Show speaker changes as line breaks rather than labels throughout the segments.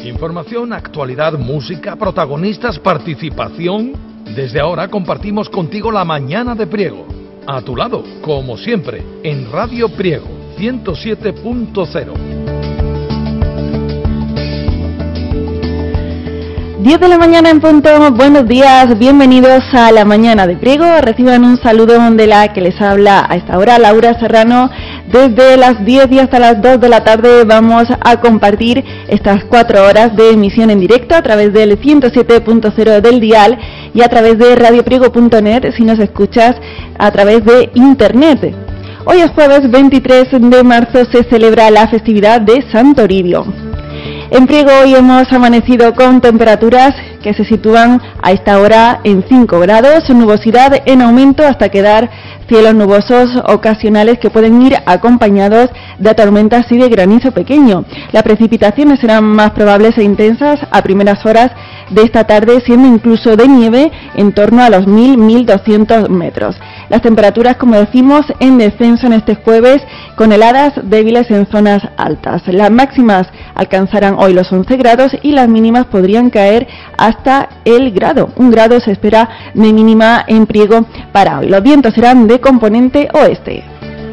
Información, actualidad, música, protagonistas, participación. Desde ahora compartimos contigo la mañana de Priego. A tu lado, como siempre, en Radio Priego 107.0.
10 de la mañana en punto, buenos días, bienvenidos a la mañana de Priego. Reciban un saludo de la que les habla a esta hora, Laura Serrano. Desde las 10 y hasta las 2 de la tarde vamos a compartir estas 4 horas de emisión en directo a través del 107.0 del dial y a través de radiopriego.net si nos escuchas a través de internet. Hoy es jueves 23 de marzo, se celebra la festividad de San Toribio. En Priego hoy hemos amanecido con temperaturas que se sitúan a esta hora en 5 grados, nubosidad en aumento hasta quedar cielos nubosos ocasionales que pueden ir acompañados de tormentas y de granizo pequeño. Las precipitaciones serán más probables e intensas a primeras horas de esta tarde, siendo incluso de nieve en torno a los 1.200 metros. Las temperaturas, como decimos, en descenso en este jueves, con heladas débiles en zonas altas. Las máximas alcanzarán hoy los 11 grados y las mínimas podrían caer hasta el grado. 1 grado se espera de mínima en Priego para hoy. Los vientos serán de componente oeste.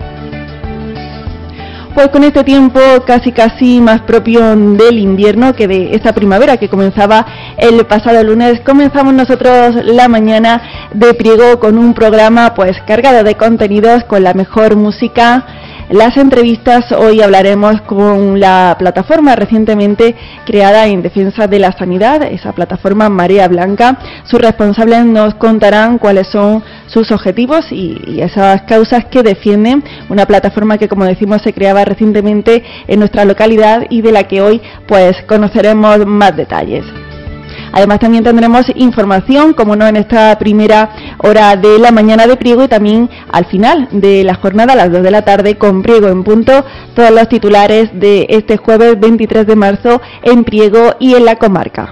Pues con este tiempo casi más propio del invierno que de esta primavera que comenzaba el pasado lunes, comenzamos nosotros la mañana de Priego con un programa pues cargado de contenidos, con la mejor música, las entrevistas. Hoy hablaremos con la plataforma recientemente creada en defensa de la sanidad, esa plataforma Marea Blanca. Sus responsables nos contarán cuáles son sus objetivos y esas causas que defienden, una plataforma que, como decimos, se creaba recientemente en nuestra localidad y de la que hoy pues conoceremos más detalles. Además también tendremos información, como no, en esta primera hora de la mañana de Priego y también al final de la jornada a las 2 de la tarde con Priego en punto, todos los titulares de este jueves 23 de marzo en Priego y en la comarca.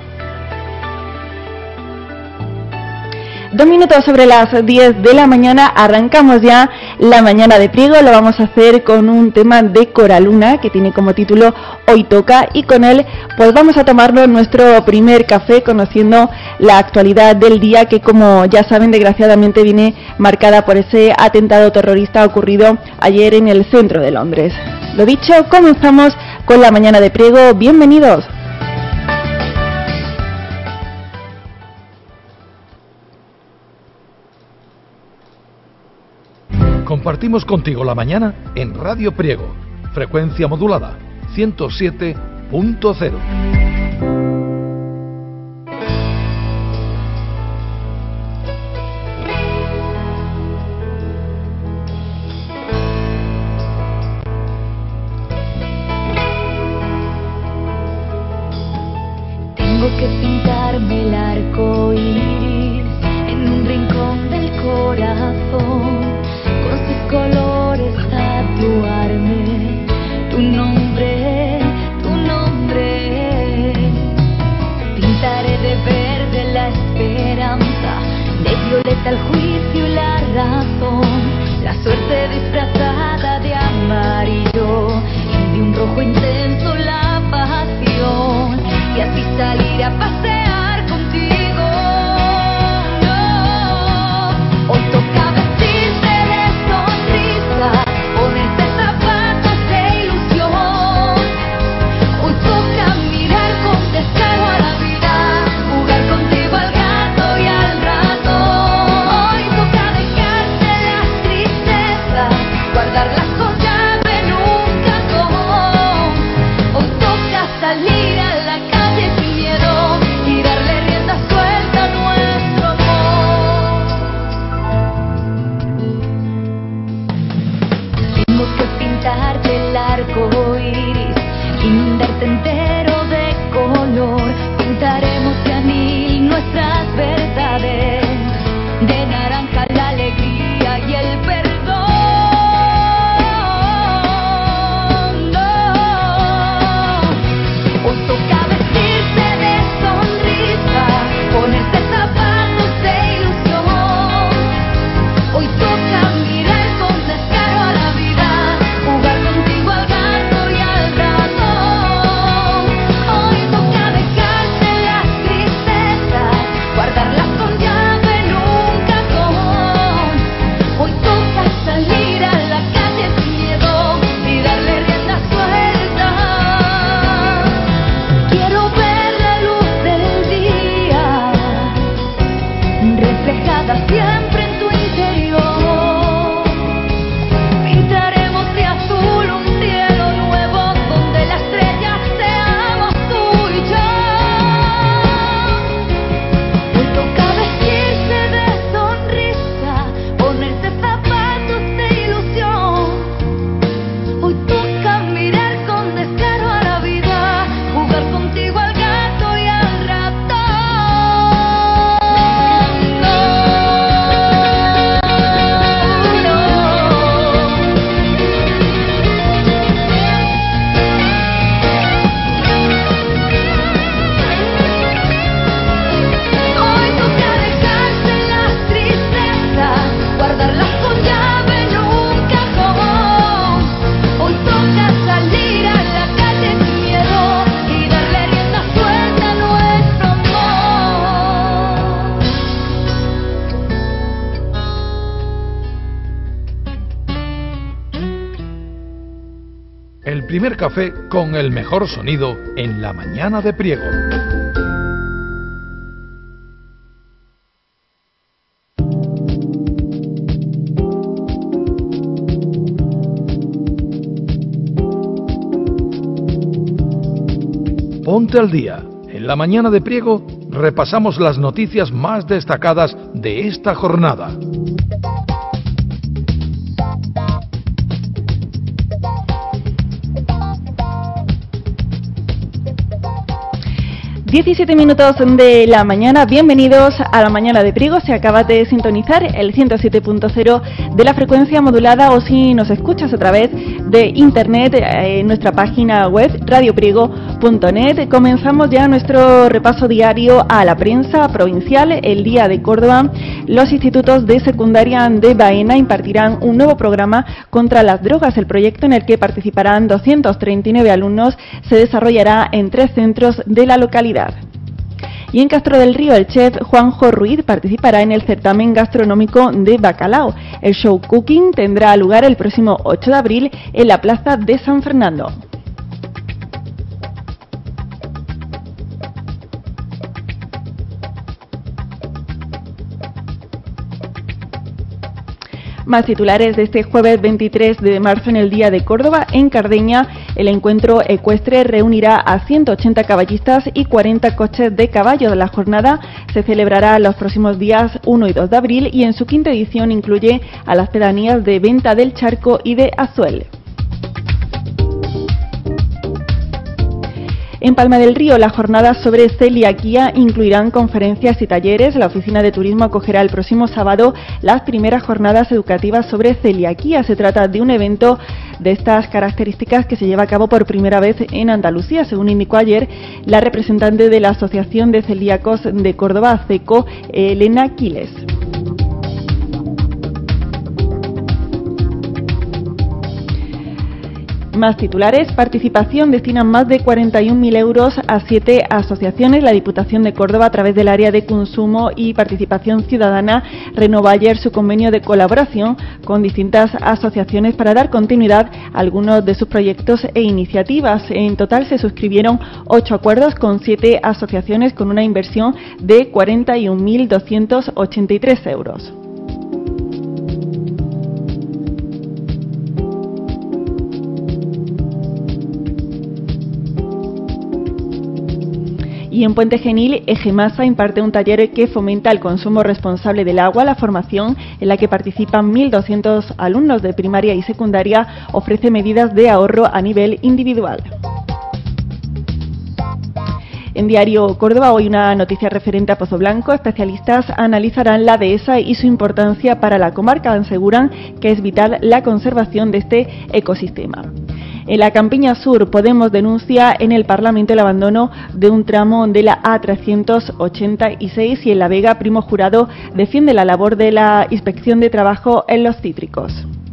2 minutos sobre las 10 de la mañana, arrancamos ya la mañana de Priego. Lo vamos a hacer con un tema de Coraluna que tiene como título Hoy Toca, y con él pues vamos a tomarnos nuestro primer café conociendo la actualidad del día, que, como ya saben, desgraciadamente viene marcada por ese atentado terrorista ocurrido ayer en el centro de Londres. Lo dicho, comenzamos con la mañana de Priego. Bienvenidos.
Compartimos contigo la mañana en Radio Priego, frecuencia modulada 107.0.
Tengo que pintarme el arco iris en un rincón del corazón, con sus colores tatuarme tu nombre, tu nombre. Pintaré de verde la esperanza, de violeta el juicio y la razón, la suerte disfrazada de amarillo y de un rojo intenso la pasión, y así salir a pasear contigo. No, hoy toca vestirte de sonrisa, ponerte zapatos de ilusión. Hoy toca mirar con descaro a la vida, jugar contigo al gato y al ratón. Hoy toca dejarte las tristezas, guardarlas con llave en un cajón. Hoy toca salir a la calle sin miedo y darle rienda suelta a nuestro amor. Tengo que pintarte el arco iris, inundarte entero de color. Pintaremos de anil nuestras verdades, de naranja la alegría y el perdón. No, hoy toca vestirse de sonrisa, ponerse zapatos de ilusión. Hoy toca mirar con descaro a la vida, jugar contigo al gato y al ratón.
primer café con el mejor sonido en la mañana de Priego. Ponte al día. En la mañana de Priego repasamos las noticias más destacadas de esta jornada.
17 minutos de la mañana, bienvenidos a la mañana de Priego. Si acabas de sintonizar el 107.0 de la frecuencia modulada o si nos escuchas a través de internet en nuestra página web radiopriego.net, comenzamos ya nuestro repaso diario a la prensa provincial. El día de Córdoba, los institutos de secundaria de Baena impartirán un nuevo programa contra las drogas. El proyecto, en el que participarán 239 alumnos, se desarrollará en 3 centros de la localidad. Y en Castro del Río, el chef Juanjo Ruiz participará en el certamen gastronómico de bacalao. El show cooking tendrá lugar el próximo 8 de abril en la plaza de San Fernando. Más titulares de este jueves 23 de marzo en el Día de Córdoba. En Cardeña, el encuentro ecuestre reunirá a 180 caballistas y 40 coches de caballo. La jornada se celebrará los próximos días 1 y 2 de abril y en su quinta edición incluye a las pedanías de Venta del Charco y de Azuel. En Palma del Río, las jornadas sobre celiaquía incluirán conferencias y talleres. La Oficina de Turismo acogerá el próximo sábado las primeras jornadas educativas sobre celiaquía. Se trata de un evento de estas características que se lleva a cabo por primera vez en Andalucía, según indicó ayer la representante de la Asociación de Celíacos de Córdoba, ACECO, Elena Quiles. Más titulares. Participación. Destinan más de 41.000 euros a 7 asociaciones. La Diputación de Córdoba, a través del área de consumo y participación ciudadana, renovó ayer su convenio de colaboración con distintas asociaciones para dar continuidad a algunos de sus proyectos e iniciativas. En total se suscribieron 8 acuerdos con 7 asociaciones con una inversión de 41.283 euros. Y en Puente Genil, Egemasa imparte un taller que fomenta el consumo responsable del agua. La formación, en la que participan 1.200 alumnos de primaria y secundaria, ofrece medidas de ahorro a nivel individual. En Diario Córdoba, hoy una noticia referente a Pozo Blanco. Especialistas analizarán la dehesa y su importancia para la comarca. Aseguran que es vital la conservación de este ecosistema. En la Campiña Sur, Podemos denuncia en el Parlamento el abandono de un tramo de la A386 y en La Vega, Primo Jurado defiende la labor de la Inspección de Trabajo en los cítricos.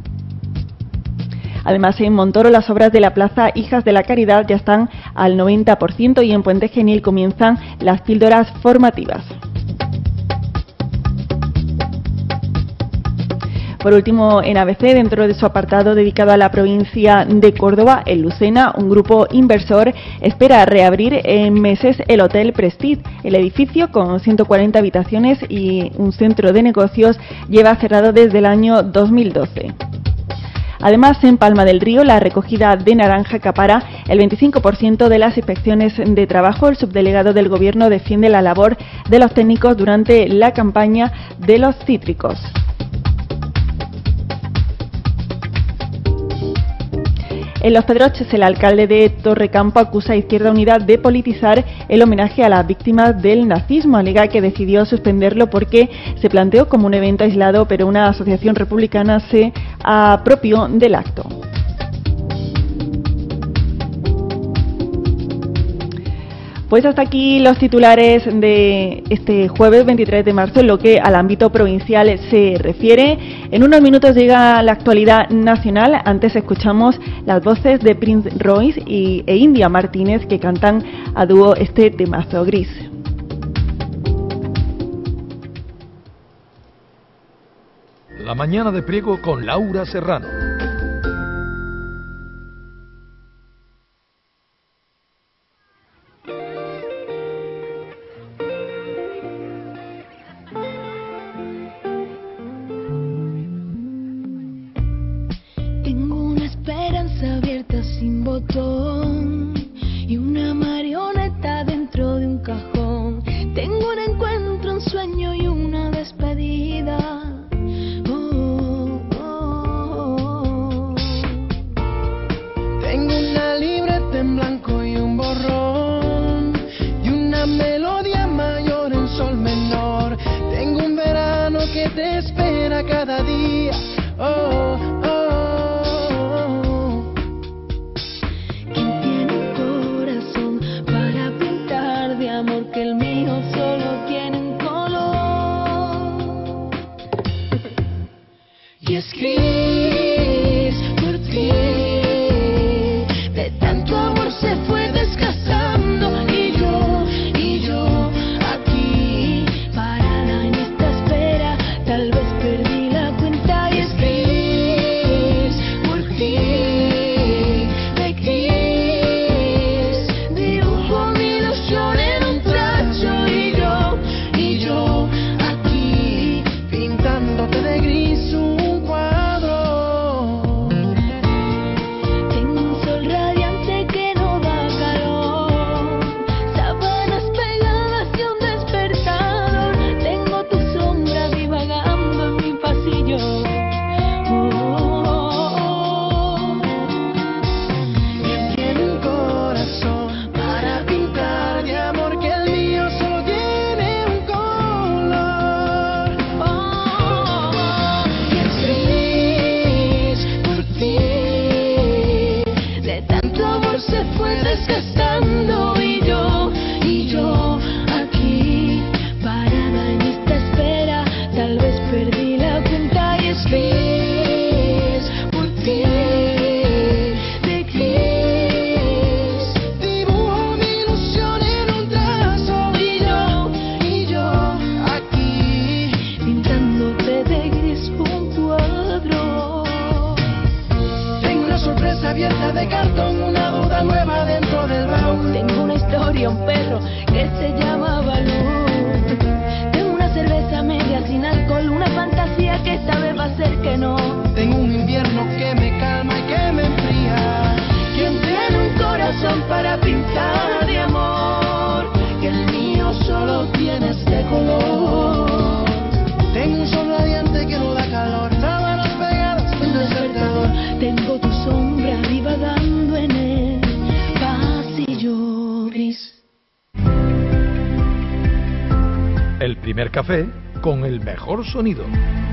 Además, en Montoro, las obras de la Plaza Hijas de la Caridad ya están al 90% y en Puente Genil comienzan las píldoras formativas. Por último, en ABC, dentro de su apartado dedicado a la provincia de Córdoba, en Lucena, un grupo inversor espera reabrir en meses el Hotel Prestige. El edificio, con 140 habitaciones y un centro de negocios, lleva cerrado desde el año 2012. Además, en Palma del Río, la recogida de naranja acapara el 25% de las inspecciones de trabajo. El subdelegado del Gobierno defiende la labor de los técnicos durante la campaña de los cítricos. En Los Pedroches, el alcalde de Torrecampo acusa a Izquierda Unida de politizar el homenaje a las víctimas del nazismo. Alega que decidió suspenderlo porque se planteó como un evento aislado, pero una asociación republicana se apropió del acto. Pues hasta aquí los titulares de este jueves 23 de marzo en lo que al ámbito provincial se refiere. En unos minutos llega la actualidad nacional. Antes escuchamos las voces de Prince Royce e India Martínez, que cantan a dúo este temazo, Gris.
La mañana de Priego con Laura Serrano.
historia, un perro que se llamaba Luz. Tengo una cerveza media sin alcohol, una fantasía que esta vez va a ser que no.
Tengo un invierno que me calma y que me enfría.
¿Quién tiene un corazón para pintar de amor? Que el mío solo tiene este color.
Tengo un sol radiante que no da calor, sábanas pegadas, un despertador.
Tengo tu sombra divagando en el pasillo gris.
El primer café con el mejor sonido.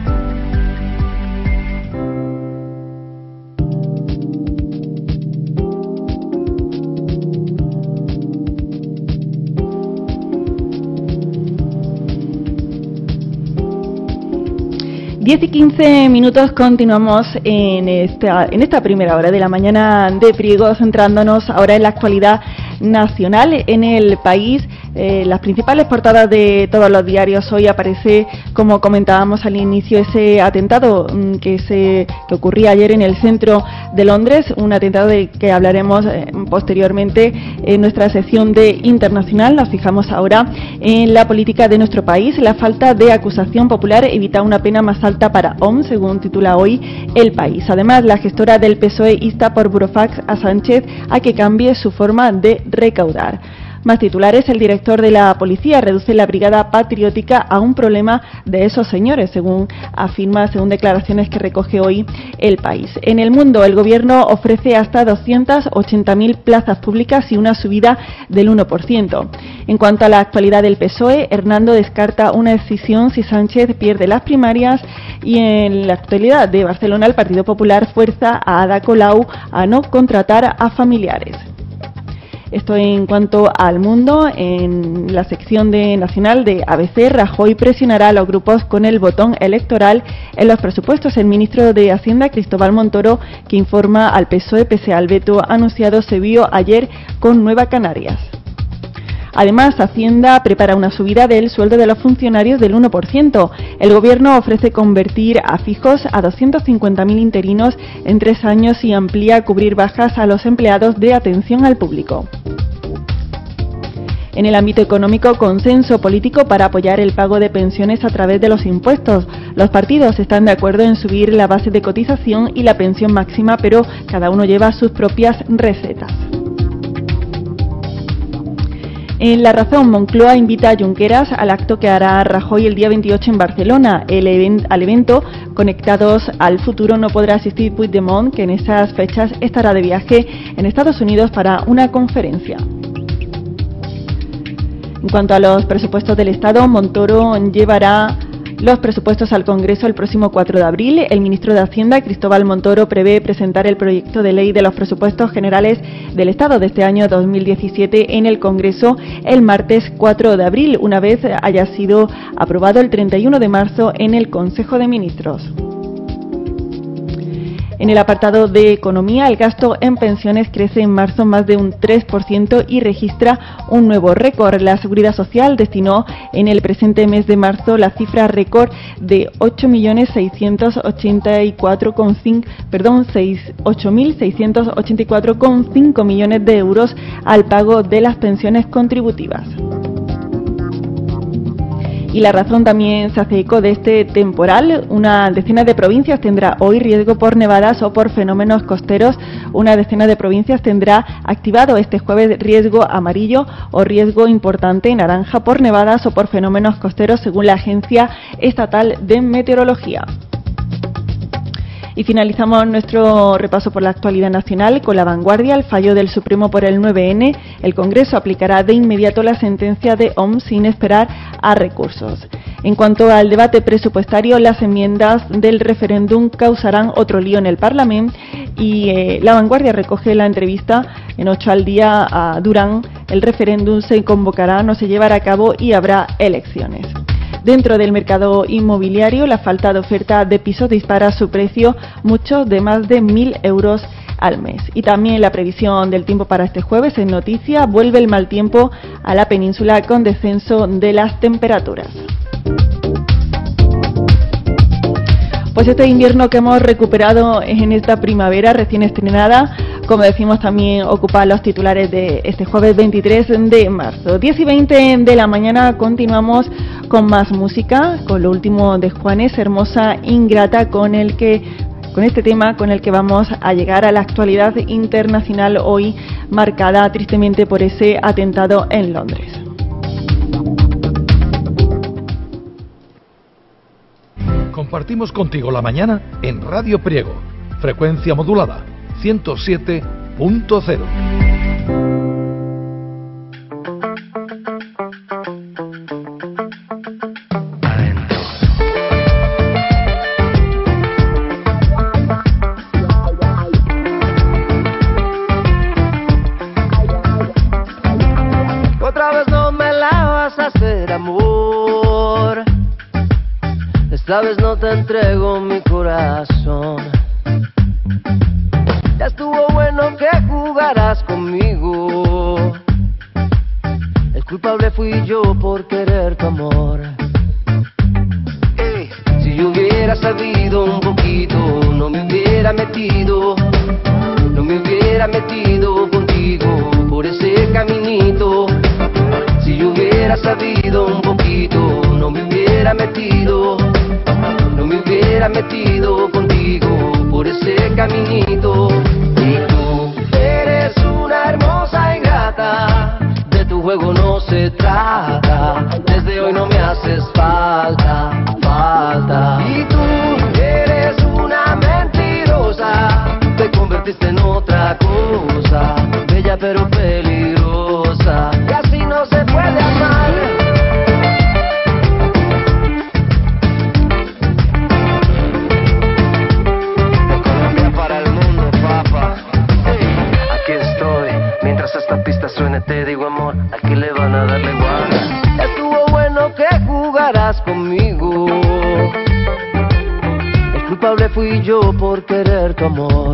Diez y 15 minutos, continuamos en esta primera hora de la mañana de Priego, centrándonos ahora en la actualidad nacional en el país. Las principales portadas de todos los diarios hoy aparece, como comentábamos al inicio, ese atentado que ocurría ayer en el centro de Londres, un atentado del que hablaremos posteriormente en nuestra sección de internacional. Nos fijamos ahora en la política de nuestro país. La falta de acusación popular evita una pena más alta para OMS, según titula hoy El País. Además, la gestora del PSOE insta por burofax a Sánchez a que cambie su forma de recaudar. Más titulares: el director de la policía reduce la brigada patriótica a un problema de esos señores, según declaraciones que recoge hoy El País. En El Mundo, el gobierno ofrece hasta 280.000 plazas públicas y una subida del 1%. En cuanto a la actualidad del PSOE, Hernando descarta una decisión si Sánchez pierde las primarias, y en la actualidad de Barcelona, el Partido Popular fuerza a Ada Colau a no contratar a familiares. Esto en cuanto al mundo. En la sección de nacional de ABC, Rajoy presionará a los grupos con el botón electoral en los presupuestos. El ministro de Hacienda, Cristóbal Montoro, que informa al PSOE pese al veto anunciado, se vio ayer con Nueva Canarias. Además, Hacienda prepara una subida del sueldo de los funcionarios del 1%. El Gobierno ofrece convertir a fijos a 250.000 interinos en 3 años y amplía a cubrir bajas a los empleados de atención al público. En el ámbito económico, consenso político para apoyar el pago de pensiones a través de los impuestos. Los partidos están de acuerdo en subir la base de cotización y la pensión máxima, pero cada uno lleva sus propias recetas. En La Razón, Moncloa invita a Junqueras al acto que hará Rajoy el día 28 en Barcelona. Al evento Conectados al Futuro no podrá asistir Puigdemont, que en esas fechas estará de viaje en Estados Unidos para una conferencia. En cuanto a los presupuestos del Estado, Montoro llevará los presupuestos al Congreso el próximo 4 de abril. El ministro de Hacienda, Cristóbal Montoro, prevé presentar el proyecto de ley de los presupuestos generales del Estado de este año 2017 en el Congreso el martes 4 de abril, una vez haya sido aprobado el 31 de marzo en el Consejo de Ministros. En el apartado de economía, el gasto en pensiones crece en marzo más de un 3% y registra un nuevo récord. La Seguridad Social destinó en el presente mes de marzo la cifra récord de 8.684,5 millones de euros al pago de las pensiones contributivas. Y La Razón también se hace eco de este temporal. Una decena de provincias tendrá hoy riesgo por nevadas o por fenómenos costeros. Una decena de provincias tendrá activado este jueves riesgo amarillo o riesgo importante naranja por nevadas o por fenómenos costeros, según la Agencia Estatal de Meteorología. Y finalizamos nuestro repaso por la actualidad nacional con La Vanguardia. El fallo del Supremo por el 9N. El Congreso aplicará de inmediato la sentencia de OMS sin esperar a recursos. En cuanto al debate presupuestario, las enmiendas del referéndum causarán otro lío en el Parlamento, y La Vanguardia recoge la entrevista en 8 al día a Durán. El referéndum se convocará, no se llevará a cabo y habrá elecciones. Dentro del mercado inmobiliario, la falta de oferta de pisos dispara su precio, mucho de más de 1.000 euros al mes. Y también la previsión del tiempo para este jueves en noticia: vuelve el mal tiempo a la península con descenso de las temperaturas. Pues este invierno que hemos recuperado en esta primavera recién estrenada, como decimos, también ocupa los titulares de este jueves 23 de marzo. 10 y 20 de la mañana continuamos con más música, con lo último de Juanes, Hermosa Ingrata, con este tema con el que vamos a llegar a la actualidad internacional hoy, marcada tristemente por ese atentado en Londres.
Compartimos contigo la mañana en Radio Priego, frecuencia modulada 107.0.
Otra vez no me la vas a hacer amor. Esta vez no te entrego mi corazón. Ya estuvo bueno que jugaras conmigo. El culpable fui yo por querer tu amor. Si yo hubiera sabido un poquito, no me hubiera metido. No me hubiera metido contigo por ese caminito. Si yo hubiera sabido un poquito, no me hubiera metido. No me hubiera metido contigo por ese caminito. Y tú eres una hermosa ingrata, de tu juego no se trata. Desde hoy no me haces falta, falta. Y tú eres una mentirosa, te convertiste en otra cosa, bella pero peligrosa. Y así no se puede amar. Esta pista suene, te digo amor, aquí le van a darle guarda. Estuvo bueno que jugaras conmigo. El culpable fui yo por querer tu amor.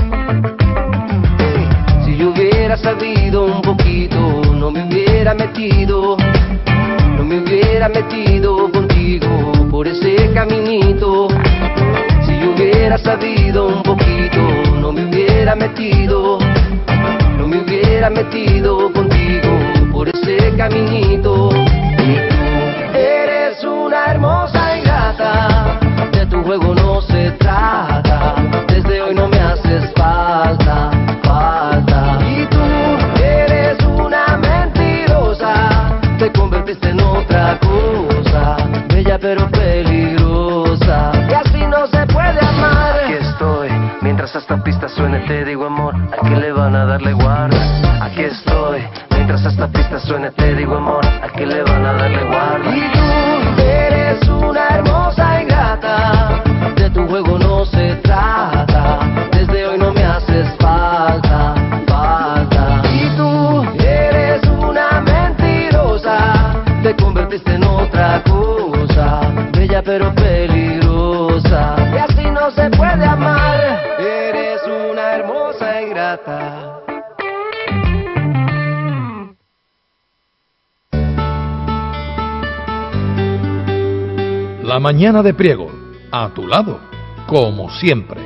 Si yo hubiera sabido un poquito, no me hubiera metido. No me hubiera metido contigo por ese caminito. Si yo hubiera sabido un poquito, no me hubiera metido. No me hubiera metido contigo por ese caminito. Y tú eres una hermosa ingrata, de tu juego no se trata. Desde hoy no me haces falta, falta. Y tú eres una mentirosa, te convertiste en otra cosa, bella pero peligrosa. Y así no se puede amar. Aquí estoy, mientras esta pista suene, te digo amor, aquí le van a darle guarda. Aquí estoy, mientras esta pista suene, te digo amor, aquí le van a darle guarda. Y tú eres una hermosa ingrata, de tu juego no se trata. Desde hoy no me haces falta, falta. Y tú eres una mentirosa, te convertiste en otra cosa, bella pero peligrosa. Y así no se puede amar. Eres una hermosa ingrata.
La mañana de Priego, a tu lado, como siempre.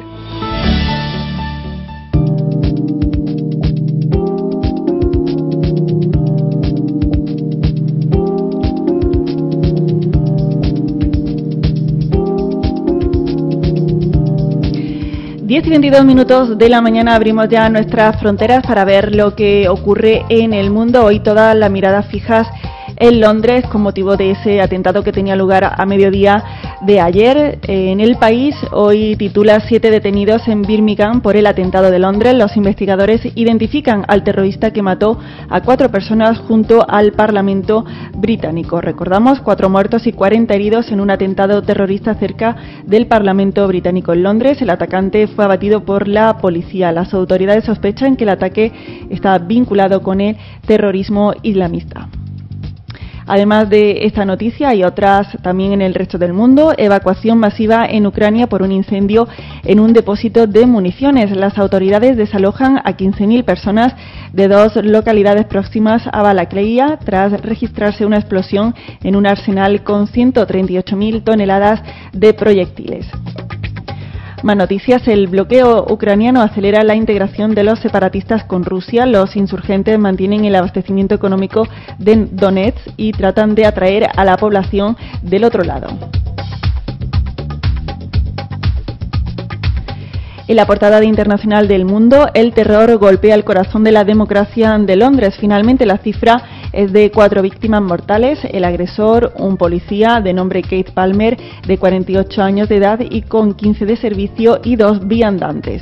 Diez y 22 minutos de la mañana abrimos ya nuestras fronteras para ver lo que ocurre en el mundo. Hoy todas las miradas fijas en Londres con motivo de ese atentado que tenía lugar a mediodía de ayer. En el país hoy titula 7 detenidos en Birmingham por el atentado de Londres. Los investigadores identifican al terrorista que mató a 4 personas junto al Parlamento británico. Recordamos, 4 muertos y 40 heridos en un atentado terrorista cerca del Parlamento británico en Londres. El atacante fue abatido por la policía. Las autoridades sospechan que el ataque está vinculado con el terrorismo islamista. Además de esta noticia, hay otras también en el resto del mundo. Evacuación masiva en Ucrania por un incendio en un depósito de municiones. Las autoridades desalojan a 15.000 personas de 2 localidades próximas a Balakleia tras registrarse una explosión en un arsenal con 138.000 toneladas de proyectiles. Más noticias, el bloqueo ucraniano acelera la integración de los separatistas con Rusia. Los insurgentes mantienen el abastecimiento económico de Donetsk y tratan de atraer a la población del otro lado. En la portada de Internacional del Mundo, el terror golpea el corazón de la democracia de Londres. Finalmente la cifra es de 4 víctimas mortales. El agresor, un policía de nombre Keith Palmer, de 48 años de edad y con 15 de servicio, y 2 viandantes.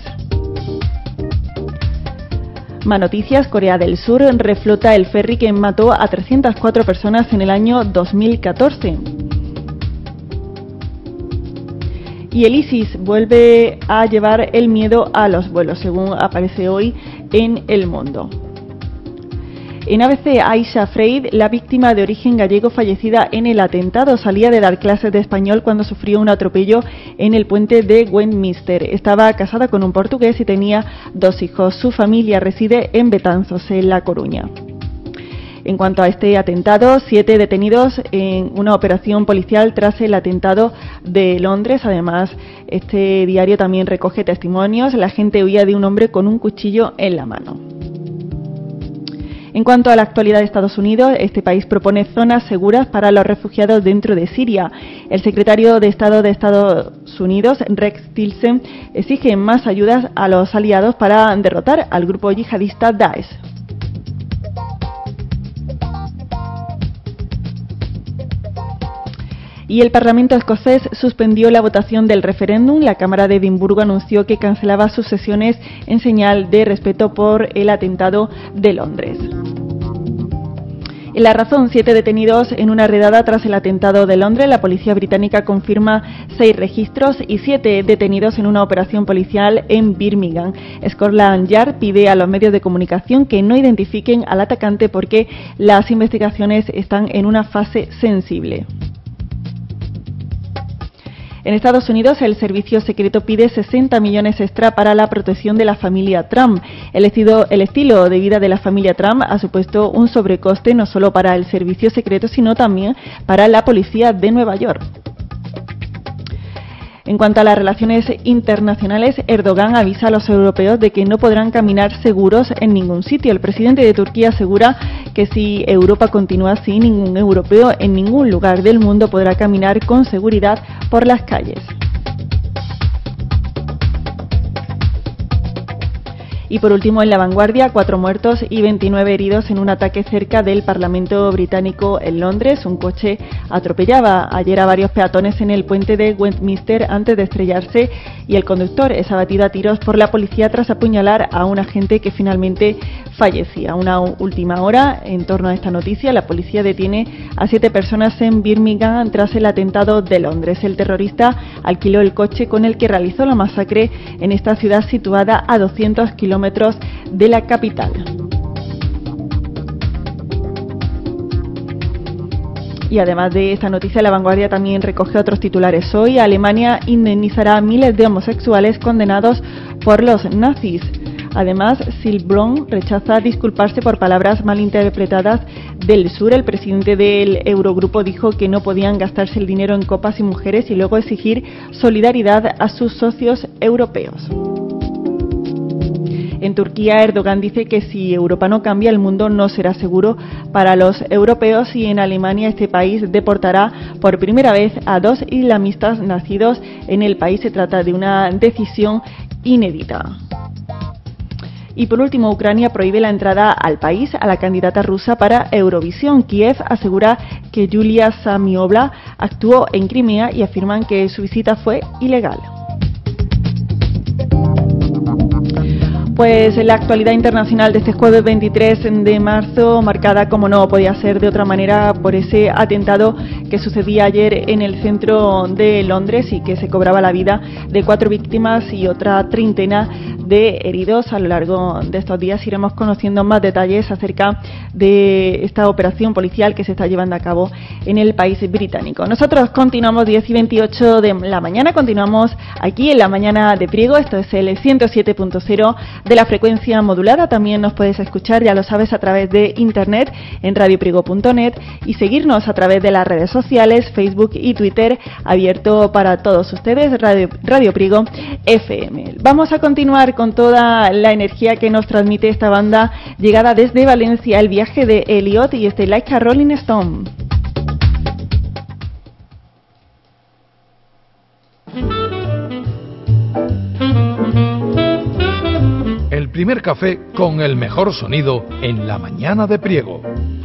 Más noticias, Corea del Sur reflota el ferry que mató a 304 personas en el año 2014. Y el ISIS vuelve a llevar el miedo a los vuelos, según aparece hoy en El Mundo. En ABC, Aisha Freid, la víctima de origen gallego fallecida en el atentado, salía de dar clases de español cuando sufrió un atropello en el puente de Westminster. Estaba casada con un portugués y tenía 2 hijos. Su familia reside en Betanzos, en La Coruña. En cuanto a este atentado, 7 detenidos en una operación policial tras el atentado de Londres. Además, este diario también recoge testimonios. La gente huía de un hombre con un cuchillo en la mano. En cuanto a la actualidad de Estados Unidos, este país propone zonas seguras para los refugiados dentro de Siria. El secretario de Estado de Estados Unidos, Rex Tillerson, exige más ayudas a los aliados para derrotar al grupo yihadista Daesh. Y el Parlamento escocés suspendió la votación del referéndum. La Cámara de Edimburgo anunció que cancelaba sus sesiones en señal de respeto por el atentado de Londres. En La Razón, 7 detenidos en una redada tras el atentado de Londres. La policía británica confirma 6 registros y 7 detenidos en una operación policial en Birmingham. Scotland Yard pide a los medios de comunicación que no identifiquen al atacante porque las investigaciones están en una fase sensible. En Estados Unidos, el servicio secreto pide 60 millones extra para la protección de la familia Trump. El estilo de vida de la familia Trump ha supuesto un sobrecoste no solo para el servicio secreto, sino también para la policía de Nueva York. En cuanto a las relaciones internacionales, Erdogan avisa a los europeos de que no podrán caminar seguros en ningún sitio. El presidente de Turquía asegura que si Europa continúa así, ningún europeo en ningún lugar del mundo podrá caminar con seguridad por las calles. Y por último, en La Vanguardia, 4 muertos y 29 heridos en un ataque cerca del Parlamento británico en Londres. Un coche atropellaba ayer a varios peatones en el puente de Westminster antes de estrellarse y el conductor es abatido a tiros por la policía tras apuñalar a un agente que finalmente fallecía. Una última hora en torno a esta noticia, la policía detiene a 7 personas en Birmingham tras el atentado de Londres. El terrorista alquiló el coche con el que realizó la masacre en esta ciudad situada a 200 kilómetros de la capital. Y además de esta noticia, La Vanguardia también recoge otros titulares hoy. Alemania indemnizará a miles de homosexuales condenados por los nazis. Además, Silbrón rechaza disculparse por palabras malinterpretadas del sur. El presidente del Eurogrupo dijo que no podían gastarse el dinero en copas y mujeres y luego exigir solidaridad a sus socios europeos. En Turquía, Erdogan dice que si Europa no cambia, el mundo no será seguro para los europeos, y en Alemania este país deportará por primera vez a 2 islamistas nacidos en el país. Se trata de una decisión inédita. Y por último, Ucrania prohíbe la entrada al país a la candidata rusa para Eurovisión. Kiev asegura que Yulia Samiovla actuó en Crimea y afirman que su visita fue ilegal. Pues la actualidad internacional de este jueves 23 de marzo, marcada como no podía ser de otra manera por ese atentado que sucedía ayer en el centro de Londres y que se cobraba la vida de 4 víctimas y otra treintena de heridos. A lo largo de estos días iremos conociendo más detalles acerca de esta operación policial que se está llevando a cabo en el país británico. Nosotros continuamos 10 y 28 de la mañana, continuamos aquí en la mañana de Priego. Esto es el 107.0 de la frecuencia modulada. También nos puedes escuchar, ya lo sabes, a través de internet en radiopriego.net y seguirnos a través de las redes sociales, Facebook y Twitter, abierto para todos ustedes, Radio Priego FM. Vamos a continuar con toda la energía que nos transmite esta banda, llegada desde Valencia, El viaje de Elliot y este Like a Rolling Stone.
El primer café con el mejor sonido en la mañana de Priego.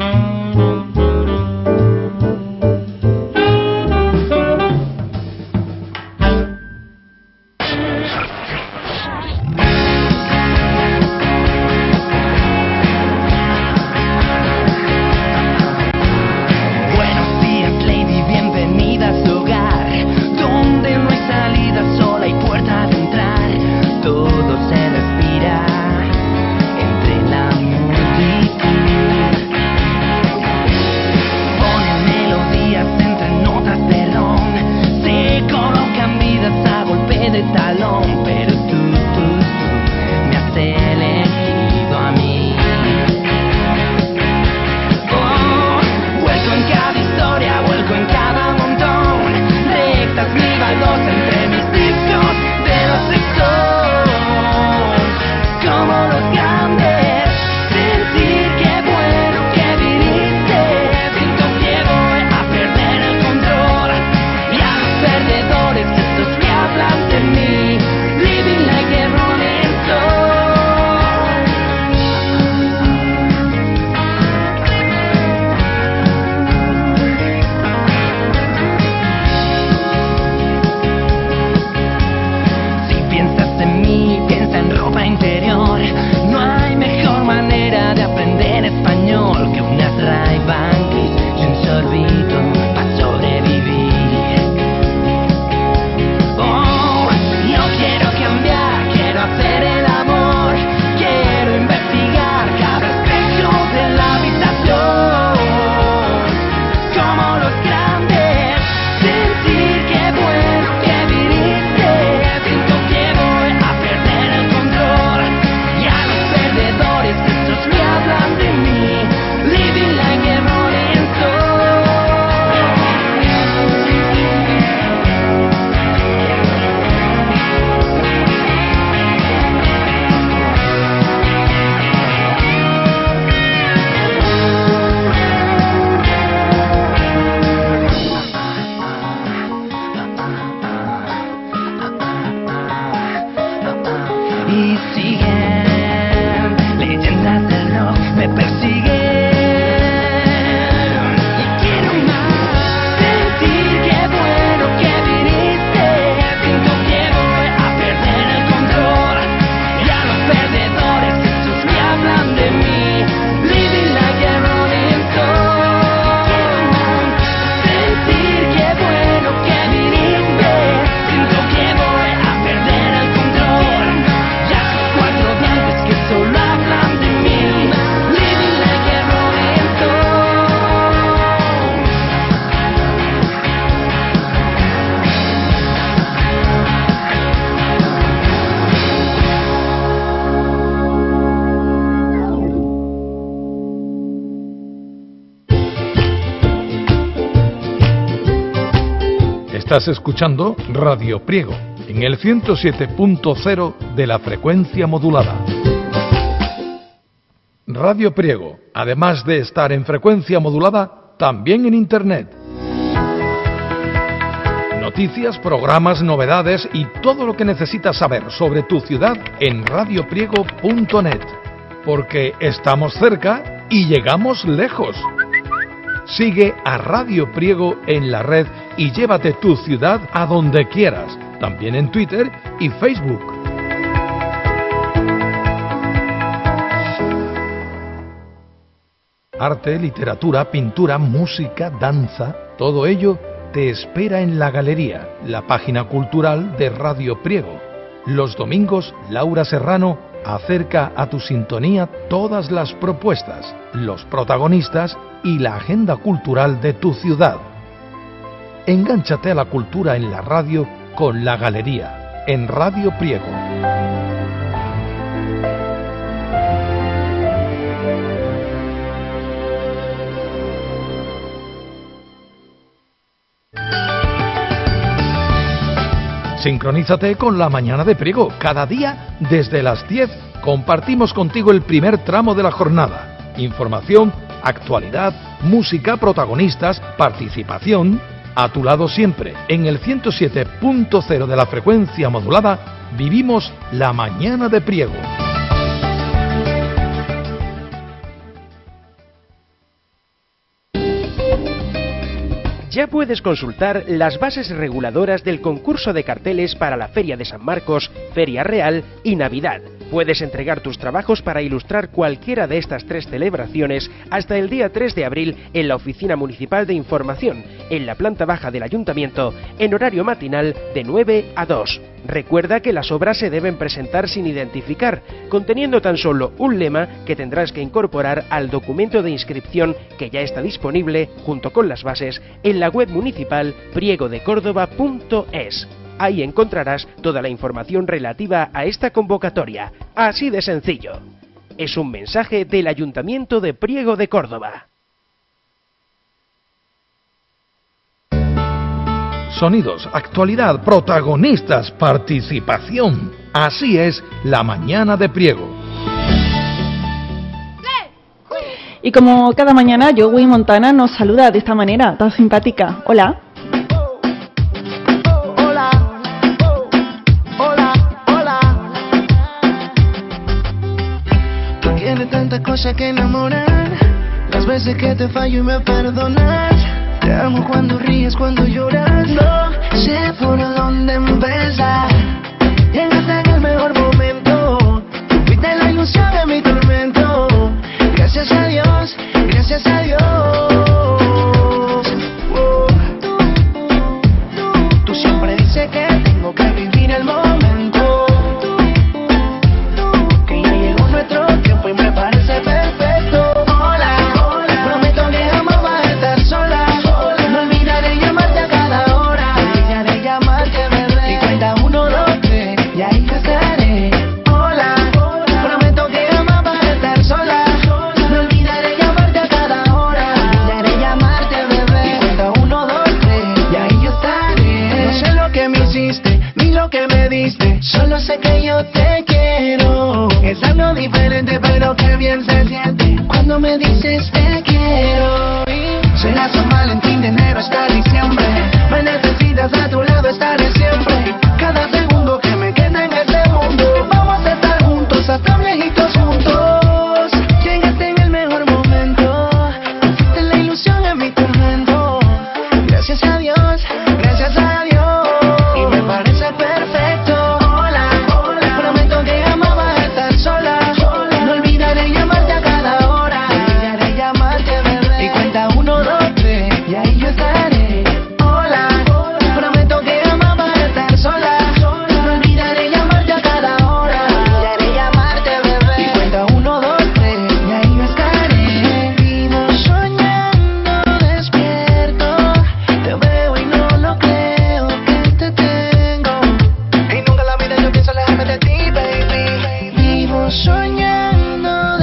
Estás escuchando Radio Priego en el 107.0 de la frecuencia modulada. Radio Priego, además de estar en frecuencia modulada, también en Internet. Noticias, programas, novedades y todo lo que necesitas saber sobre tu ciudad en radiopriego.net. Porque estamos cerca y llegamos lejos. Sigue a Radio Priego en la red y llévate tu ciudad a donde quieras, también en Twitter y Facebook. Arte, literatura, pintura, música, danza, todo ello te espera en la galería, la página cultural de Radio Priego. Los domingos, Laura Serrano acerca a tu sintonía todas las propuestas, los protagonistas y la agenda cultural de tu ciudad. Engánchate a la cultura en la radio con la galería, en Radio Priego. Sincronízate con La Mañana de Priego. Cada día, desde las 10, compartimos contigo el primer tramo de la jornada. Información, actualidad, música, protagonistas, participación. A tu lado siempre, en el 107.0 de la frecuencia modulada, vivimos La Mañana de Priego.
Ya puedes consultar las bases reguladoras del concurso de carteles para la Feria de San Marcos, Feria Real y Navidad. Puedes entregar tus trabajos para ilustrar cualquiera de estas 3 celebraciones hasta el día 3 de abril en la Oficina Municipal de Información, en la planta baja del Ayuntamiento, en horario matinal de 9 a 2. Recuerda que las obras se deben presentar sin identificar, conteniendo tan solo un lema que tendrás que incorporar al documento de inscripción que ya está disponible, junto con las bases, en la web municipal priegodecórdoba.es. Ahí encontrarás toda la información relativa a esta convocatoria. Así de sencillo. Es un mensaje del Ayuntamiento de Priego de Córdoba.
Sonidos, actualidad, protagonistas, participación. Así es La Mañana de Priego.
Y como cada mañana, Joey Montana nos saluda de esta manera, tan simpática. Hola.
Tantas cosas que enamorar, las veces que te fallo y me perdonas. Te amo cuando ríes, cuando lloras. No sé por dónde empezar. Llegaste en el mejor momento. Fuiste la ilusión de mi tormento. Gracias a Dios, gracias a Dios. Tú siempre dices que tengo que vivir el momento. Que ya llegó nuestro tiempo y me parece perfecto. Hola, hola, prometo que jamás vas a estar sola. No olvidaré llamarte a cada hora. No olvidaré llamarte, bebé. Y cuenta 1, 2, 3 y ahí te estaré. Hola, hola, prometo que jamás vas a estar sola. No olvidaré llamarte a cada hora. No olvidaré llamarte, bebé. Y cuenta 1, 2, 3 y ahí yo estaré. No sé lo que me hiciste ni lo que me diste. Solo sé que yo te quiero. Es algo diferente pero que bien se siente cuando me dices te quiero. Será San Valentín, de enero hasta diciembre. Me necesitas a tu lado, estaré siempre. Cada segundo que me queda en este mundo, vamos a estar juntos hasta viejitos juntos. Llegaste en el mejor momento. Fuiste la ilusión en mi tormento. Gracias a Dios, gracias a Dios. Y me parece perfecto. Hola, hola, prometo que jamás vas a estar sola. No olvidaré llamarte a cada hora. No olvidaré llamarte, bebé. Y cuenta 1, 2, 3 y ahí yo estaré. Hola, hola, prometo que jamás vas a estar sola. No olvidaré llamarte a cada hora. No olvidaré llamarte, bebé. Y cuenta 1, 2, 3 y ahí yo estaré. Vivo soñando despierto. Te veo y no lo creo que te tengo. Y nunca en la vida yo pienso alejarme de ti, baby. Vivo soñando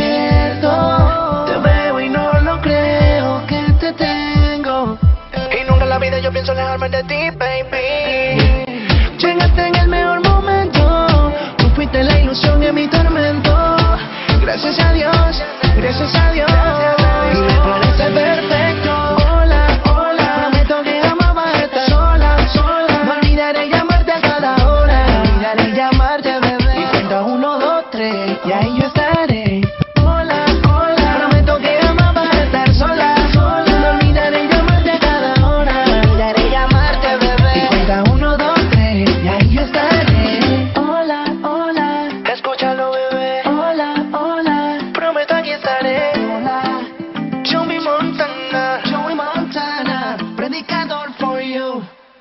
despierto. Te veo y no lo creo que te tengo. Y nunca en la vida yo pienso alejarme de ti, baby. Llegaste en el mejor momento. Tú fuiste la ilusión en mi tormento. Gracias a Dios, gracias a Dios. Y me parece perfecto. Hola, hola, prometo que jamás vas a estar sola, sola. No olvidaré llamarte a cada hora. No olvidaré llamarte, bebé. Y cuenta 1, 2, 3 y ahí yo estaré. Hola, hola, prometo que jamás vas a estar sola, sola. No olvidaré llamarte a cada hora. No olvidaré llamarte, bebé. Y cuenta 1, 2, 3 y ahí yo estaré. Hola, hola, escúchalo, bebé. Hola, hola, prometo aquí estaré. Hola, Joey Montana, predicador for you.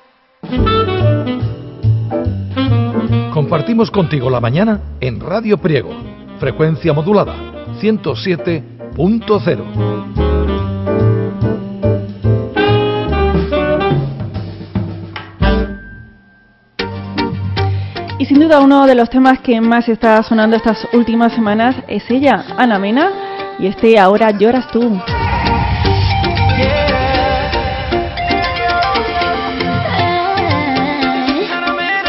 Compartimos contigo la mañana en Radio Priego, frecuencia modulada 107.0.
Y sin duda uno de los temas que más está sonando estas últimas semanas es ella, Ana Mena, y este Ahora lloras tú.
Ana Mena.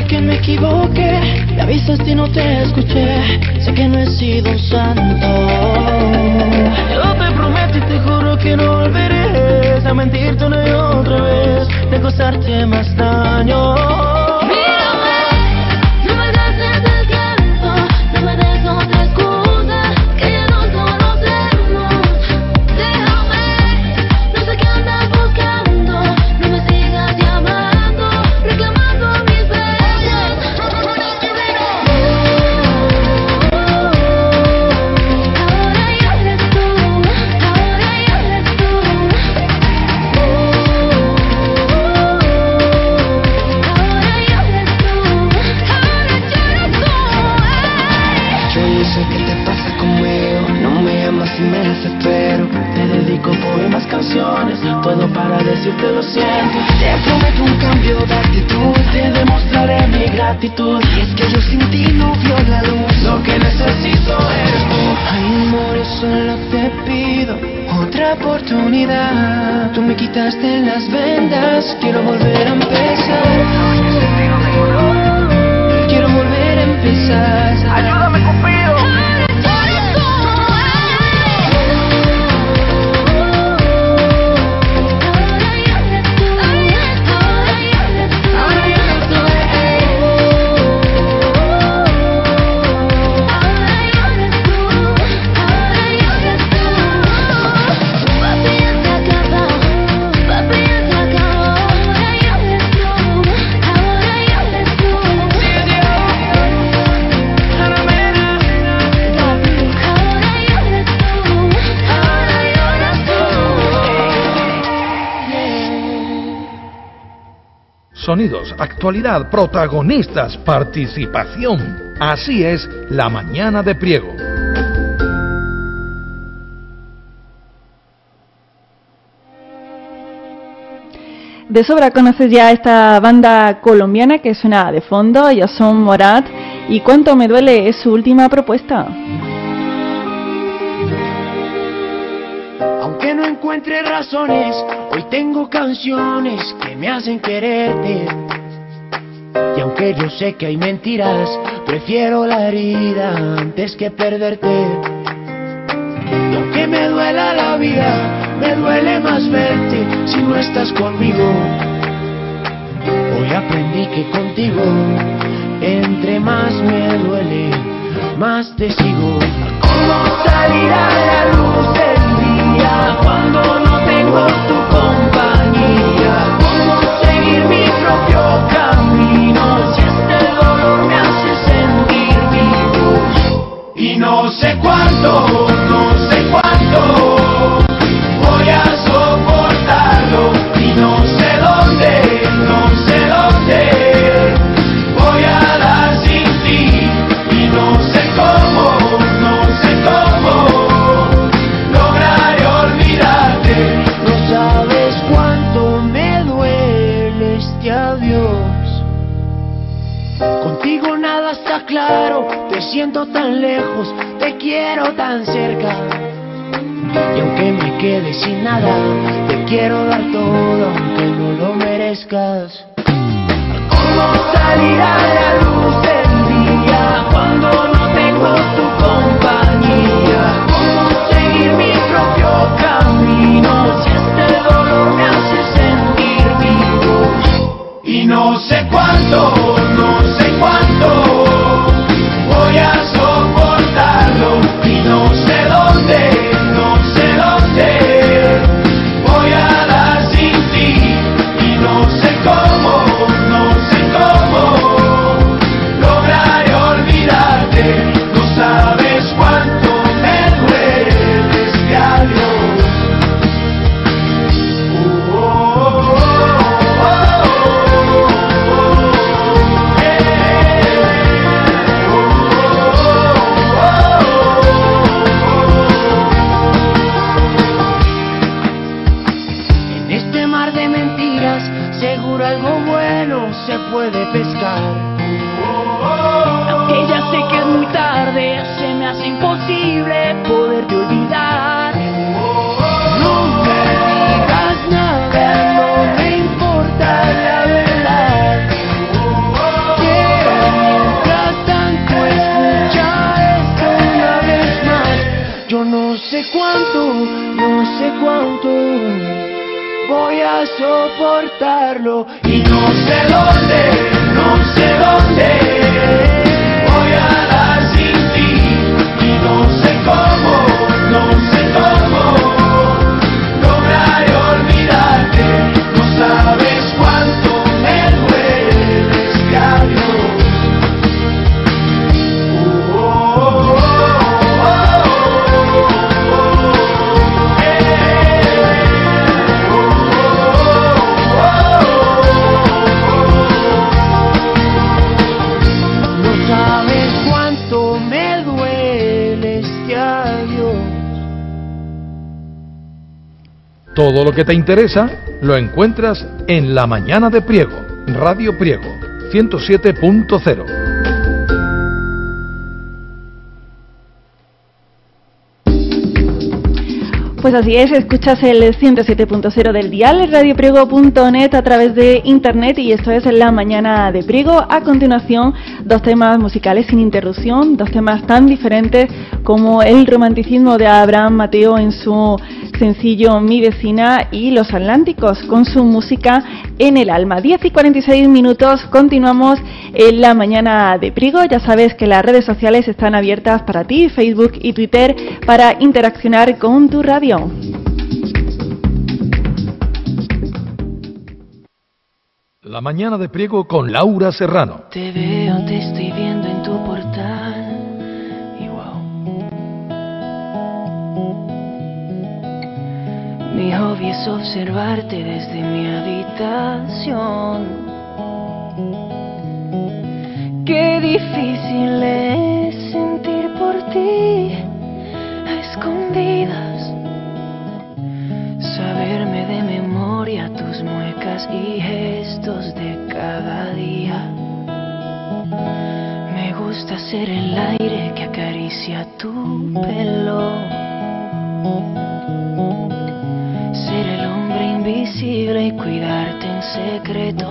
que me equivoqué. Me avisaste y no te escuché. Sé que no he sido un santo. Yo te prometo y te juro que no volveré a mentirte una y otra vez, de causarte más daño. Todo para decirte lo siento. Te prometo un cambio de actitud. Te demostraré mi gratitud. Y es que yo sin ti no vio la luz. Lo que necesito es tú. Ay, amor, solo te pido otra oportunidad. Tú me quitaste las vendas. Quiero volver a empezar. Quiero volver a empezar. Ayúdame, Cupido.
Sonidos, actualidad, protagonistas, participación. Así es La Mañana de Priego.
De sobra conoces ya esta banda colombiana que suena de fondo. Ellos son Morat y Cuánto me duele es su última propuesta.
Aunque no encuentre razones, hoy tengo canciones que me hacen quererte. Y aunque yo sé que hay mentiras, prefiero la herida antes que perderte. Y aunque me duela la vida, me duele más verte si no estás conmigo. Hoy aprendí que contigo, entre más me duele, más te sigo. ¿Cómo salir a la luz del día cuando no tengo tu compañía? ¿Cómo seguir mi propio camino si este dolor me hace sentir vivo? Y no sé cuánto, voy a soportarlo. Y no sé dónde voy a dar sin ti. Y no sé cómo lograré olvidarte. No sabes cuánto me duele este adiós. Contigo nada está claro, te siento tan lejos, te quiero tan cerca. Y aunque me quede sin nada, te quiero dar todo aunque no lo merezcas. ¿Cómo salir a la luz del día cuando no tengo tu compañía? ¿Cómo seguir mi propio camino si este dolor me hace sentir vivo? Y no sé cuánto voy a soportarlo. Y no sé dónde voy a dar sin ti. Y no sé cómo lograré olvidarte. No sabes cuánto me duele este adiós. En este mar de mentiras, seguro algo bueno se puede pescar. Aunque ya sé que es muy tarde, se me hace imposible poderte olvidar. No me digas nada, no me importa la verdad. sé cuánto voy a soportarlo. Y no sé dónde voy a dar sin ti. Y no sé cómo lograr olvidarte. No sabes cuánto me duele este adiós.
Todo lo que te interesa lo encuentras en La Mañana de Priego, Radio Priego, 107.0.
Pues así es, escuchas el 107.0 del dial, radiopriego.net a través de internet, y esto es La Mañana de Priego. A continuación, dos temas musicales sin interrupción, dos temas tan diferentes como el romanticismo de Abraham Mateo en su sencillo Mi Vecina y Los Atlánticos con su música En el Alma. 10:46, continuamos en La Mañana de Priego. Ya sabes que las redes sociales están abiertas para ti, Facebook y Twitter, para interaccionar con tu radio.
La Mañana de Priego con Laura Serrano.
Te veo, te estoy viendo en tu portal y wow. Mi hobby es observarte desde mi habitación. Qué difícil es sentir por ti a escondidas. Saberme de memoria tus muecas y gestos de cada día. Me gusta ser el aire que acaricia tu pelo. Ser el hombre invisible y cuidarte en secreto.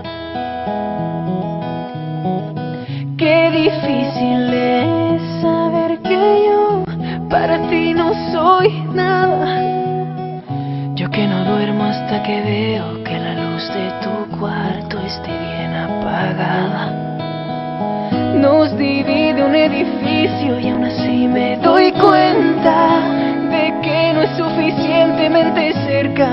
Qué difícil es saber que yo para ti no soy nada. Yo que no duermo hasta que veo que la luz de tu cuarto esté bien apagada. Nos divide un edificio y aún así me doy cuenta de que no es suficientemente cerca.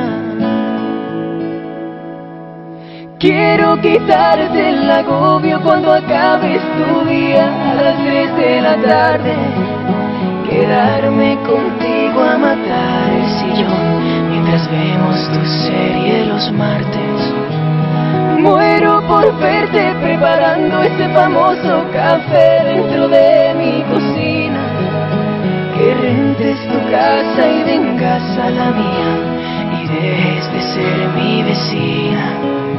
Quiero quitarte el agobio cuando acabes tu día a las 3 de la tarde. Quedarme contigo a matar el sillón mientras vemos tu serie los martes. Muero por verte preparando ese famoso café dentro de mi cocina. Que rentes tu casa y vengas a la mía y dejes de ser mi vecina.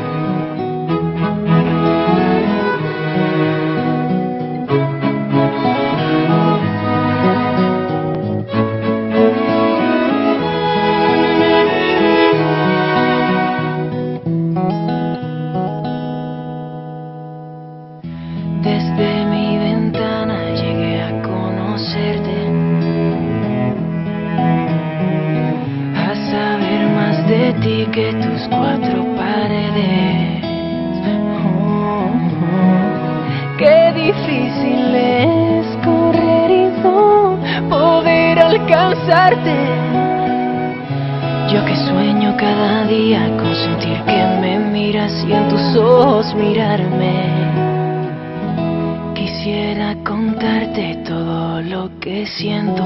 Que tus 4 paredes. Qué difícil es correr y no poder alcanzarte. Yo que sueño cada día con sentir que me miras y en tus ojos mirarme. Quisiera contarte todo lo que siento.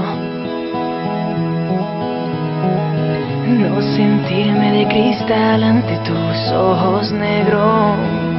No sentirme de cristal ante tus ojos negros.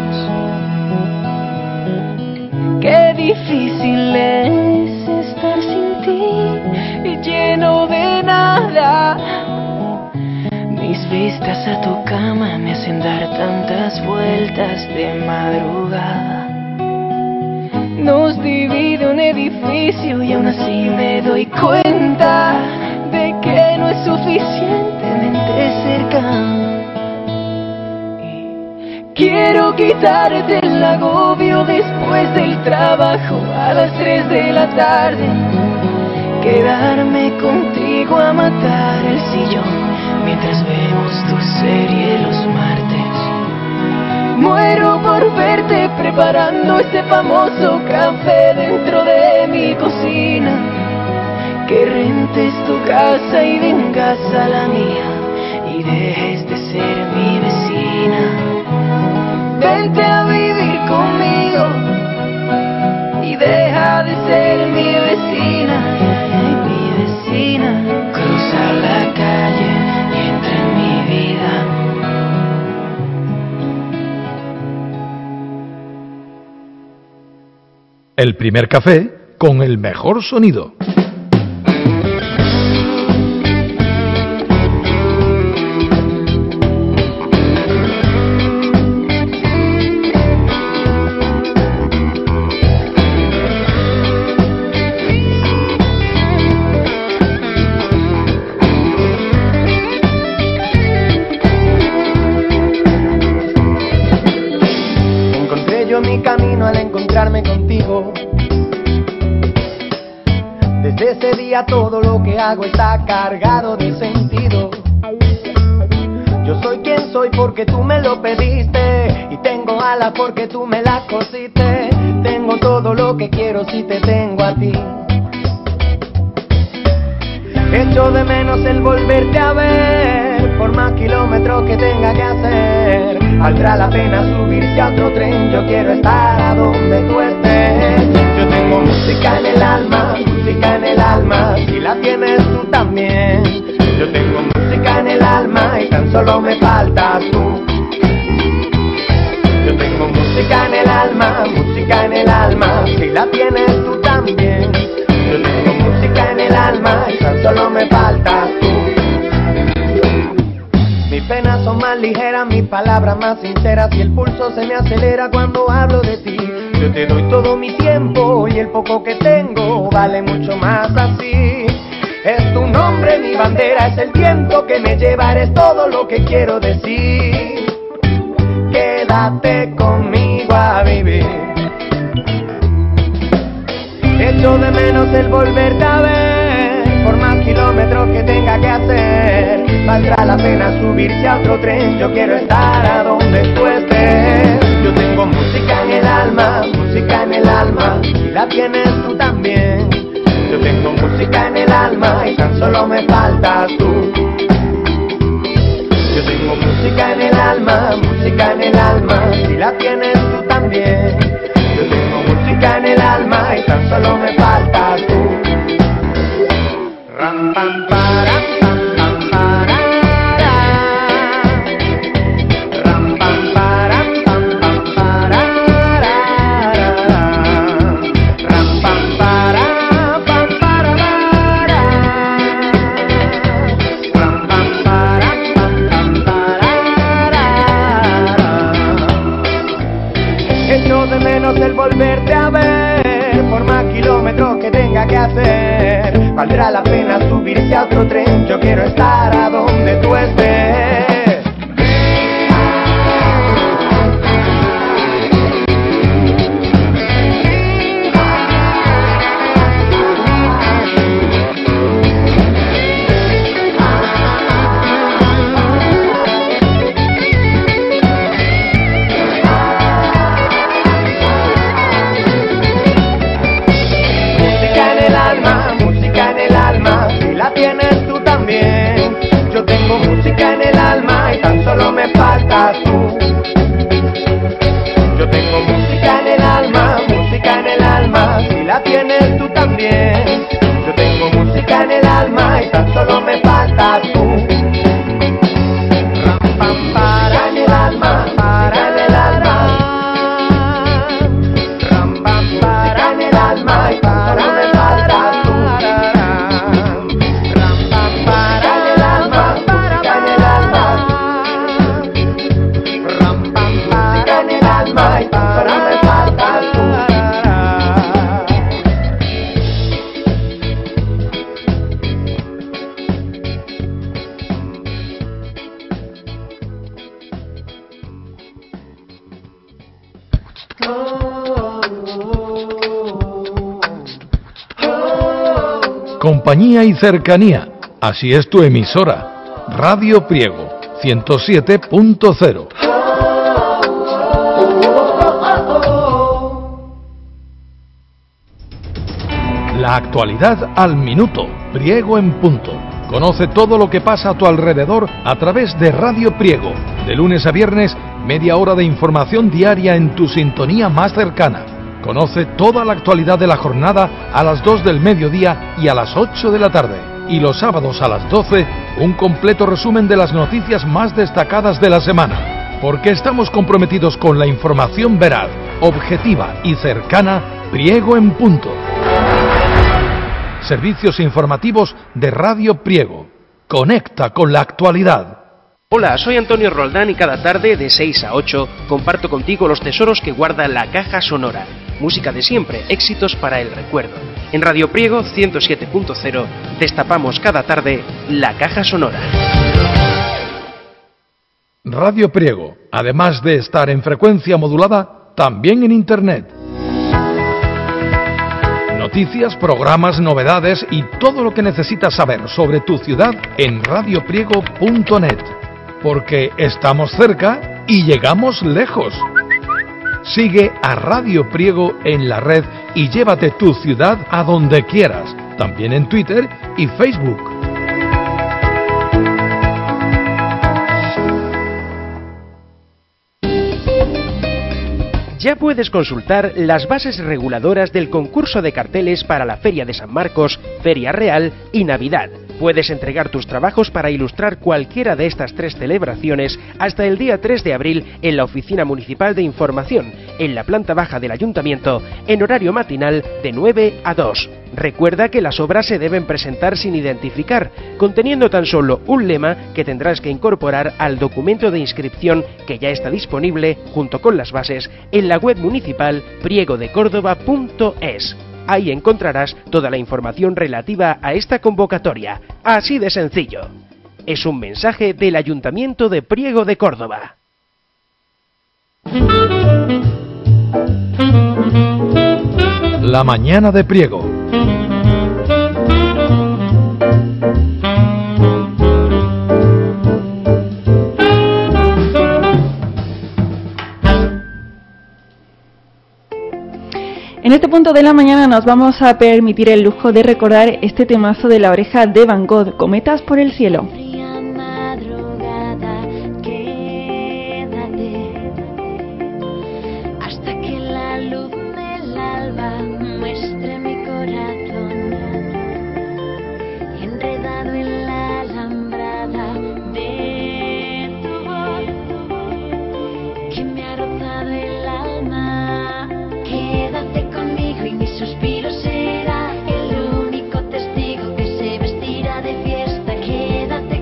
Qué difícil es estar sin ti y lleno de nada. Mis vistas a tu cama me hacen dar tantas vueltas de madrugada. Nos divide un edificio y aún así me doy cuenta de que no es suficientemente cerca. Y quiero quitarte el agobio después del trabajo a las 3 de la tarde. quedarme contigo a matar el sillón mientras vemos tu serie los martes. Muero por verte preparando ese famoso café dentro de mi cocina. Que rentes tu casa y vengas a la mía y dejes de ser mi vecina. Vente a vivir conmigo y deja de ser mi vecina. Mi vecina. Cruza la calle y entra en mi vida.
El primer café con el mejor sonido.
Mi camino al encontrarme contigo. Desde ese día todo lo que hago está cargado de sentido. Yo soy quien soy porque tú me lo pediste y tengo alas porque tú me las cosiste. Tengo todo lo que quiero si te tengo a ti. Echo de menos el volverte a ver, por más kilómetros que tenga que hacer. Valdrá la pena subirse a otro tren, yo quiero estar a donde tú estés. Yo tengo música en el alma, si la tienes tú también. Yo tengo música en el alma y tan solo me faltas tú. Yo tengo música en el alma, si la tienes tú también. Yo tengo música en el alma y tan solo me faltas tú. Mis penas son más ligeras, mis palabras más sinceras y el pulso se me acelera cuando hablo de ti. Yo te doy todo mi tiempo y el poco que tengo vale mucho más así. Es tu nombre, mi bandera, es el viento que me lleva, eres todo lo que quiero decir. Quédate conmigo a vivir. Echo de menos el volverte a ver, por más kilómetros que tenga que hacer. Valdrá la pena subirse a otro tren, yo quiero estar a donde tú estés. Yo tengo música en el alma, si la tienes tú también. Yo tengo música en el alma y tan solo me faltas tú. Yo tengo música en el alma, si la tienes tú también. Yo tengo música en el alma y tan solo me faltas tú. Ram pam param pam pam parara. Ram pam param pam pam parara. Ram pam param pam parara. Ram pam param pam pam parara. Echo de menos el volverte a ver, por más kilómetros que tenga que hacer. Valdrá la pena subirse a otro tren, yo quiero estar a donde tú estés. Música en el alma, si la tienes tú también. Yo tengo música en el alma
compañía y cercanía. Así es tu emisora, Radio Priego 107.0. La actualidad al minuto, Priego en punto. Conoce todo lo que pasa a tu alrededor a través de Radio Priego. De lunes a viernes, media hora de información diaria en tu sintonía más cercana. Conoce toda la actualidad de la jornada a las 2 del mediodía y a las 8 de la tarde. Y los sábados a las 12, un completo resumen de las noticias más destacadas de la semana. Porque estamos comprometidos con la información veraz, objetiva y cercana, Priego en punto. Servicios informativos de Radio Priego. Conecta con la actualidad.
Hola, soy Antonio Roldán y cada tarde de 6 a 8 comparto contigo los tesoros que guarda la caja sonora. Música de siempre, éxitos para el recuerdo. En Radio Priego 107.0 destapamos cada tarde la caja sonora.
Radio Priego, además de estar en frecuencia modulada, también en Internet. Noticias, programas, novedades y todo lo que necesitas saber sobre tu ciudad en radiopriego.net. Porque estamos cerca y llegamos lejos. Sigue a Radio Priego en la red y llévate tu ciudad a donde quieras, también en Twitter y Facebook.
Ya puedes consultar las bases reguladoras del concurso de carteles para la Feria de San Marcos, Feria Real y Navidad. Puedes entregar tus trabajos para ilustrar cualquiera de estas 3 celebraciones hasta el día 3 de abril en la Oficina Municipal de Información, en la planta baja del Ayuntamiento, en horario matinal de 9 a 2. Recuerda que las obras se deben presentar sin identificar, conteniendo tan solo un lema que tendrás que incorporar al documento de inscripción que ya está disponible, junto con las bases, en la web municipal priegodecórdoba.es. Ahí encontrarás toda la información relativa a esta convocatoria. Así de sencillo. Es un mensaje del Ayuntamiento de Priego de Córdoba.
La mañana de Priego.
En este punto de la mañana nos vamos a permitir el lujo de recordar este temazo de La Oreja de Van Gogh, Cometas por el cielo.
Fría madrugada, quédate hasta que la luz del alba muestre mi corazón enredado en la alambrada de tu voz que me ha rozado el alma. Quédate conmigo y mi suspiro será el único testigo que se vestirá de fiesta. Quédate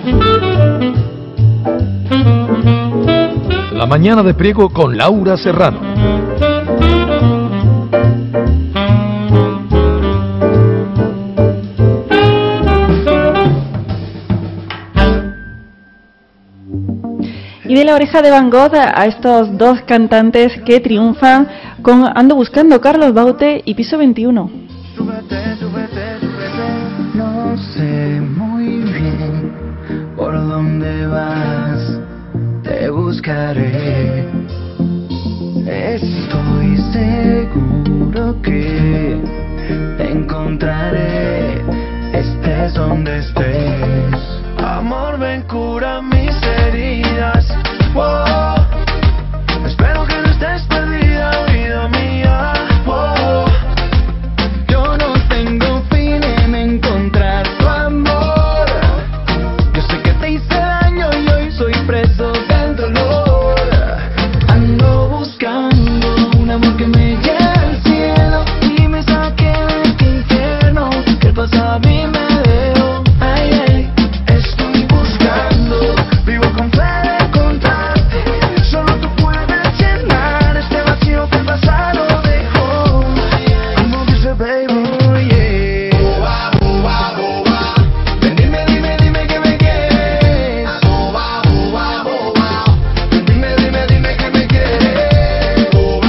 La mañana de Priego con Laura Serrano.
Y de la oreja de Van Gogh a estos dos cantantes que triunfan con Ando Buscando, Carlos Baute y Piso 21.
Súbete, no sé muy bien por dónde vas, te buscaré. Estoy seguro que te encontraré, estés donde estés. Amor, ven, cura mis heridas. Oh, espero que no estés perdida, vida mía. Oh, yo no tengo fin en encontrar tu amor. Yo sé que te hice daño y hoy soy preso del dolor. Ando buscando un amor que me lleve al cielo y me saque de este infierno que el pasado a mí me dejó. Ay, ay, estoy buscando, vivo con fe de encontrarte. Solo tú puedes llenar este vacío que el pasado dejó. Como dice baby, yeah. Ven, dime que me quieres. Dime que me quieres.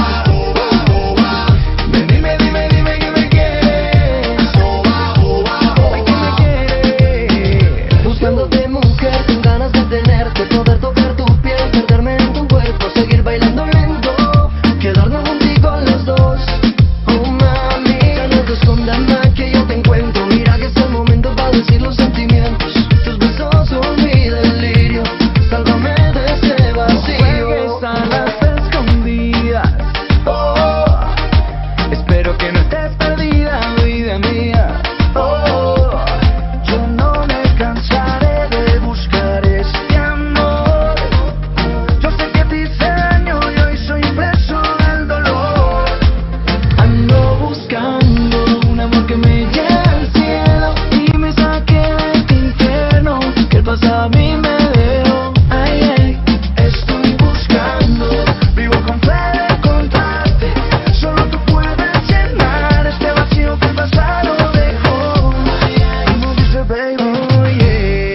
Ven, dime que me quieres. Ay, que me quieres.
Buscándote, mujer, con ganas de tenerte, poder tocar tu piel, perderme en tu cuerpo, seguir bailando lento, quedarnos contigo los dos. Oh mami, ya no te escondas más que yo te encuentro. Mira que es el momento para decir los sentimientos. Tus besos son mi delirio, sálvame de ese vacío.
Juegues a las escondidas. Oh, espero que no estés perdida, vida mía. Oh, yo no me cansaré de buscar este amor. Yo sé que te hice daño y hoy soy preso del dolor. Ando buscando un amor que me lleve al cielo y me saque de este infierno que el pasado a mí me dejó. Ay, ay, estoy buscando, vivo con fe de encontrarte. Solo tú puedes llenar este vacío que el pasado dejó. Como dice baby, yeah.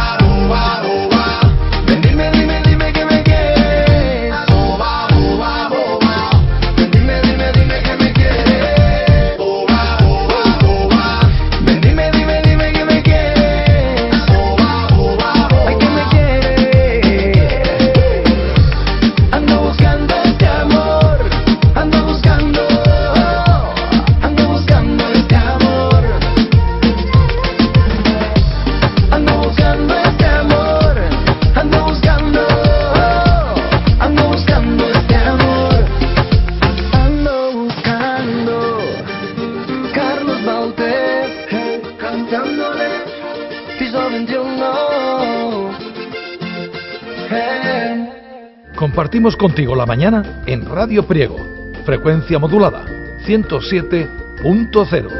Ven, dime que me quieres. Ven, dime que me quieres. Ven, dime que me quieres. Ay, que me quieres. Ando buscando este amor. Ando buscando este amor. Ando buscando este amor. Ando buscando este amor. Ando buscando Carlos Baute, cantándole Piso 21. Hey.
Compartimos contigo la mañana en Radio Priego, frecuencia modulada 107.0.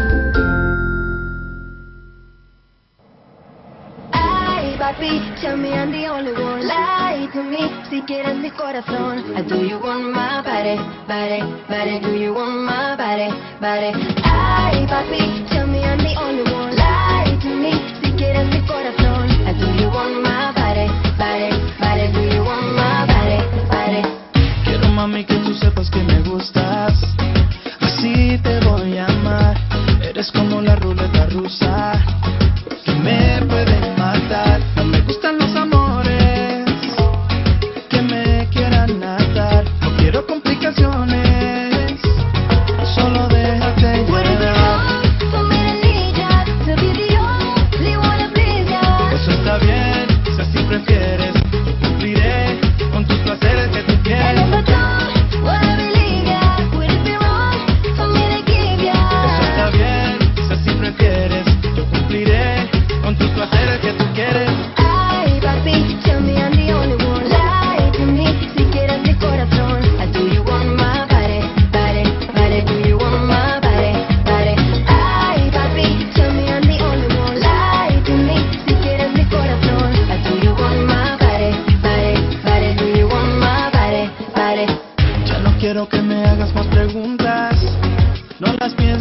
Ay, papi, tell me I'm the only one. Lie to me, si quieres mi corazón. Do you want my body, body, body? Do you want my body, body? Ay, papi, tell me I'm the only one. Lie to me, si quieres mi corazón. Do you want my body, body, body? Do you want my body, body?
Quiero, mami, que tú sepas que me gustas. Así te voy a amar. Eres como la ruleta rusa que me puede matar. No me gustan los amores que me quieran atar. No quiero complicaciones, solo déjate
What is it
llevar.
wrong for me to need ya, to be the only one to please ya?
Eso está bien, si así prefieres, yo cumpliré con tus placeres que tú
And
quieres.
if I don't wanna believe ya, would it be wrong for me to give ya?
Eso está bien, si así prefieres, yo cumpliré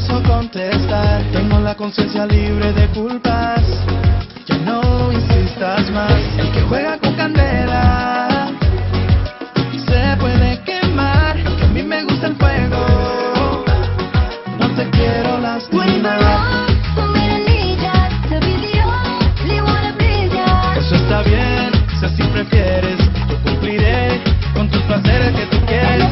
pienso contestar. Tengo la conciencia libre de culpas. Ya no insistas más. El que juega con candela se puede quemar. Que a mí me gusta el fuego. No te quiero lastimar. Eso está bien, si así prefieres. Yo cumpliré con tus placeres que tú quieres.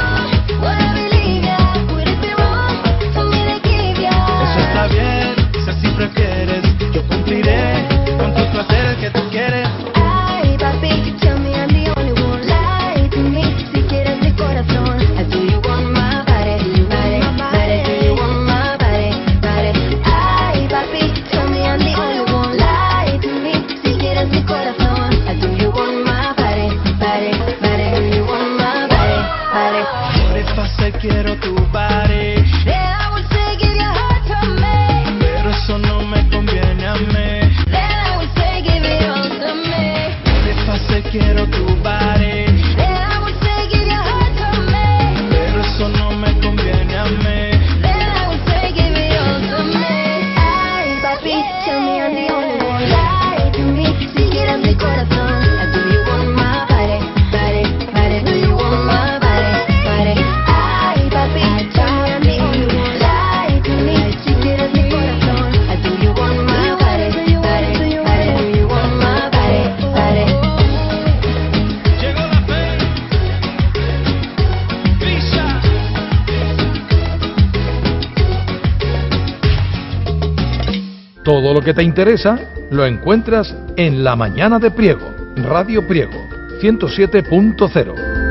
Eso está bien, si así prefieres. Yo cumpliré con tus placeres que tú quieres.
Ay, papi, tell me I'm the only one. Lie to me, si quieres mi corazón. Do you want my body, body, body? Do you want my body, body? Ay, papi, tell me I'm the only one. Lie to me, si quieres mi corazón. Do you want my body, body, body? Do you want my body, body?
Por el placer quiero tu body.
Then I would say give your heart to me.
Pero eso no me conviene a mí.
Then I would say give it all to me.
Por el placer quiero tu body.
Then I would say give your heart to me.
Pero eso no me conviene a mí.
Then I would say give it all to me. Ay, papi, tell me I'm the only one. Lie to me, si quieres mi corazón. Do you want my body, body, body? Do you want my body, body? Ay, papi, tell me I'm the only one. Lie to me, si quieres mi corazón. Do you want my body, body, body? Do you want my body, body?
Llegó la fe. Grisa.
Todo lo que te interesa lo encuentras en La Mañana de Priego, Radio Priego, 107.0.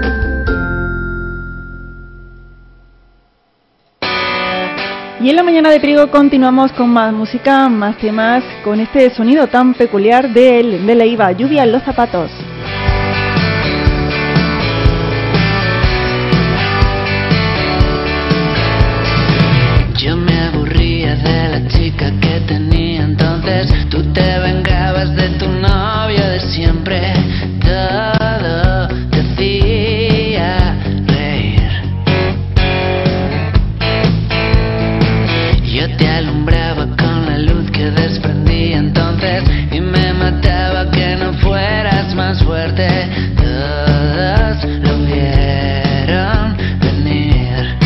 Y en La Mañana de Priego continuamos con más música, más temas, con este sonido tan peculiar de Leiva, Lluvia en los zapatos.
Yo me aburría de la chica que tenía entonces. Tú te vengabas de tu novio de siempre. Todo te hacía reír. Yo te alumbraba con la luz que desprendía entonces y me mataba que no fueras más fuerte. Todos lo vieron venir.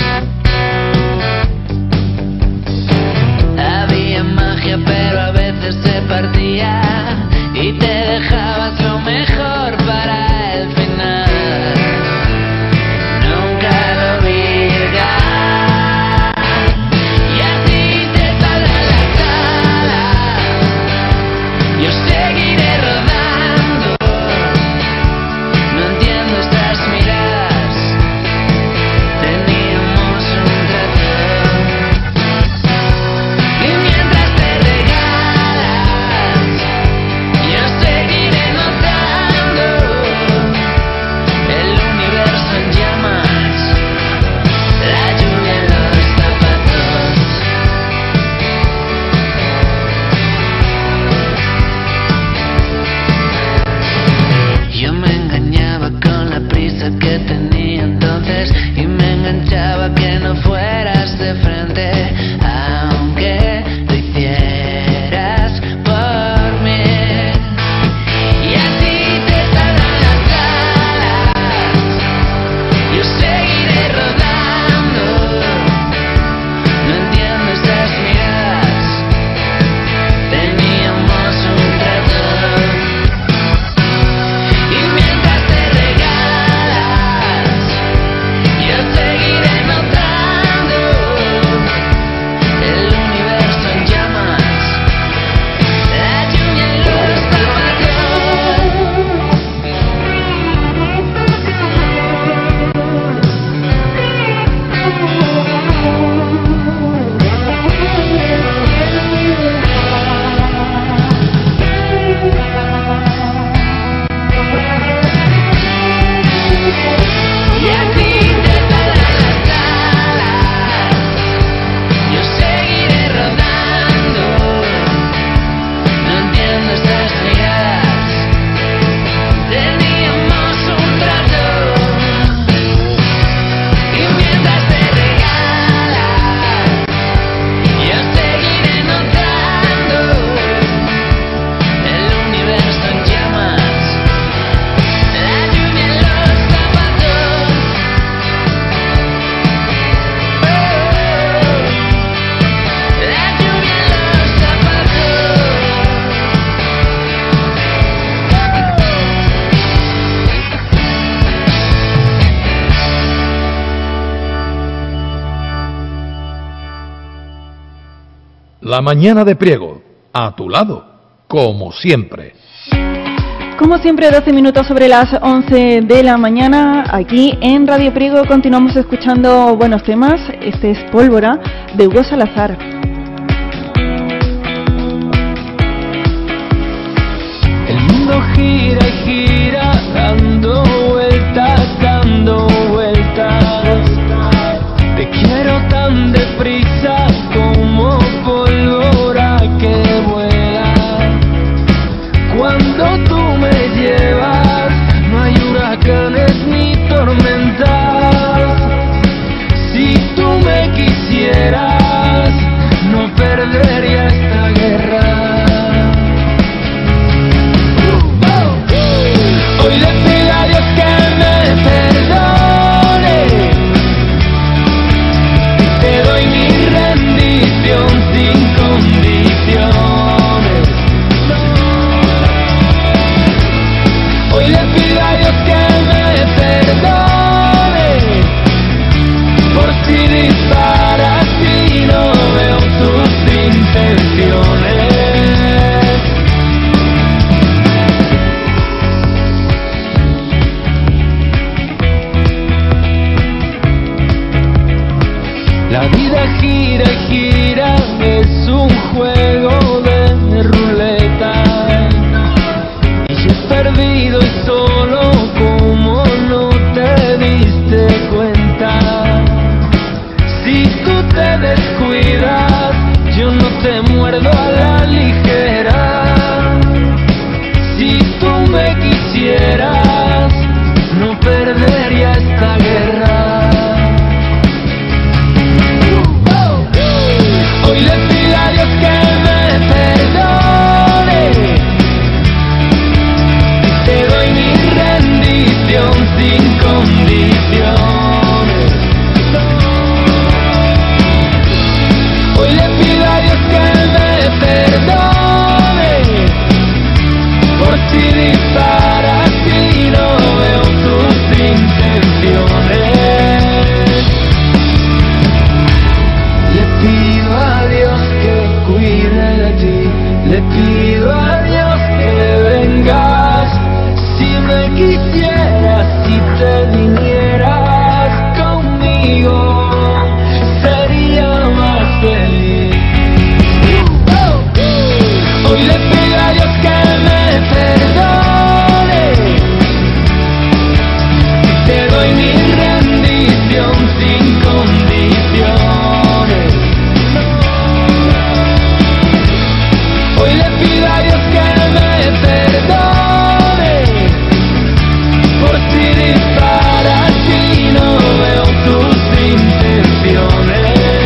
Había magia pero a veces se partía y te dejabas lo mejor para el final. Nunca lo vi llegar y así te sale la sala. Yo sé
La mañana de Priego, a tu lado, como siempre.
Como siempre, 12 minutos sobre las 11 de la mañana, aquí en Radio Priego continuamos escuchando buenos temas. Este es Pólvora, de Hugo Salazar.
El mundo gira y gira, dando vueltas, dando vueltas. Te quiero tan deprisa como pólvora que vuela. Cuando tú me llevas, no hay huracanes ni tormentas. Si tú me quisieras, no perdería esta guerra. Hoy le pido a Dios que me perdone. Te doy mi rendición sin condiciones. Hoy le pido a Dios que me perdone por si disparas y no veo tus intenciones. La vida gira y gira, es un juego de ruleta. Y yo he perdido y solo, como no te diste cuenta. Si tú te descuidas, yo no te muerdo a la ligera. Si tú me quisieras, no perdería esta guerra. Hoy le pido a Dios que me perdone. Te doy mi rendición sin condiciones. Hoy le pido a Dios que me perdone por si disparas y no veo tus intenciones. Le pido a Dios que cuide de ti. Le pido a Dios que vengas. Si me quisieras, si te vinieras conmigo, sería más feliz. Hoy le pido a Dios que me perdone. Te doy mi rendición sin condiciones. Hoy le pido a Dios que me perdone por si disparas y no veo tus intenciones.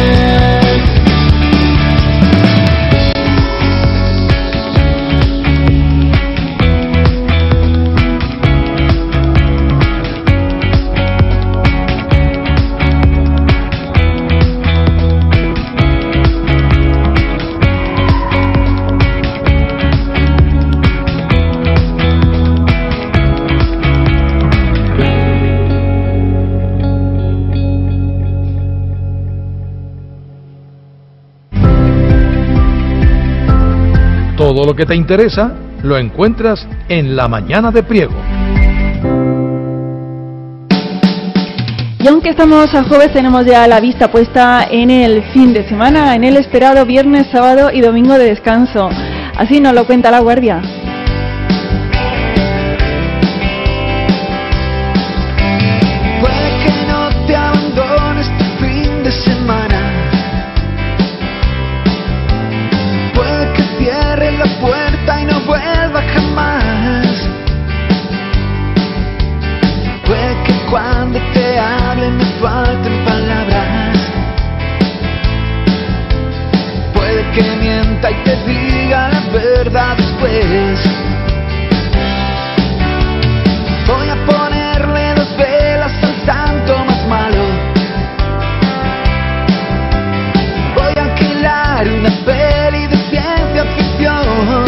Todo lo que te interesa lo encuentras en La Mañana de Priego.
Y aunque estamos a jueves, tenemos ya la vista puesta en el fin de semana, en el esperado viernes, sábado y domingo de descanso. Así nos lo cuenta La Guardia.
Puede que no te abandone este fin de semana. Puede que cierre la puerta y no vuelva jamás. Puede que cuando te hable me falten palabras. Puede que mienta y te diga la verdad después. Voy a ponerle 2 velas al santo más malo. Voy a alquilar una peli de ciencia ficción.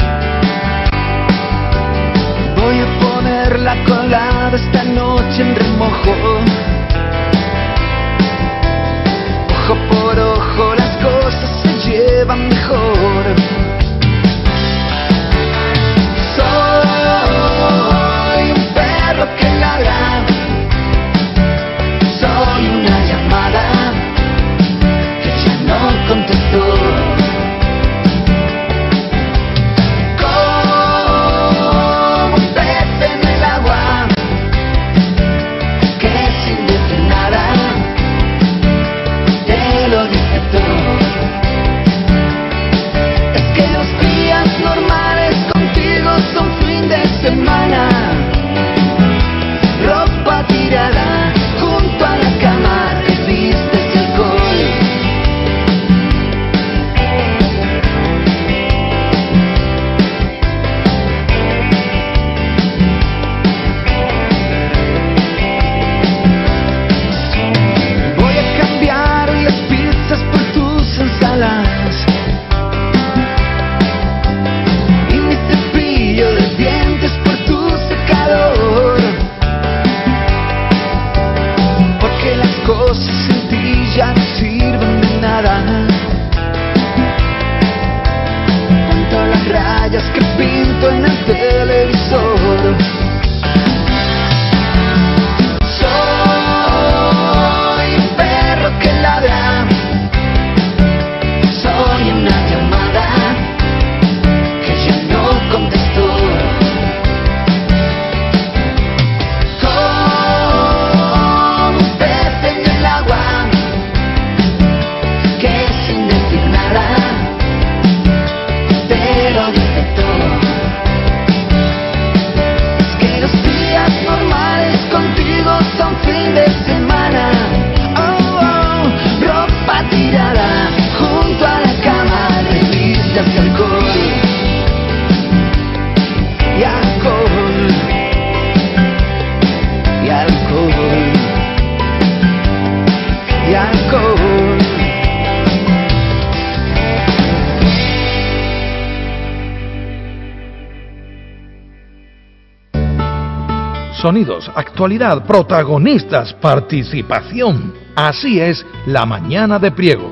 Voy a ponerla colada esta noche en remojo. Ojo por ojo las cosas se llevan rayas que pinto en el televisor. Soy un perro que ladra, soy una llamada que ya no contestó. Como un pez en el agua que sin decir nada te lo dice todo. Es que los días normales contigo son fin de semana. Oh, oh, ropa tirada junto a la cama, revistas de alcohol y alcohol y alcohol y alcohol.
Sonidos, actualidad, protagonistas, participación. Así es la mañana de Priego.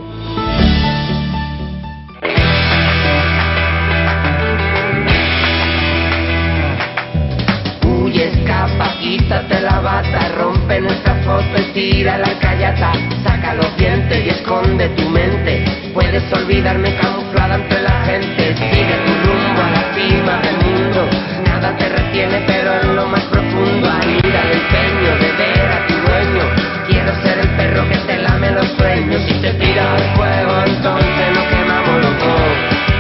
Huye, escapa, quítate la bata, rompe nuestra foto y tira la callata. Saca los dientes y esconde tu mente. Puedes olvidarme camuflada entre la gente. Sigue tu rumbo a la cima del mundo. Nada te retiene, pero en lo más profundo anida el empeño de ver a tu dueño. Quiero ser el perro que te lame los sueños. Si te tiras al fuego, entonces nos quemamos los dos.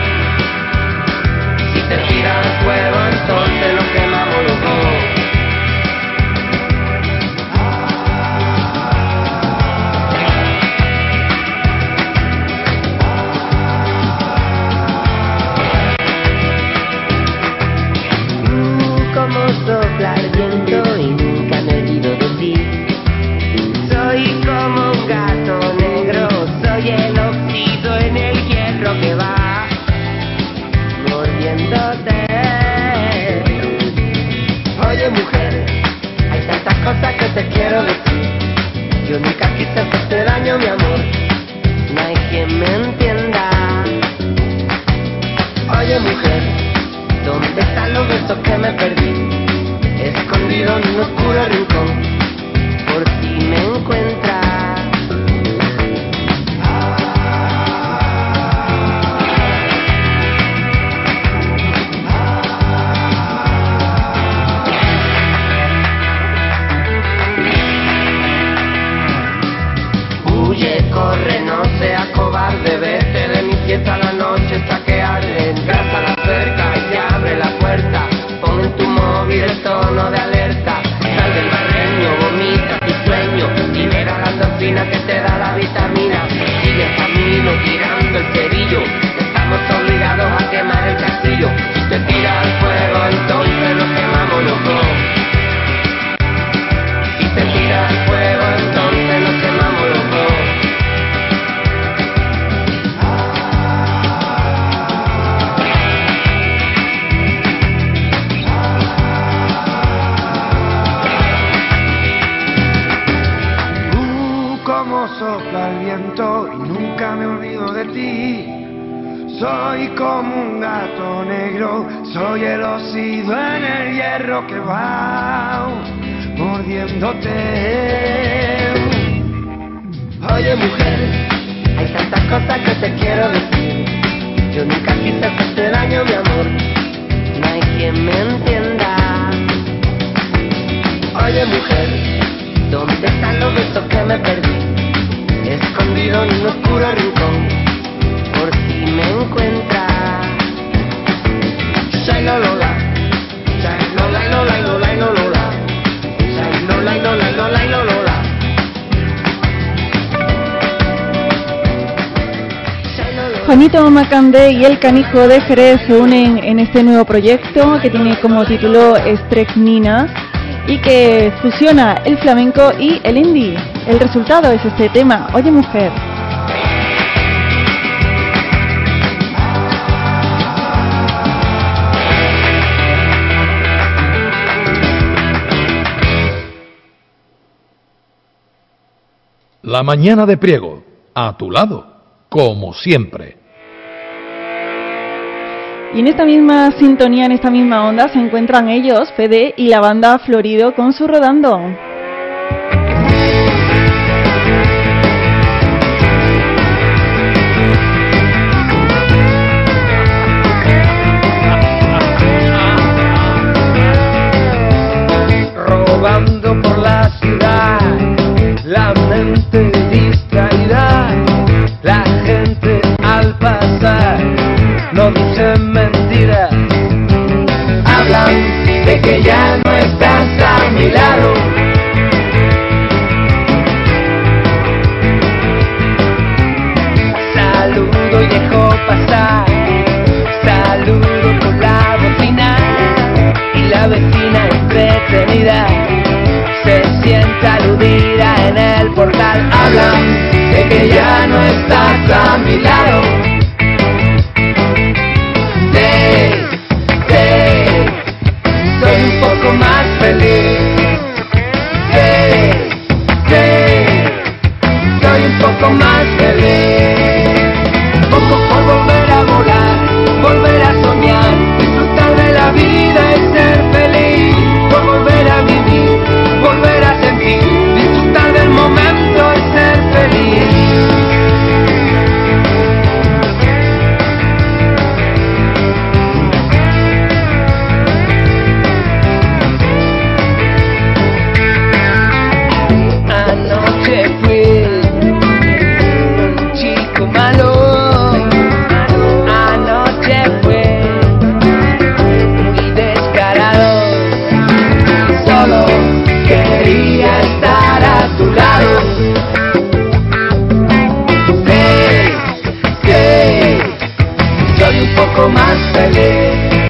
Si te tiras al fuego, entonces nos quemamos los dos. Como sopla el viento y nunca me olvido de ti. Soy como un gato negro, soy el óxido en el hierro que va mordiéndote. Oye mujer, hay tantas cosas que te quiero decir. Yo nunca quise hacerte daño, mi amor, no hay quien me entienda. Oye mujer, ¿dónde están los besos que me perdí? Escondido en un oscuro rincón, por si me encuentras. Huye, corre, no seas cobarde, vete de mi fiesta a la noche hasta que arde. Entras a la cerca y te abre la puerta. Pon en tu móvil el tono de alerta. Sal del barreño, vomita tu sueño. Libera la endorfina que te da la vitamina. Sigue el camino tirando el cerillo. Estamos obligados a quemar el castillo. Si te tiras al fuego, entonces nos quemamos los dos. Si te tiras al fuego, entonces nos quemamos los dos.
Como sopla el viento y nunca me olvido de ti. Soy como un gato negro, soy el óxido en el hierro que va mordiéndote. Oye mujer, hay tantas cosas que te quiero decir. Yo nunca quise hacerte daño, mi amor, no hay quien me entienda. Oye mujer, ¿dónde están los besos que me perdí? Escondido en un oscuro rincón, por si me encuentras. Shai Lola, Shai Lola, Lola, Lola, Lola, Shai Lola, Lola, Lola, Lola.
Juanito Macandé y el Canijo de Jerez se unen en este nuevo proyecto que tiene como título Strechnina y que fusiona el flamenco y el indie. El resultado es este tema, Oye Mujer.
La mañana de Priego, a tu lado, como siempre.
Y en esta misma sintonía, en esta misma onda, se encuentran ellos, Fede y la banda Florido, con su Rodando.
Robando por la ciudad, la mente distraída, la gente al pasar no dicen mentiras, hablan de que ya no estás a mi lado. Saludo y dejo pasar, saludo con la bocina y la vecina entretenida se siente aludida en el portal. Hablan de que ya no estás a mi lado. Soy un poco más feliz. Soy un poco más feliz. Poco por volver a volar, volver a soñar, disfrutar de la vida y ser feliz. Por volver a vivir, volver a sentir, disfrutar del momento y ser feliz. Más feliz,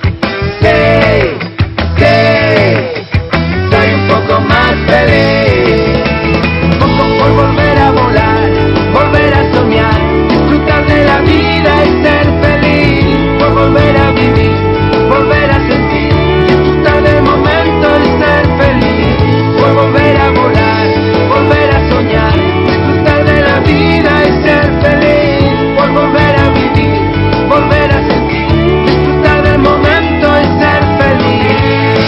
soy un poco más feliz. Poco por volver a volar, volver a soñar, disfrutar de la vida y ser feliz. Por volver a vivir, volver a sentir, disfrutar del momento y ser feliz. Por volver a volar, volver a soñar, disfrutar de la vida y ser feliz. Por volver a vivir, volver a sentir, disfrutar del momento y ser feliz.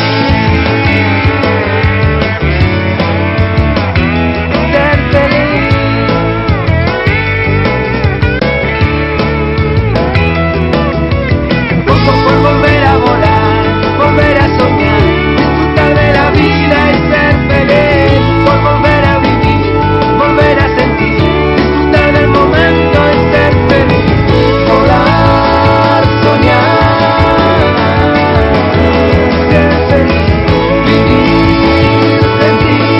Ser feliz. Poco por volver a volar, volver a soñar, disfrutar de la vida y ser feliz. Por volver a vivir, volver a sentir, disfrutar del momento y ser feliz. Volar, soñar, ser feliz, vivir, sentir,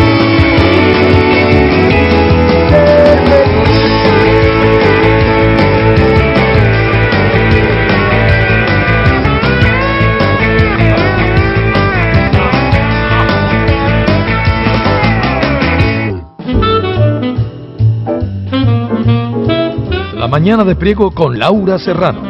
ser feliz.
La mañana de Priego con Laura Serrano.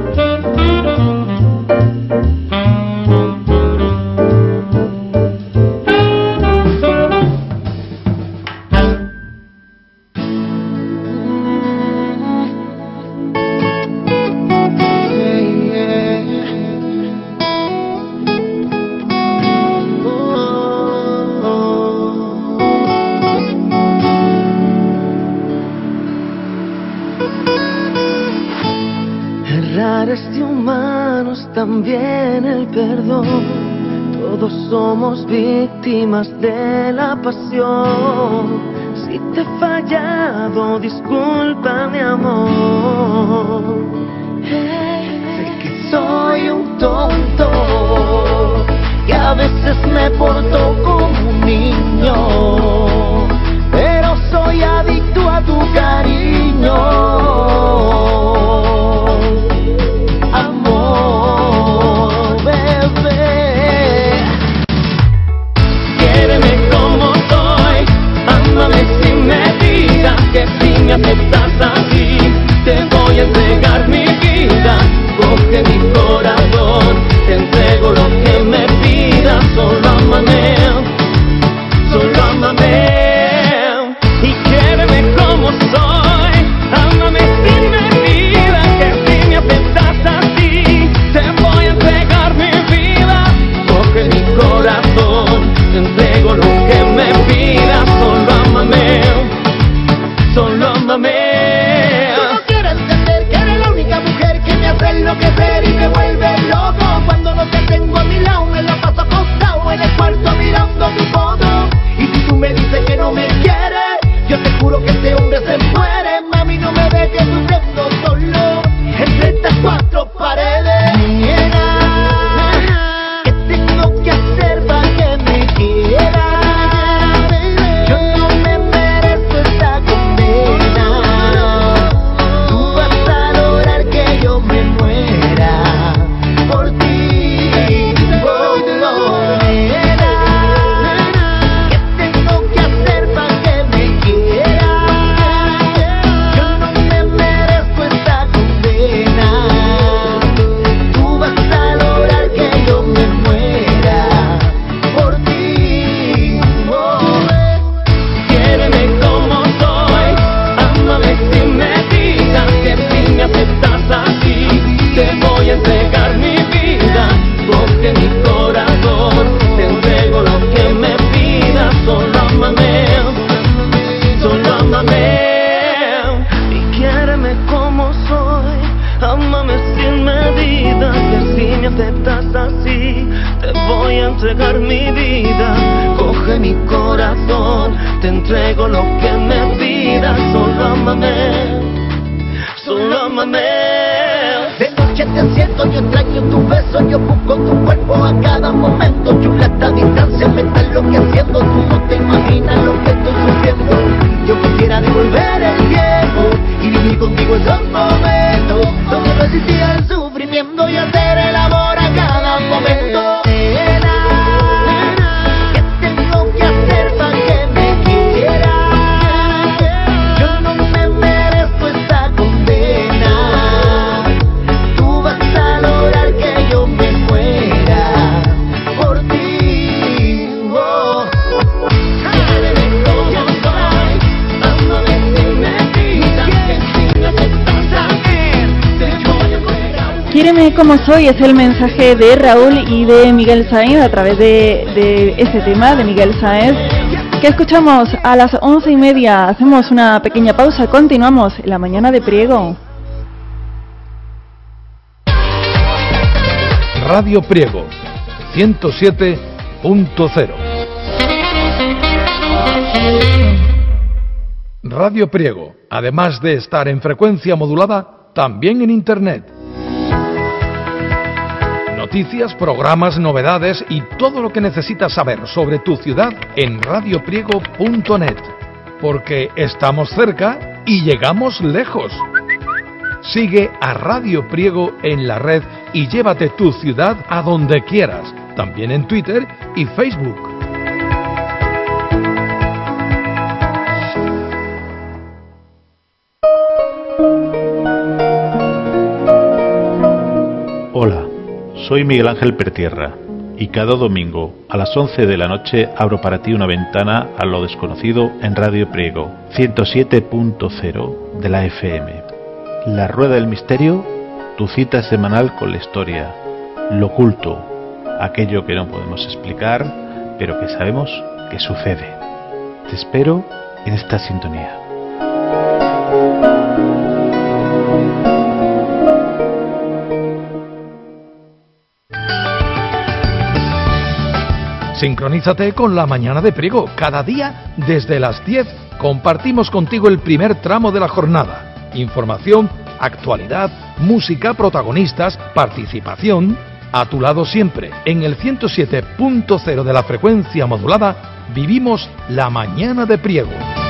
Errar es de humanos, también el perdón. Todos somos víctimas de la pasión. Si te he fallado, disculpa mi amor. Sé que soy un tonto y a veces me porto como un niño, pero soy adicto a tu cariño. Que si me aceptas así, te voy a enloquecer y me vuelve loco. Cuando no te tengo a mi lado me la paso acostado en el cuarto mirando tu foto. Y si tú me dices que no me quieres, yo te juro que este hombre se muere. Mami, no me dejes sufriendo solo entre estas cuatro paredes. Nena, ¿qué tengo que hacer para que me quieras? Yo no me merezco esta condena. Tú vas a lograr que yo me muera por ti. Oh, nena, ¿qué tengo que hacer para que me quieras? Yo no me merezco esta condena. Tú vas a lograr que yo me muera por ti. Oh, quiéreme como soy, ámame sin medidas, que si me aceptas así, te voy a entregar mi vida. Coge mi corazón, te entrego lo que me pidas, solo ámame, solo ámame. Y quiéreme como soy, ámame sin medidas, que si me aceptas así, te voy a entregar mi vida. Coge mi corazón, te entrego lo que me pidas, solo ámame, solo ámame. De noche te siento, yo extraño tu beso, yo busco tu cuerpo a cada momento. Chula, esta distancia me está enloqueciendo, tú no te imaginas lo que estoy sufriendo. Yo quisiera devolver el tiempo y vivir contigo esos momentos donde no existía el sufrimiento y hacer el amor a cada momento. Nena, ¿qué tengo que hacer para que me quieras? Yo no me merezco esta condena. Tú vas a lograr que yo me muera por ti. Oh, quiéreme como soy, ámame sin medidas, que si me aceptas así, te voy a entregar.
Quiéreme como soy es el mensaje de Raúl y de Miguel Sáenz a través de este tema de Miguel Sáenz que escuchamos a las 11:30. Hacemos una pequeña pausa, continuamos en la mañana de Priego.
Radio Priego 107.0. Radio Priego, además de estar en frecuencia modulada, también en Internet. Noticias, programas, novedades y todo lo que necesitas saber sobre tu ciudad en radiopriego.net. Porque estamos cerca y llegamos lejos. Sigue a Radio Priego en la red y llévate tu ciudad a donde quieras, también en Twitter y Facebook.
Hola, soy Miguel Ángel Pertierra y cada domingo a las 11 de la noche abro para ti una ventana a lo desconocido en Radio Priego 107.0 de la FM. La Rueda del Misterio, tu cita semanal con la historia, lo oculto, aquello que no podemos explicar, pero que sabemos que sucede. Te espero en esta sintonía.
Sincronízate con la mañana de Priego. Cada día, desde las 10, compartimos contigo el primer tramo de la jornada. Información, actualidad, música, protagonistas, participación. A tu lado siempre, en el 107.0 de la frecuencia modulada, vivimos la mañana de Priego.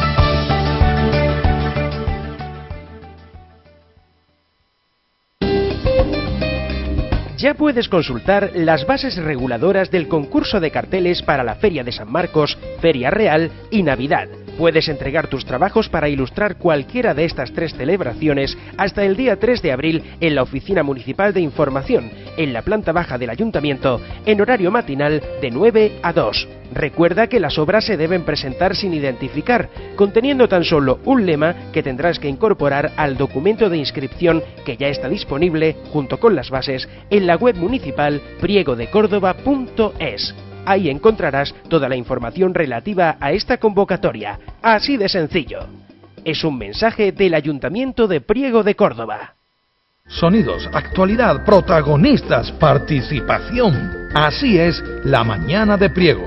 Ya puedes consultar las bases reguladoras del concurso de carteles para la Feria de San Marcos, Feria Real y Navidad. Puedes entregar tus trabajos para ilustrar cualquiera de estas tres celebraciones hasta el día 3 de abril en la Oficina Municipal de Información, en la planta baja del Ayuntamiento, en horario matinal de 9 a 2. Recuerda que las obras se deben presentar sin identificar, conteniendo tan solo un lema que tendrás que incorporar al documento de inscripción que ya está disponible, junto con las bases, en la web municipal priego-de-córdoba.es. Ahí encontrarás toda la información relativa a esta convocatoria. Así de sencillo. Es un mensaje del Ayuntamiento de Priego de Córdoba.
Sonidos, actualidad, protagonistas, participación. Así es La Mañana de Priego.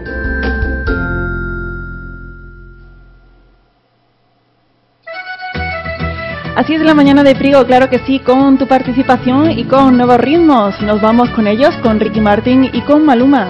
Así es La Mañana de Priego, claro que sí, con tu participación y con nuevos ritmos. Nos vamos con ellos, con Ricky Martin y con Maluma.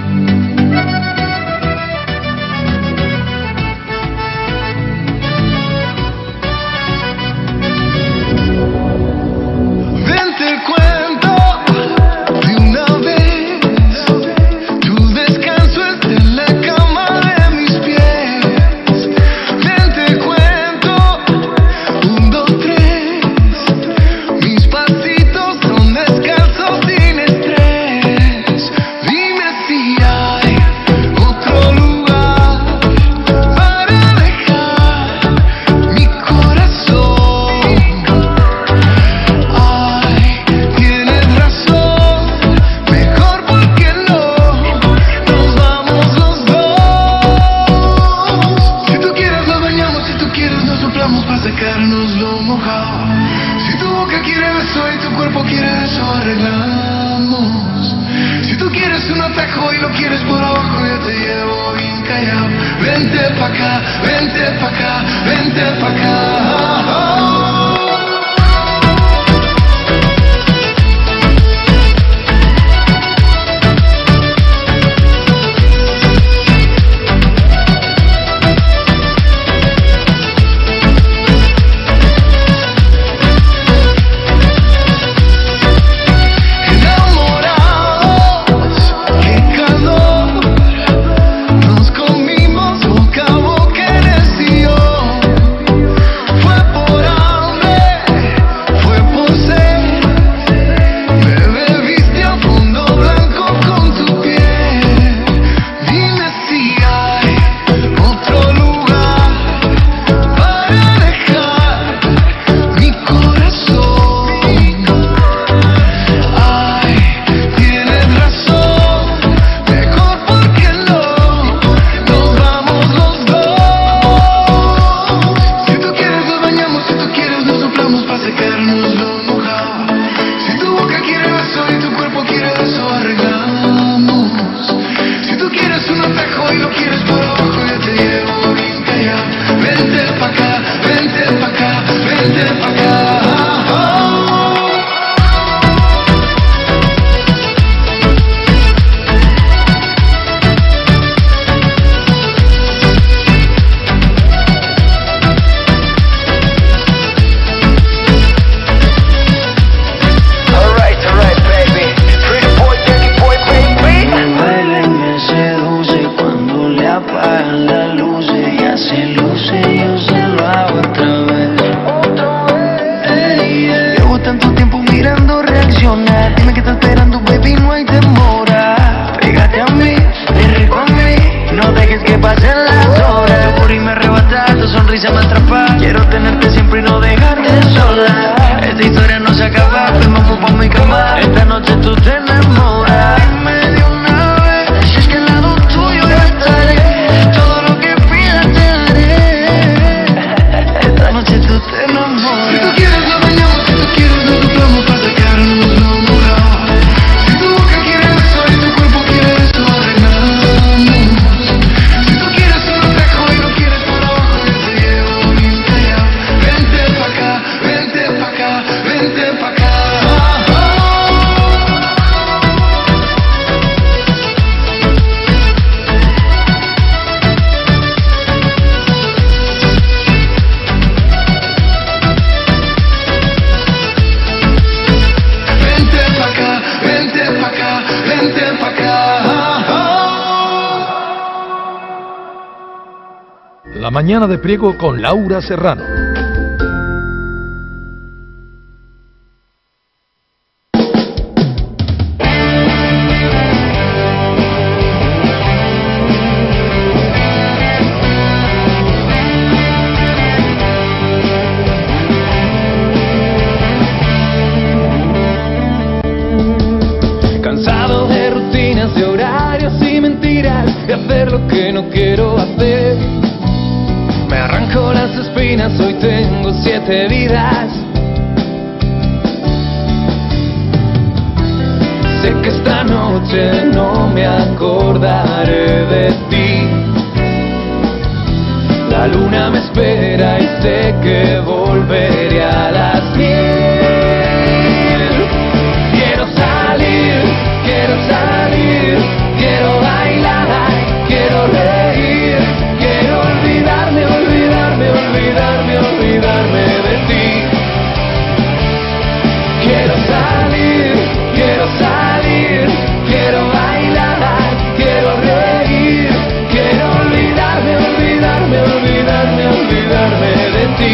La Mañana de Priego con Laura Serrano.
Cansado de rutinas, de horarios y mentiras, de hacer lo que no quiero hacer. Me arranco las espinas, hoy tengo 7 vidas. Sé que esta noche no me acordaré de ti. La luna me espera y sé que volveré a las 10. Quiero salir, quiero bailar, quiero reír, quiero olvidarme de ti. Quiero salir, quiero bailar, quiero reír, quiero olvidarme de ti.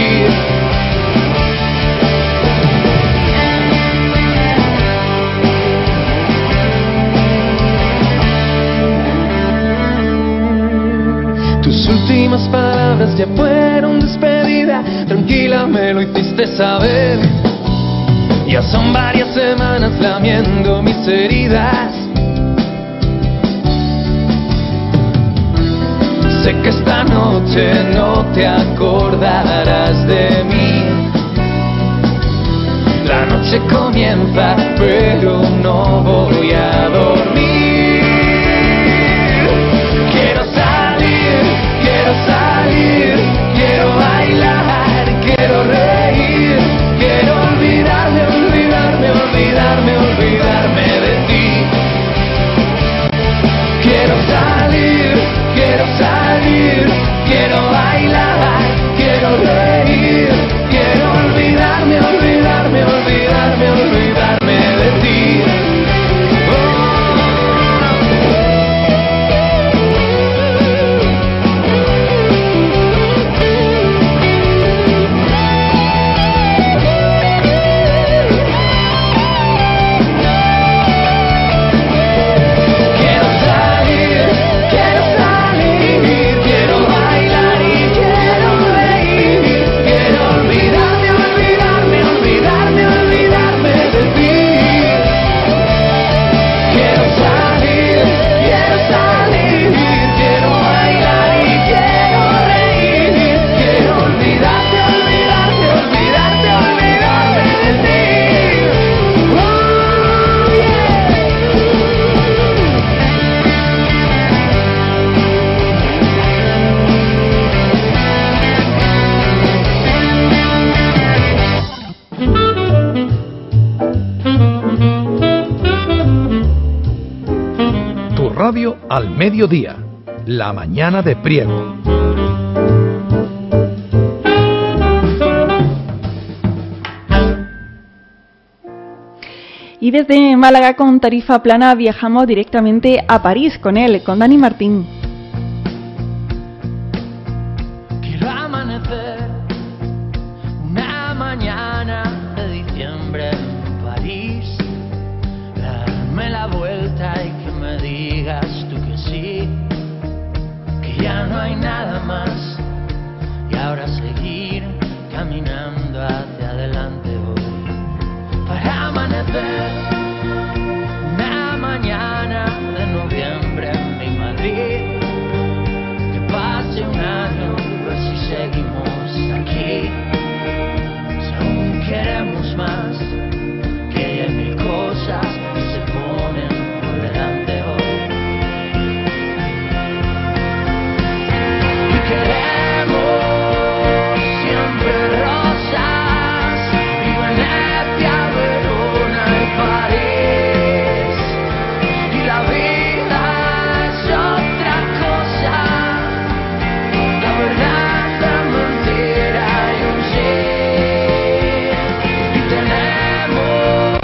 Tus últimas palabras ya fueron despedida, tranquila me lo hiciste saber. Ya son varias semanas lamiendo mis heridas. Sé que esta noche no te acordarás de mí. La noche comienza, pero no voy a dormir. Quiero salir, quiero bailar, quiero reír, quiero olvidarme de ti. Quiero salir, quiero bailar, quiero reír, quiero olvidarme de ti.
Radio al mediodía, la mañana de Priego.
Y desde Málaga con tarifa plana viajamos directamente a París con él, con Dani Martín.
Quiero amanecer una mañana de diciembre en París, darme la vuelta y que me digas tú que sí, que ya no hay nada más y ahora seguir caminando hacia adelante voy. Para amanecer una mañana de noviembre en mi Madrid, que pase un año, ver si seguimos aquí, si aún queremos más, que hay mil cosas que se ponen por delante hoy. Y queremos siempre rosas y Venecia, Verona y París, y la vida es otra cosa, la verdad es mentira y un sí, y tenemos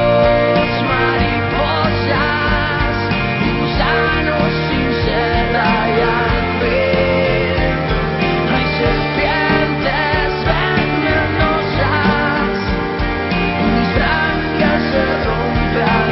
mariposas y gusanos sin seda y al fin hay serpientes venenosas y mis branquias se rompe al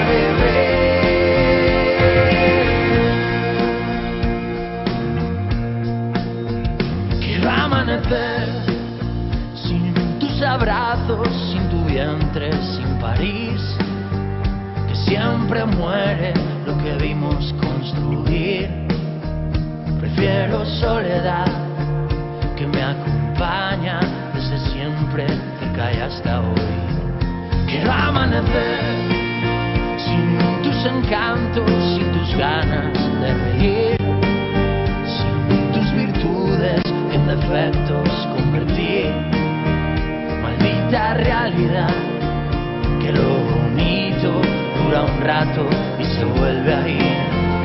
beber. Quiero amanecer sin tus abrazos, sin tu vientre, sin París, que siempre muere lo que vimos construir. Prefiero soledad que me acompaña desde siempre, cerca y hasta hoy. Quiero amanecer sin tus tus encantos, sin tus ganas de reír, sin tus virtudes en defectos convertir. Maldita realidad, que lo bonito dura un rato y se vuelve a ir.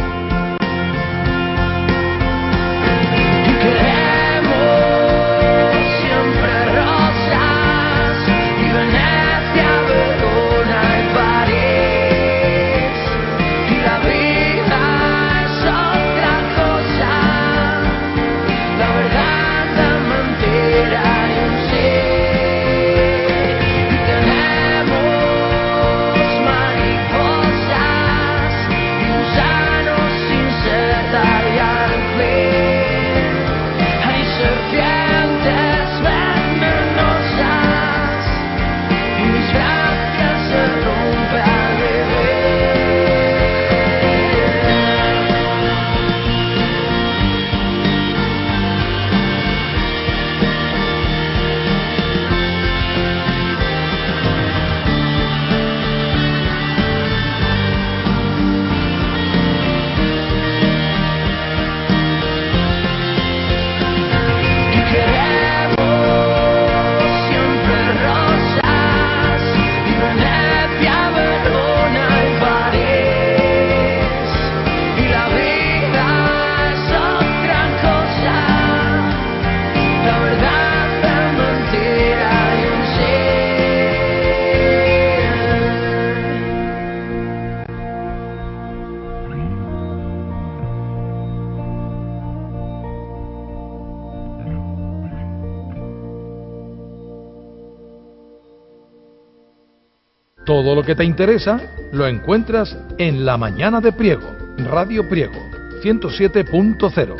Todo lo que te interesa lo encuentras en La Mañana de Priego, Radio Priego, 107.0.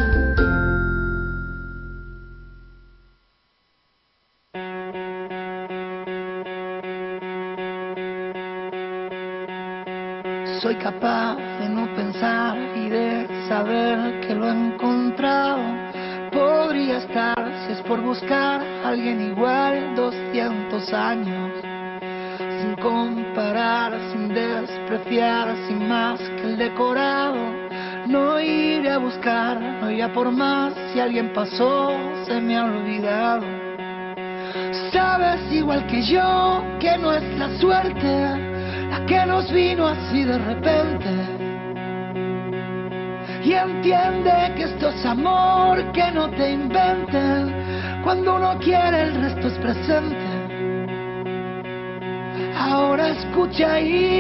Soy capaz de no pensar y de saber que lo he encontrado. Podría estar, si es por buscar a alguien igual, 200 años. Sin comparar, sin despreciar, sin más que el decorado. No iré a buscar, no iré a por más. Si alguien pasó, se me ha olvidado. Sabes igual que yo que no es la suerte la que nos vino así de repente. Y entiende que esto es amor, que no te inventen. Cuando uno quiere el resto es presente. Ahora escucha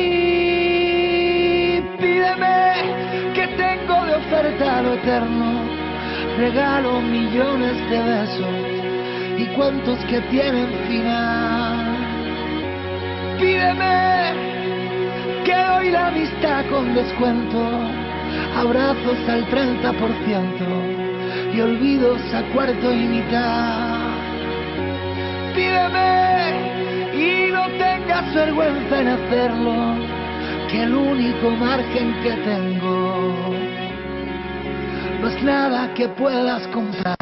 y pídeme, que tengo de oferta lo eterno. Regalo millones de besos y cuentos que tienen final. Pídeme, que doy la amistad con descuento, abrazos al 30% y olvidos a cuarto y mitad. Pídeme y no tengas vergüenza en hacerlo, que el único margen que tengo no es nada que puedas comprar.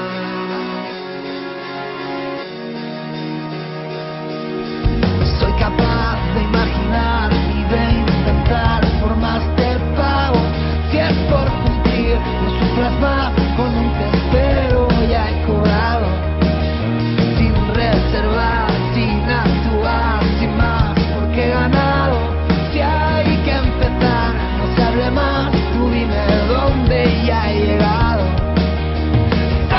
Soy capaz de imaginar y de intentar formas de pago. Si es por cumplir, no sufras más, con un te espero ya he cobrado. Sin reservar, sin actuar, sin más, porque he ganado. Si hay que empezar, no se hable más, tú dime dónde ya he llegado.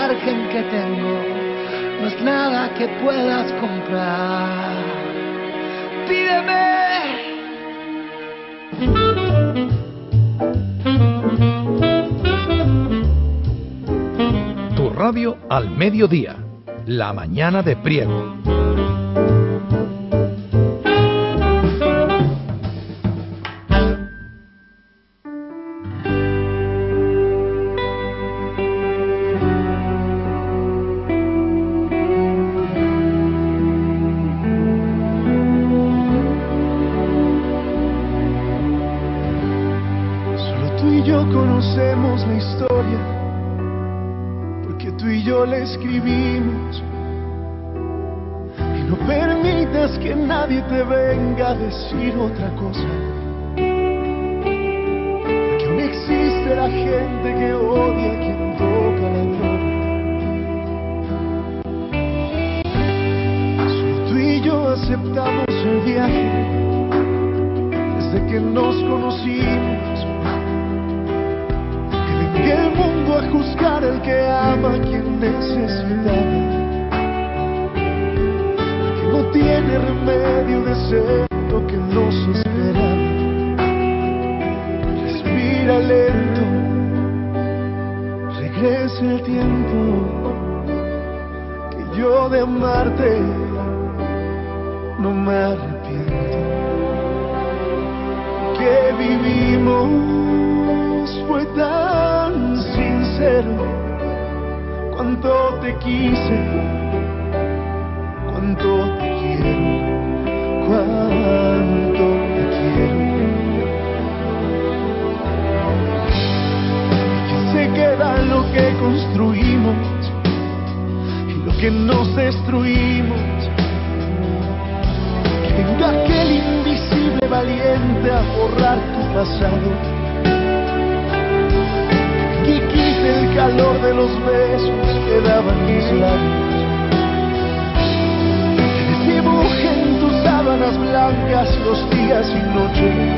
margen que tengo no es nada que puedas comprar. Pídeme.
Tu radio al mediodía, la mañana de Priego.
Conocemos la historia porque tú y yo la escribimos, y no permitas que nadie te venga a decir otra cosa, porque aún existe la gente que odia a quien toca la gloria. Solo tú y yo aceptamos el viaje desde que nos conocimos, que el mundo a juzgar el que ama a quien necesitaba, que no tiene remedio de ser lo que nos esperaba. Respira lento, regresa el tiempo, que yo de amarte no me arrepiento. Que vivimos fue tan sincero, cuánto te quise, cuánto te quiero, cuánto te quiero. Y que se queda lo que construimos y lo que nos destruimos. Que venga aquel invisible valiente a borrar tu pasado, y quite el calor de los besos que daban mis labios, que desdibuje en tus sábanas blancas los días y noches,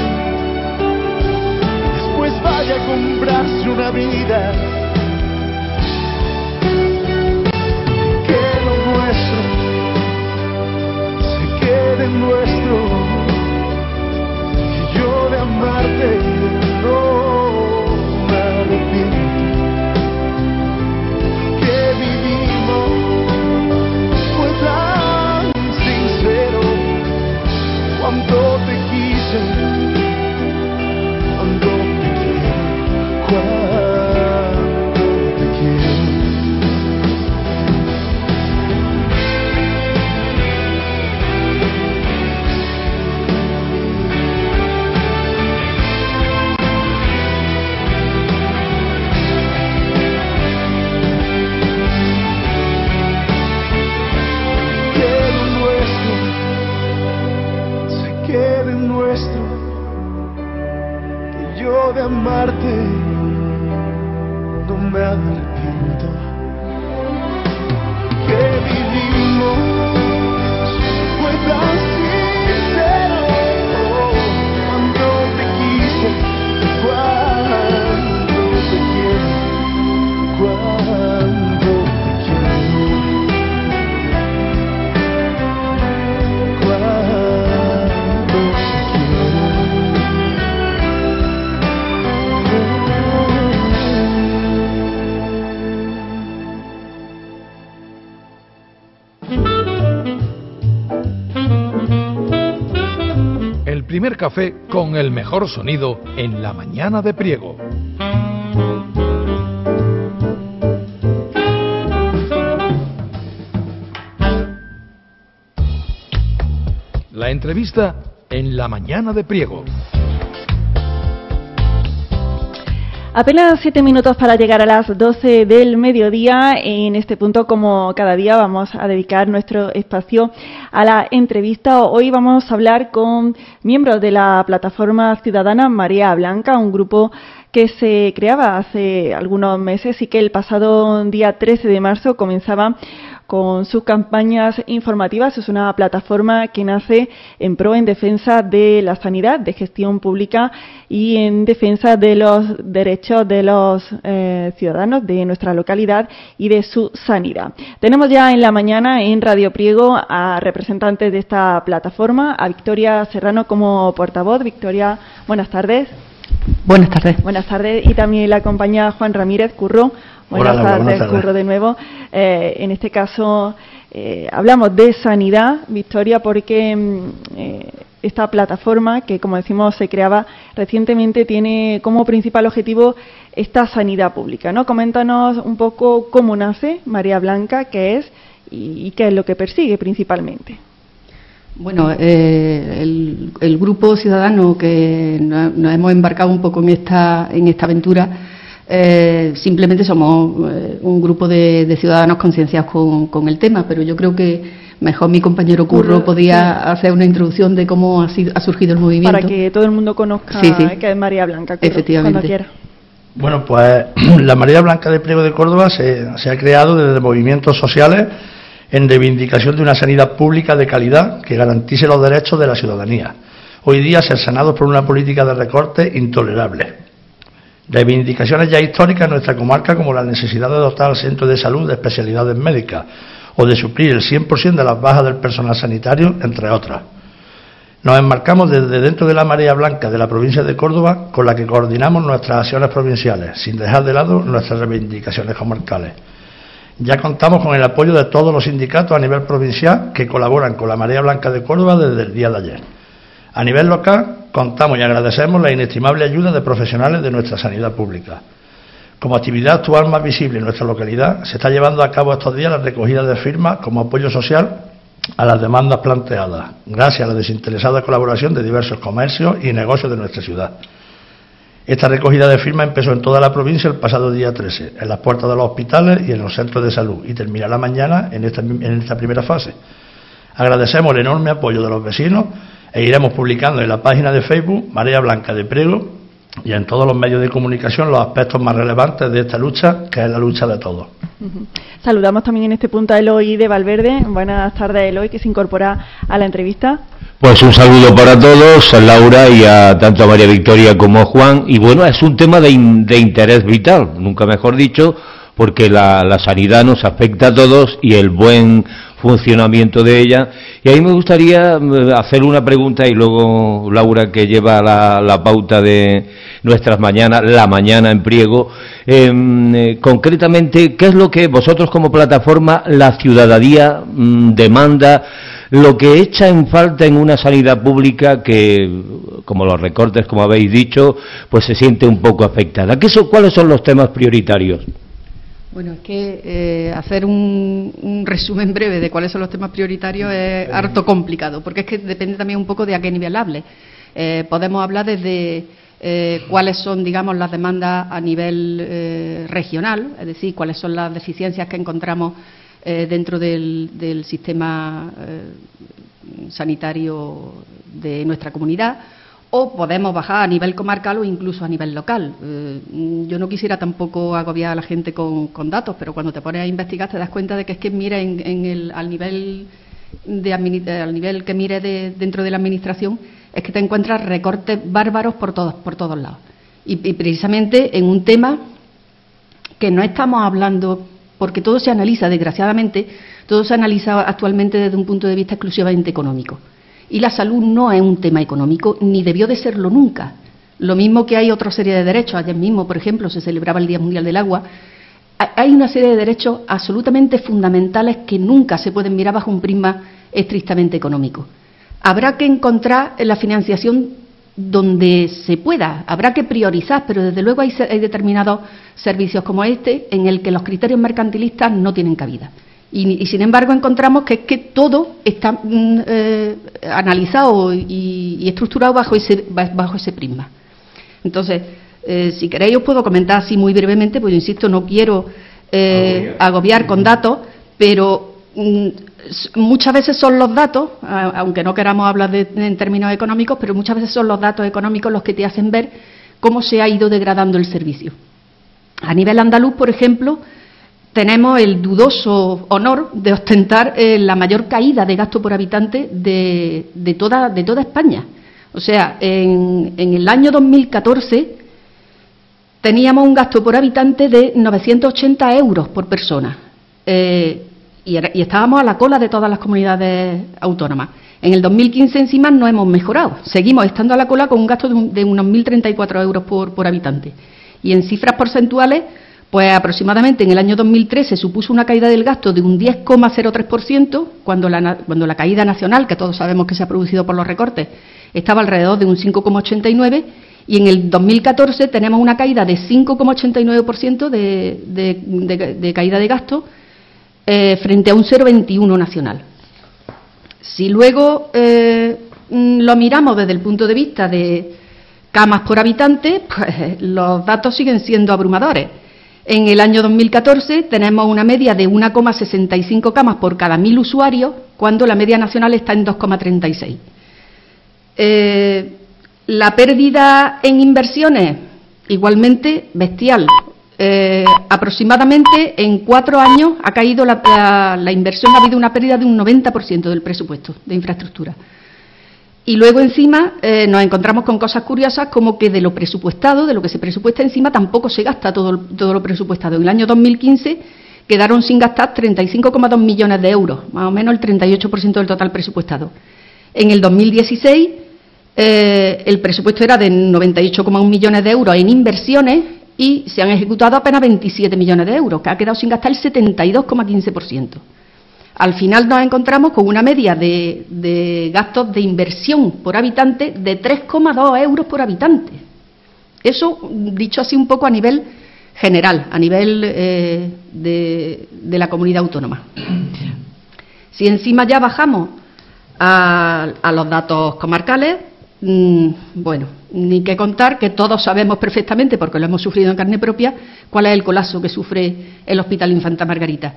después vaya a comprarse una vida. Que lo nuestro se quede nuestro, que yo de amarte no me arrepiento. Que vivimos fue tan sincero, cuánto te quise, cuánto te quiero, cuánto te quiero. De amarte no me arrepiento. Que vivimos fue tan sincero, cuando te quise, cuando te quiero, cuando te quiero, cuando te quiero.
El primer café con el mejor sonido en la mañana de Priego. La entrevista en la mañana de Priego.
Apenas 7 minutos para llegar a las 12 del mediodía. En este punto, como cada día, vamos a dedicar nuestro espacio a la entrevista. Hoy vamos a hablar con miembros de la plataforma ciudadana Marea Blanca, un grupo que se creaba hace algunos meses y que el pasado día 13 de marzo comenzaba con sus campañas informativas. Es una plataforma que nace en pro, en defensa de la sanidad, de gestión pública y en defensa de los derechos de los ciudadanos de nuestra localidad y de su sanidad. Tenemos ya en la mañana en Radio Priego a representantes de esta plataforma, a Victoria Serrano como portavoz. Victoria, buenas tardes.
Buenas tardes.
Buenas tardes. Y también la acompaña Juan Ramírez Curro. Buenas tardes, Curro, de nuevo. En este caso hablamos de sanidad, Victoria, porque esta plataforma, que como decimos se creaba recientemente, tiene como principal objetivo esta sanidad pública, ¿no? Coméntanos un poco cómo nace Marea Blanca, qué es y qué es lo que persigue principalmente.
Bueno, el grupo ciudadano que nos hemos embarcado un poco en esta aventura, simplemente somos un grupo de ciudadanos concienciados con el tema, pero yo creo que mejor mi compañero Curro podía hacer una introducción de cómo ha surgido el movimiento.
Para que todo el mundo conozca que es Marea Blanca. Curro,
efectivamente.
Cuando quiera.
Bueno, pues la Marea Blanca de Priego de Córdoba se ha creado desde movimientos sociales en reivindicación de una sanidad pública de calidad que garantice los derechos de la ciudadanía. Hoy día cercenados por una política de recorte intolerable. Reivindicaciones ya históricas en nuestra comarca, como la necesidad de dotar al centro de salud de especialidades médicas o de suplir el 100% de las bajas del personal sanitario, entre otras. Nos enmarcamos desde dentro de la Marea Blanca de la provincia de Córdoba, con la que coordinamos nuestras acciones provinciales, sin dejar de lado nuestras reivindicaciones comarcales. Ya contamos con el apoyo de todos los sindicatos a nivel provincial que colaboran con la Marea Blanca de Córdoba desde el día de ayer. A nivel local, contamos y agradecemos la inestimable ayuda de profesionales de nuestra sanidad pública. Como actividad actual más visible en nuestra localidad, se está llevando a cabo estos días la recogida de firmas como apoyo social a las demandas planteadas, gracias a la desinteresada colaboración de diversos comercios y negocios de nuestra ciudad. Esta recogida de firmas empezó en toda la provincia el pasado día 13, en las puertas de los hospitales y en los centros de salud, y terminará mañana en esta primera fase. Agradecemos el enorme apoyo de los vecinos e iremos publicando en la página de Facebook Marea Blanca de Priego y en todos los medios de comunicación los aspectos más relevantes de esta lucha, que es la lucha de todos.
Saludamos también en este punto a Eloy de Valverde. Buenas tardes, Eloy, que se incorpora a la entrevista.
Pues un saludo para todos, a Laura y a tanto a María Victoria como a Juan. Y bueno, es un tema de interés vital, nunca mejor dicho, porque la sanidad nos afecta a todos y el buen funcionamiento de ella. Y ahí me gustaría hacer una pregunta y luego Laura, que lleva la pauta de nuestras mañanas, la mañana en Priego, concretamente, ¿qué es lo que vosotros como plataforma, la ciudadanía demanda, lo que echa en falta en una sanidad pública que, como los recortes, como habéis dicho, pues se siente un poco afectada? ¿Cuáles son los temas prioritarios?
Bueno, es que hacer un resumen breve de cuáles son los temas prioritarios es harto complicado, porque es que depende también un poco de a qué nivel hable. Podemos hablar desde cuáles son, digamos, las demandas a nivel regional, es decir, cuáles son las deficiencias que encontramos dentro del sistema sanitario de nuestra comunidad, o podemos bajar a nivel comarcal o incluso a nivel local. Yo no quisiera tampoco agobiar a la gente con datos, pero cuando te pones a investigar te das cuenta de que es que mira al nivel que mire dentro de la administración, es que te encuentras recortes bárbaros por todos lados. Y precisamente en un tema que no estamos hablando, porque todo se analiza, desgraciadamente, todo se analiza actualmente desde un punto de vista exclusivamente económico. Y la salud no es un tema económico, ni debió de serlo nunca. Lo mismo que hay otra serie de derechos. Ayer mismo, por ejemplo, se celebraba el Día Mundial del Agua. Hay una serie de derechos absolutamente fundamentales que nunca se pueden mirar bajo un prisma estrictamente económico. Habrá que encontrar la financiación donde se pueda, habrá que priorizar, pero desde luego hay determinados servicios como este en el que los criterios mercantilistas no tienen cabida. Y sin embargo encontramos que es que todo está analizado y estructurado bajo ese prisma. Entonces, si queréis os puedo comentar así muy brevemente, pues yo insisto, no quiero agobiar con datos, pero muchas veces son los datos, aunque no queramos hablar en términos económicos, pero muchas veces son los datos económicos los que te hacen ver cómo se ha ido degradando el servicio. A nivel andaluz, por ejemplo, tenemos el dudoso honor de ostentar la mayor caída de gasto por habitante de toda España. O sea, en el año 2014 teníamos un gasto por habitante de 980 euros por persona y estábamos a la cola de todas las comunidades autónomas. En el 2015 encima no hemos mejorado, seguimos estando a la cola con un gasto de unos 1.034 euros por habitante. Y en cifras porcentuales, pues aproximadamente en el año 2013 supuso una caída del gasto de un 10,03%, cuando la caída nacional, que todos sabemos que se ha producido por los recortes, estaba alrededor de un 5,89%, y en el 2014 tenemos una caída de 5,89% de caída de gasto frente a un 0,21% nacional. Si luego lo miramos desde el punto de vista de camas por habitante, pues los datos siguen siendo abrumadores. En el año 2014 tenemos una media de 1,65 camas por cada 1.000 usuarios, cuando la media nacional está en 2,36. La pérdida en inversiones, igualmente bestial. Aproximadamente en 4 años ha caído la inversión, ha habido una pérdida de un 90% del presupuesto de infraestructura. Y luego encima nos encontramos con cosas curiosas, como que de lo presupuestado, de lo que se presupuesta encima, tampoco se gasta todo lo presupuestado. En el año 2015 quedaron sin gastar 35,2 millones de euros, más o menos el 38% del total presupuestado. En el 2016 el presupuesto era de 98,1 millones de euros en inversiones y se han ejecutado apenas 27 millones de euros, que ha quedado sin gastar el 72,15%. Al final nos encontramos con una media de gastos de inversión por habitante de 3,2 euros por habitante. Eso, dicho así un poco a nivel general, a nivel de la comunidad autónoma. Si encima ya bajamos a los datos comarcales, bueno, ni que contar que todos sabemos perfectamente, porque lo hemos sufrido en carne propia, cuál es el colapso que sufre el Hospital Infanta Margarita.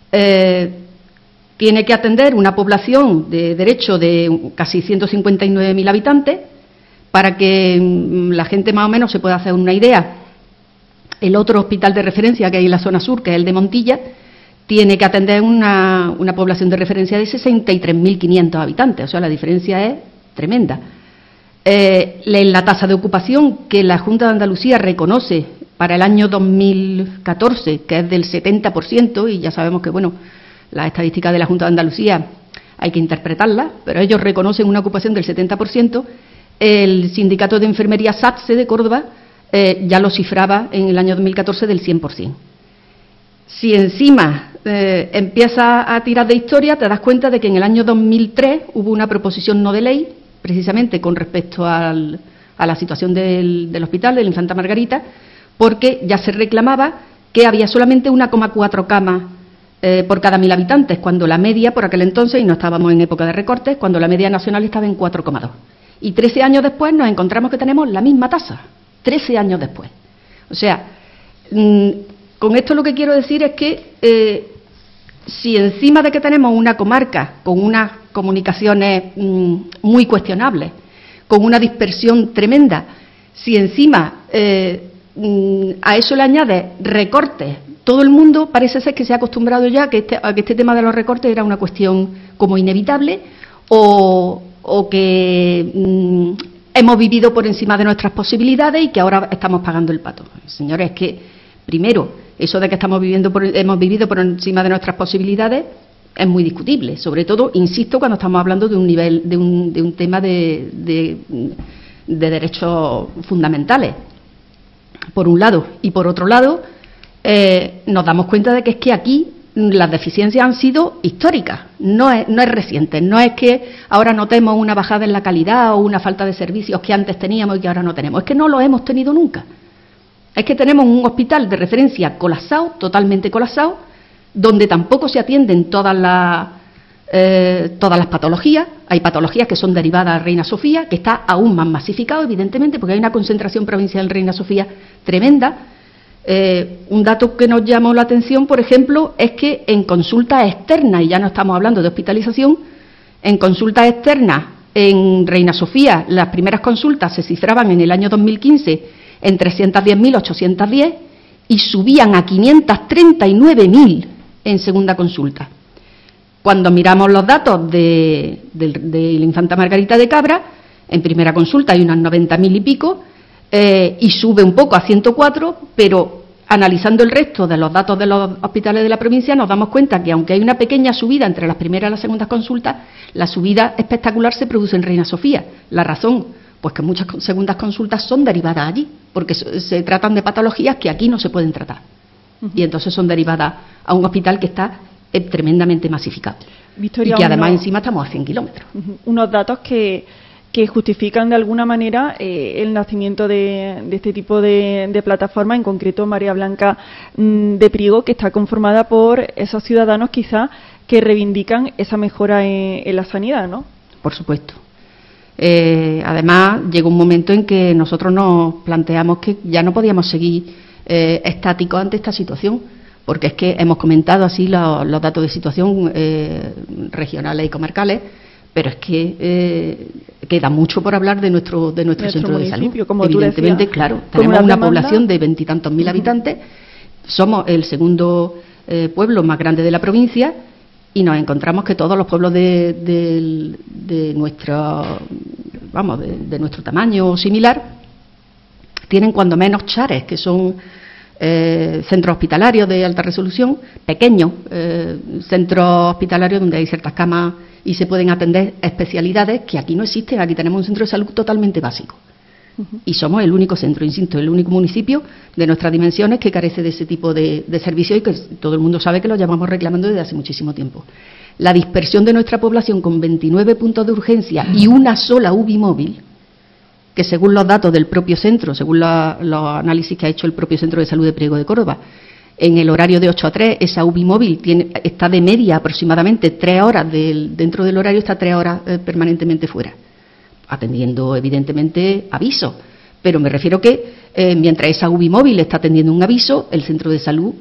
Tiene que atender una población de derecho de casi 159.000 habitantes. Para que la gente más o menos se pueda hacer una idea, el otro hospital de referencia que hay en la zona sur, que es el de Montilla, tiene que atender una población de referencia de 63.500 habitantes. O sea, la diferencia es tremenda. La tasa de ocupación que la Junta de Andalucía reconoce para el año 2014, que es del 70%, y ya sabemos que, bueno, las estadísticas de la Junta de Andalucía hay que interpretarlas, pero ellos reconocen una ocupación del 70%. El sindicato de enfermería SATSE de Córdoba ya lo cifraba en el año 2014 del 100%. Si encima empiezas a tirar de historia, te das cuenta de que en el año 2003 hubo una proposición no de ley, precisamente con respecto a la situación del hospital, del Infanta Margarita, porque ya se reclamaba que había solamente 1,4 camas por cada 1.000 habitantes, cuando la media, por aquel entonces, y no estábamos en época de recortes, cuando la media nacional estaba en 4,2. Y 13 años después nos encontramos que tenemos la misma tasa, 13 años después. O sea, con esto lo que quiero decir es que si encima de que tenemos una comarca con unas comunicaciones muy cuestionables, con una dispersión tremenda, si encima a eso le añades recortes, todo el mundo parece ser que se ha acostumbrado ya a que este tema de los recortes era una cuestión como inevitable o que hemos vivido por encima de nuestras posibilidades y que ahora estamos pagando el pato. Señores, es que primero, eso de que hemos vivido por encima de nuestras posibilidades es muy discutible, sobre todo, insisto, cuando estamos hablando de un nivel, de un tema de derechos fundamentales, por un lado, y por otro lado, nos damos cuenta de que es que aquí las deficiencias han sido históricas, no es reciente, no es que ahora notemos una bajada en la calidad o una falta de servicios que antes teníamos y que ahora no tenemos, es que no lo hemos tenido nunca. Es que tenemos un hospital de referencia colapsado, totalmente colapsado, donde tampoco se atienden todas las patologías. Hay patologías que son derivadas a Reina Sofía, que está aún más masificado, evidentemente, porque hay una concentración provincial en Reina Sofía tremenda. Un dato que nos llamó la atención, por ejemplo, es que en consultas externas, y ya no estamos hablando de hospitalización, en consultas externas en Reina Sofía, las primeras consultas se cifraban en el año 2015 en 310.810 y subían a 539.000 en segunda consulta. Cuando miramos los datos de la Infanta Margarita de Cabra, en primera consulta hay unas 90.000 y pico, y sube un poco a 104, pero analizando el resto de los datos de los hospitales de la provincia nos damos cuenta que aunque hay una pequeña subida entre las primeras y las segundas consultas, la subida espectacular se produce en Reina Sofía. La razón, pues que muchas segundas consultas son derivadas allí, porque se tratan de patologías que aquí no se pueden tratar. Y entonces son derivadas a un hospital que está tremendamente masificado.
Victoria,
y que además encima estamos a 100 kilómetros.
Unos datos que justifican de alguna manera el nacimiento de este tipo de plataforma, en concreto María Blanca de Priego, que está conformada por esos ciudadanos quizá que reivindican esa mejora en la sanidad, ¿no?
Por supuesto. Además, llegó un momento en que nosotros nos planteamos que ya no podíamos seguir estáticos ante esta situación, porque es que hemos comentado así los datos de situación regionales y comarcales, pero es que queda mucho por hablar de nuestro centro de salud.
Como
evidentemente,
decías,
claro, tenemos una población de 20 y tantos mil habitantes, somos el segundo pueblo más grande de la provincia y nos encontramos que todos los pueblos de nuestro tamaño o similar tienen cuando menos chares, que son centros hospitalarios de alta resolución, pequeños centros hospitalarios donde hay ciertas camas y se pueden atender especialidades que aquí no existen. Aquí tenemos un centro de salud totalmente básico. Y somos el único centro, insisto, el único municipio de nuestras dimensiones que carece de ese tipo de servicios y que todo el mundo sabe que lo llevamos reclamando desde hace muchísimo tiempo. La dispersión de nuestra población con 29 puntos de urgencia y una sola UBI móvil, que según los datos del propio centro, según los análisis que ha hecho el propio Centro de Salud de Priego de Córdoba, en el horario de 8 a 3, esa UBI móvil está de media aproximadamente 3 horas, dentro del horario está 3 horas permanentemente fuera, atendiendo evidentemente avisos. Pero me refiero que mientras esa UBI móvil está atendiendo un aviso, el centro de salud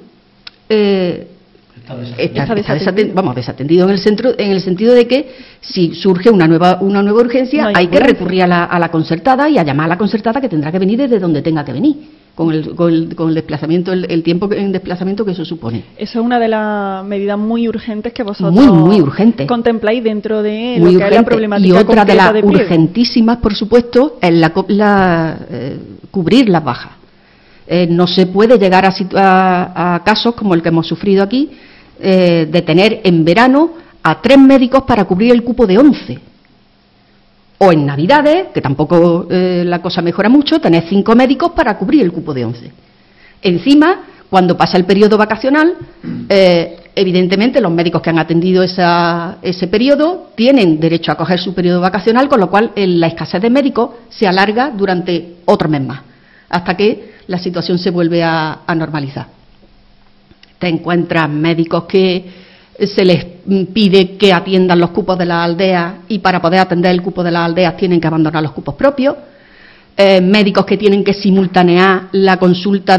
está desatendido en el sentido de que si surge una nueva urgencia hay que recurrir a la concertada y a llamar a la concertada, que tendrá que venir desde donde tenga que venir, con el desplazamiento, el tiempo en desplazamiento que eso supone.
Esa es una de las medidas muy urgentes que vosotros
muy urgente.
contempláis dentro de
muy
lo que es la problemática.
Y otra de las
Priego.
urgentísimas, por supuesto, es cubrir las bajas. No se puede llegar a casos como el que hemos sufrido aquí, de tener en verano a 3 médicos para cubrir el cupo de 11. O en Navidades, que tampoco la cosa mejora mucho, tener 5 médicos para cubrir el cupo de 11. Encima, cuando pasa el periodo vacacional, evidentemente los médicos que han atendido ese periodo tienen derecho a coger su periodo vacacional, con lo cual la escasez de médicos se alarga durante otro mes más, hasta que la situación se vuelve a normalizar. Te encuentras médicos que se les pide que atiendan los cupos de las aldeas y para poder atender el cupo de las aldeas tienen que abandonar los cupos propios, médicos que tienen que simultanear la consulta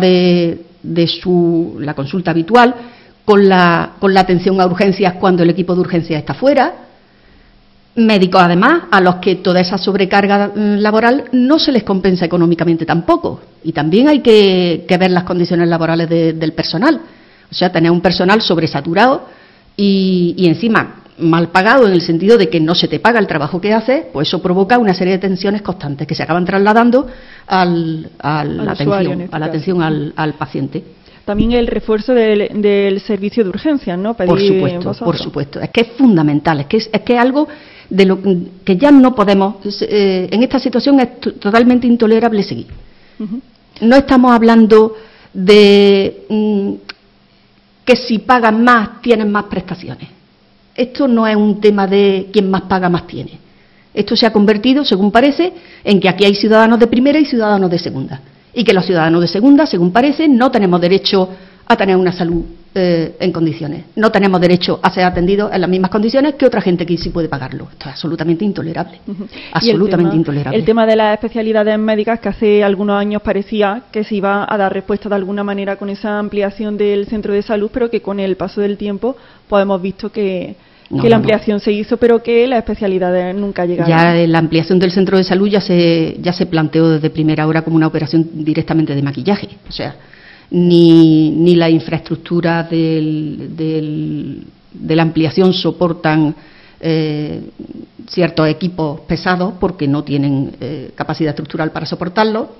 la consulta habitual con la atención a urgencias cuando el equipo de urgencias está fuera, médicos además a los que toda esa sobrecarga laboral no se les compensa económicamente tampoco, y también hay que ver las condiciones laborales del personal. O sea, tener un personal sobresaturado y encima mal pagado, en el sentido de que no se te paga el trabajo que haces, pues eso provoca una serie de tensiones constantes que se acaban trasladando a la atención al paciente.
También el refuerzo del servicio de urgencias, ¿no?
Por supuesto. Es que es fundamental, es que es algo de lo que ya no podemos, en esta situación es totalmente intolerable seguir. No estamos hablando de que si pagan más tienen más prestaciones. Esto no es un tema de quien más paga más tiene. Esto se ha convertido, según parece, en que aquí hay ciudadanos de primera y ciudadanos de segunda, y que los ciudadanos de segunda, según parece, no tenemos derecho a tener una salud en condiciones, no tenemos derecho a ser atendidos en las mismas condiciones que otra gente que sí puede pagarlo. Esto es absolutamente intolerable, absolutamente intolerable.
El tema de las especialidades médicas, que hace algunos años parecía que se iba a dar respuesta de alguna manera con esa ampliación del centro de salud, pero que con el paso del tiempo pues hemos visto que la ampliación se hizo, pero que las especialidades nunca llegaron.
Ya la ampliación del centro de salud ya se planteó desde primera hora como una operación directamente de maquillaje. O sea, ni la infraestructura de la ampliación soportan ciertos equipos pesados porque no tienen capacidad estructural para soportarlo.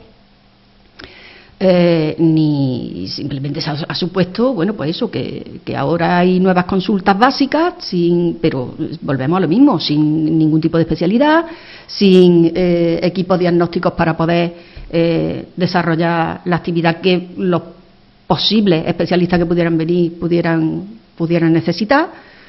Ni simplemente se ha supuesto, bueno, pues eso, que ahora hay nuevas consultas básicas, pero volvemos a lo mismo, sin ningún tipo de especialidad, sin equipos diagnósticos para poder desarrollar la actividad que los posibles especialistas que pudieran venir pudieran necesitar.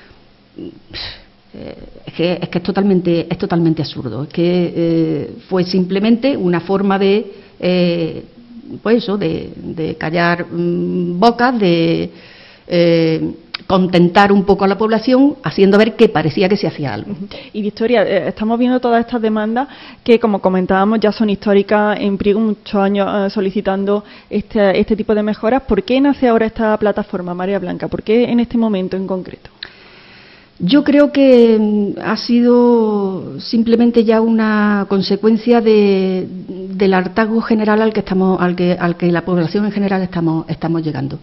Es que es totalmente absurdo. Es que fue simplemente una forma de pues eso, de callar bocas, de contentar un poco a la población, haciendo ver que parecía que se hacía algo.
Y Victoria, estamos viendo todas estas demandas que, como comentábamos, ya son históricas. En Priego muchos años solicitando este tipo de mejoras. ¿Por qué nace ahora esta plataforma, Marea Blanca? ¿Por qué en este momento en concreto?
Yo creo que ha sido simplemente ya una consecuencia del hartazgo general al que la población en general estamos llegando.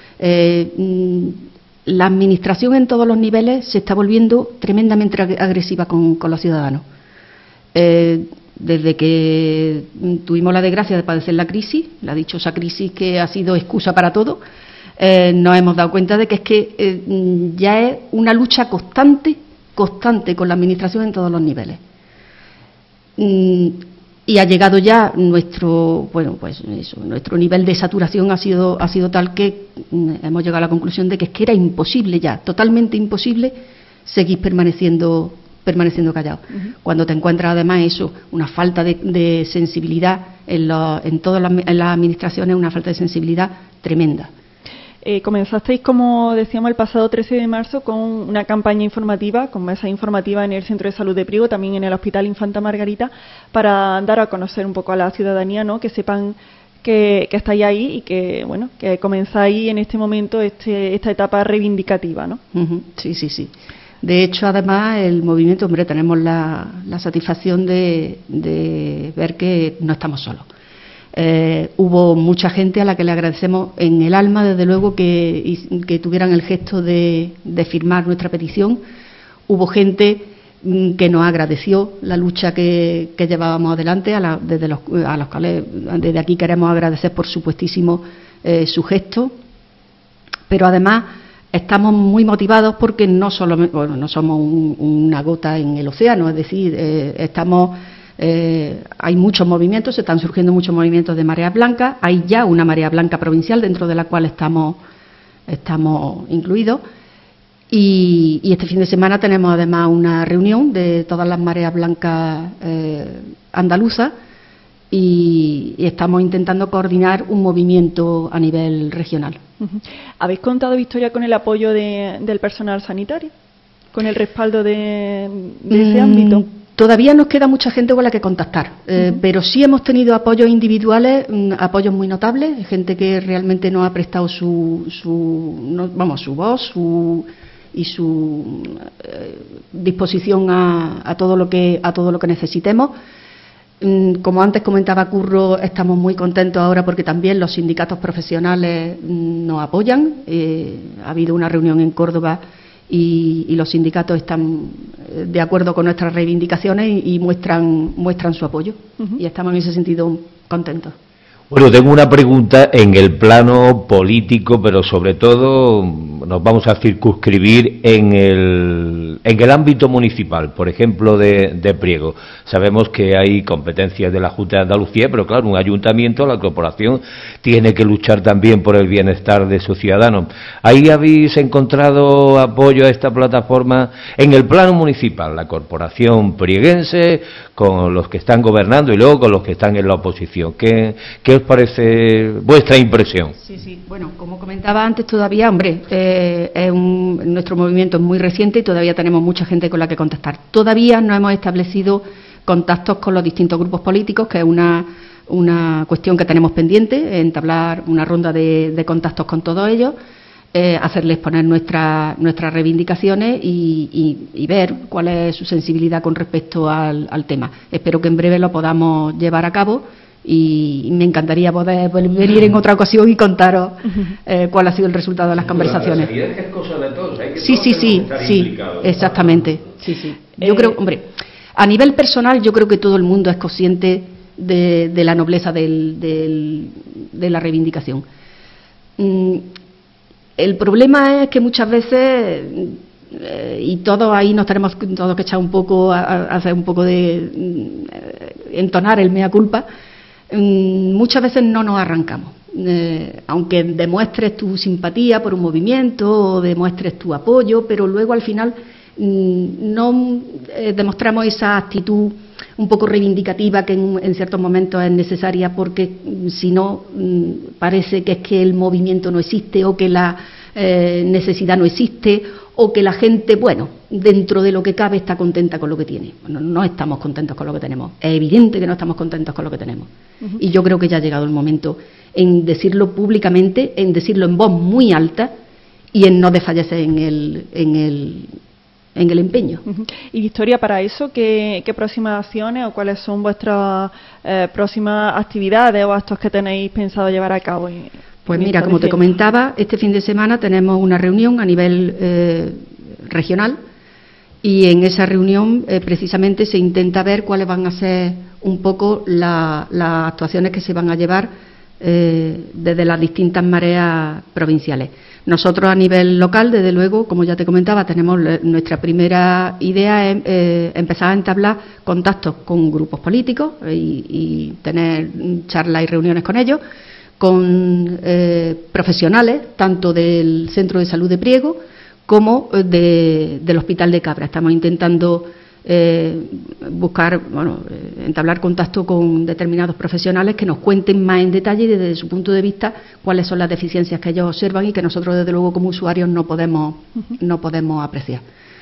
La administración en todos los niveles se está volviendo tremendamente agresiva con los ciudadanos. Desde que tuvimos la desgracia de padecer la dichosa crisis que ha sido excusa para todo, nos hemos dado cuenta de que es que ya es una lucha constante con la administración en todos los niveles. Y ha llegado ya nuestro nivel de saturación ha sido tal que hemos llegado a la conclusión de que es que era imposible ya, totalmente imposible, seguir permaneciendo callados. Cuando te encuentras además una falta de sensibilidad en todas las administraciones, una falta de sensibilidad tremenda.
Comenzasteis, como decíamos, el pasado 13 de marzo con una campaña informativa, con mesa informativa en el Centro de Salud de Priego, también en el Hospital Infanta Margarita, para dar a conocer un poco a la ciudadanía, ¿no?, que sepan que estáis ahí y que, bueno, que comenzáis en este momento esta etapa reivindicativa, ¿no?
Sí. De hecho, además, el movimiento, tenemos la satisfacción de ver que no estamos solos. Hubo mucha gente a la que le agradecemos en el alma, desde luego, que tuvieran el gesto de firmar nuestra petición. Hubo gente que nos agradeció la lucha que llevábamos adelante, a los cuales desde aquí queremos agradecer, por supuestísimo, su gesto. Pero además estamos muy motivados porque no somos una gota en el océano, es decir, hay muchos movimientos, se están surgiendo muchos movimientos de mareas blancas, hay ya una marea blanca provincial dentro de la cual estamos incluidos, y este fin de semana tenemos además una reunión de todas las mareas blancas andaluzas y estamos intentando coordinar un movimiento a nivel regional.
¿Habéis contado, Victoria, con el apoyo del personal sanitario? ¿Con el respaldo de ese ámbito?
Todavía nos queda mucha gente con la que contactar, pero sí hemos tenido apoyos individuales, apoyos muy notables, gente que realmente nos ha prestado su voz y su disposición a todo lo que necesitemos. Como antes comentaba Curro, estamos muy contentos ahora porque también los sindicatos profesionales nos apoyan. Ha habido una reunión en Córdoba y los sindicatos están de acuerdo con nuestras reivindicaciones y muestran su apoyo. Y estamos en ese sentido contentos.
Bueno, tengo una pregunta en el plano político, pero sobre todo nos vamos a circunscribir en el ámbito municipal, por ejemplo, de Priego. Sabemos que hay competencias de la Junta de Andalucía, pero claro, un ayuntamiento, la corporación, tiene que luchar también por el bienestar de sus ciudadanos. ¿Ahí habéis encontrado apoyo a esta plataforma en el plano municipal, la corporación prieguense, con los que están gobernando y luego con los que están en la oposición? ¿Qué os parece vuestra impresión?
Sí. Bueno, como comentaba antes, todavía, nuestro movimiento es muy reciente y todavía tenemos mucha gente con la que contactar. Todavía no hemos establecido contactos con los distintos grupos políticos, que es una cuestión que tenemos pendiente, entablar una ronda de contactos con todos ellos, hacerles poner nuestras reivindicaciones y ver cuál es su sensibilidad con respecto al tema. Espero que en breve lo podamos llevar a cabo y me encantaría poder venir en otra ocasión y contaros cuál ha sido el resultado de las conversaciones.
La sanidad es cosa de todos, hay que
Sí, exactamente. Sí. Yo creo, hombre, a nivel personal yo creo que todo el mundo es consciente de la nobleza de la reivindicación. El problema es que muchas veces, y todos ahí nos tenemos todos que echar un poco, hacer un poco de entonar el mea culpa, muchas veces no nos arrancamos. Aunque demuestres tu simpatía por un movimiento o demuestres tu apoyo, pero luego al final no demostramos esa actitud un poco reivindicativa que en ciertos momentos es necesaria, porque si no parece que es que el movimiento no existe o que la necesidad no existe o que la gente, bueno, dentro de lo que cabe está contenta con lo que tiene. Bueno, no estamos contentos con lo que tenemos. Es evidente que no estamos contentos con lo que tenemos. Y yo creo que ya ha llegado el momento en decirlo públicamente, en decirlo en voz muy alta y en no desfallecer en el empeño.
Y Victoria, para eso, ¿qué próximas acciones o cuáles son vuestras próximas actividades o actos que tenéis pensado llevar a cabo?
Pues mira, como te comentaba, este fin de semana tenemos una reunión a nivel regional y en esa reunión precisamente se intenta ver cuáles van a ser un poco las actuaciones que se van a llevar desde las distintas mareas provinciales. Nosotros a nivel local, desde luego, como ya te comentaba, tenemos nuestra primera idea es empezar a entablar contactos con grupos políticos y tener charlas y reuniones con ellos, con profesionales, tanto del Centro de Salud de Priego como del Hospital de Cabra. Estamos intentando buscar, entablar contacto con determinados profesionales que nos cuenten más en detalle y desde su punto de vista cuáles son las deficiencias que ellos observan y que nosotros desde luego como usuarios no podemos apreciar.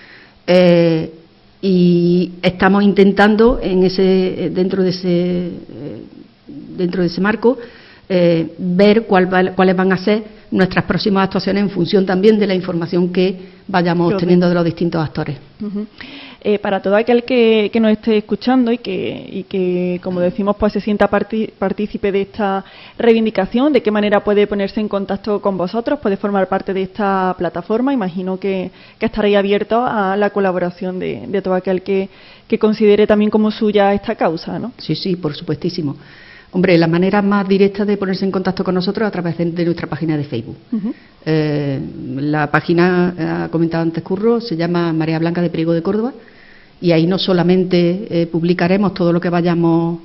Y estamos intentando dentro de ese marco ver cuáles van a ser nuestras próximas actuaciones en función también de la información que vayamos obteniendo de los distintos actores.
Para todo aquel que nos esté escuchando y que, como decimos, pues se sienta partícipe de esta reivindicación, ¿de qué manera puede ponerse en contacto con vosotros? ¿Puede formar parte de esta plataforma? Imagino que estaréis abiertos a la colaboración de todo aquel que considere también como suya esta causa, ¿no?
Sí, por supuestísimo. Hombre, la manera más directa de ponerse en contacto con nosotros es a través de nuestra página de Facebook. La página, ha comentado antes Curro, se llama Marea Blanca de Priego de Córdoba, y ahí no solamente publicaremos todo lo que vayamos,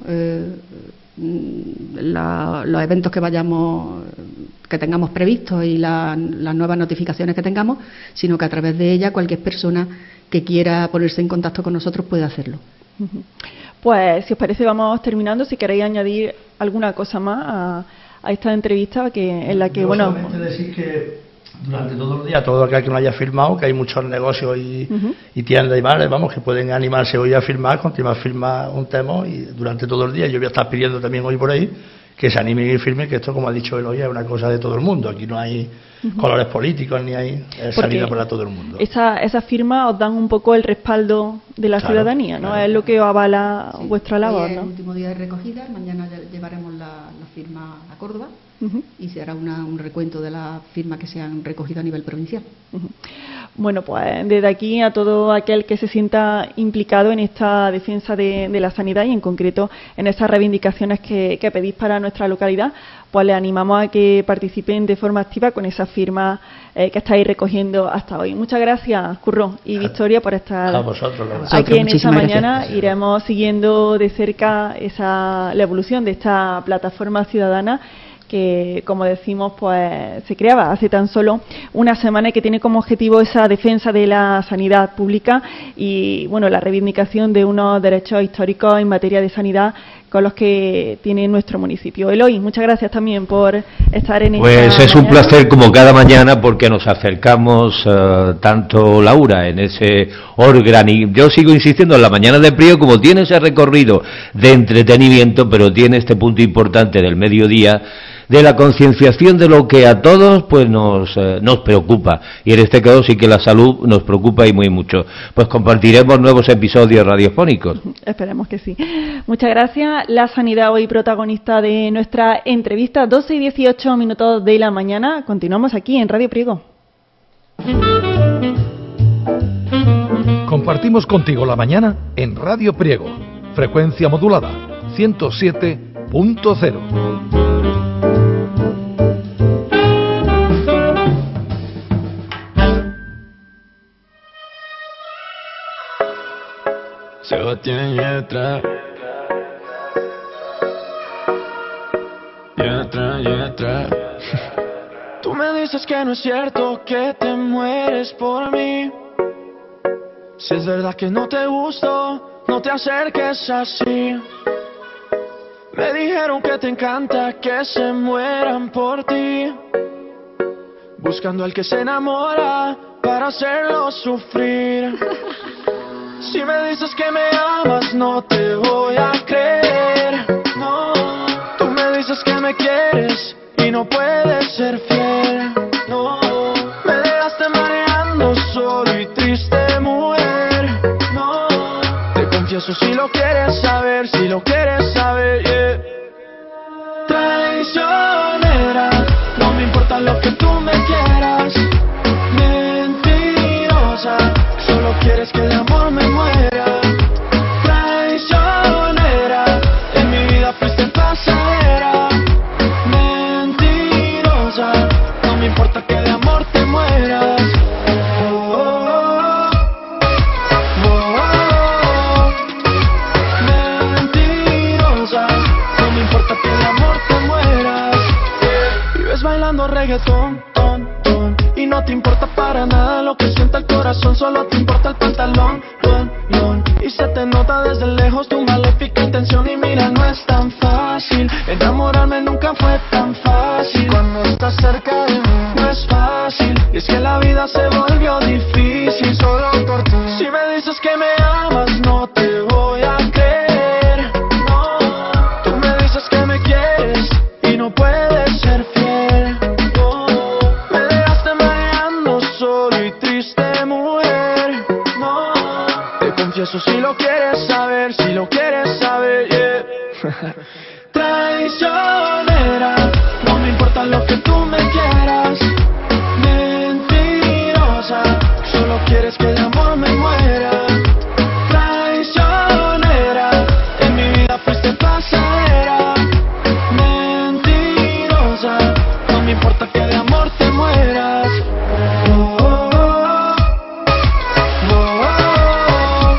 los eventos que tengamos previstos y las nuevas notificaciones que tengamos, sino que a través de ella cualquier persona que quiera ponerse en contacto con nosotros puede hacerlo.
Pues, si os parece, vamos terminando. Si queréis añadir alguna cosa más a esta entrevista, en la que,
solamente decir que durante todo el día, todo aquel que no haya firmado, que hay muchos negocios y tiendas y bares, que pueden animarse hoy a firmar, continuar a firmar un tema, y durante todo el día, yo voy a estar pidiendo también hoy por ahí que se animen y firmen, que esto, como ha dicho Eloy, es una cosa de todo el mundo. Aquí no hay colores políticos ni hay salida para todo el mundo.
Esas firmas os dan un poco el respaldo de la ciudadanía, ¿no? Claro. Es lo que avala vuestra labor,
hoy es
¿no?
el último día de recogida, mañana llevaremos la firma a Córdoba y se hará un recuento de las firmas que se han recogido a nivel provincial.
Bueno, pues desde aquí a todo aquel que se sienta implicado en esta defensa de la sanidad y en concreto en esas reivindicaciones que pedís para nuestra localidad, pues les animamos a que participen de forma activa con esas firmas que estáis recogiendo hasta hoy. Muchas gracias, Curro y Victoria, por estar aquí en esta mañana. Gracias. Iremos siguiendo de cerca la evolución de esta plataforma ciudadana que, como decimos, pues se creaba hace tan solo una semana y que tiene como objetivo esa defensa de la sanidad pública y, la reivindicación de unos derechos históricos en materia de sanidad con los que tiene nuestro municipio. Eloy, muchas gracias también por estar en esta
Pues es un
mañana.
placer como cada mañana porque nos acercamos tanto Laura en ese órgano y yo sigo insistiendo en la mañana de Priego, como tiene ese recorrido de entretenimiento, pero tiene este punto importante del mediodía de la concienciación de lo que a todos pues nos preocupa, y en este caso sí que la salud nos preocupa y muy mucho. Pues compartiremos nuevos episodios radiofónicos.
Esperemos que sí. Muchas gracias. La sanidad hoy protagonista de nuestra entrevista, 12 y 18 minutos de la mañana. Continuamos aquí en Radio Priego.
Compartimos contigo la mañana en Radio Priego, frecuencia modulada 107.0.
Sebastián Yatra. Tú me dices que no es cierto, que te mueres por mí. Si es verdad que no te gusto, no te acerques así. Me dijeron que te encanta que se mueran por ti, buscando al que se enamora para hacerlo sufrir. Si me dices que me amas, no te voy a creer. No, tú me dices que me quieres y no puedes ser fiel. No, me dejaste mareando solo y triste, mujer. No, te confieso si lo quieres saber, si lo quieres saber, yeah. Traicionera, no me importa lo que tú me quieras. Mentirosa, solo quieres que de amor me muera. Traicionera, en mi vida fuiste pasajera. Mentirosa, no me importa que de amor te mueras. Oh, oh, oh, oh. Mentirosa, no me importa que de amor te mueras. Vives bailando reggaetón, ton, ton, y no te importa para nada lo que sienta el corazón, solo te importa el pantalón, don, don. Y se te nota desde lejos tu maléfica intención. Y mira, no es tan fácil, enamorarme nunca fue tan fácil. Cuando estás cerca de mí no es fácil, y es que la vida se volvió difícil solo por ti. Si me dices que me amas, no te voy a creer. No, tú me dices que me quieres y no puedes ser fiel. No, me dejaste mareando solo y triste, mujer. No, te confieso si lo quieres saber, si lo quieres saber, yeah. Traicionera, no me importa lo que tú me quieras. Mentirosa, solo quieres que de amor me muera. Traicionera, en mi vida fuiste pasajera. Mentirosa, no me importa que de amor te mueras. Oh, oh, oh, oh, oh.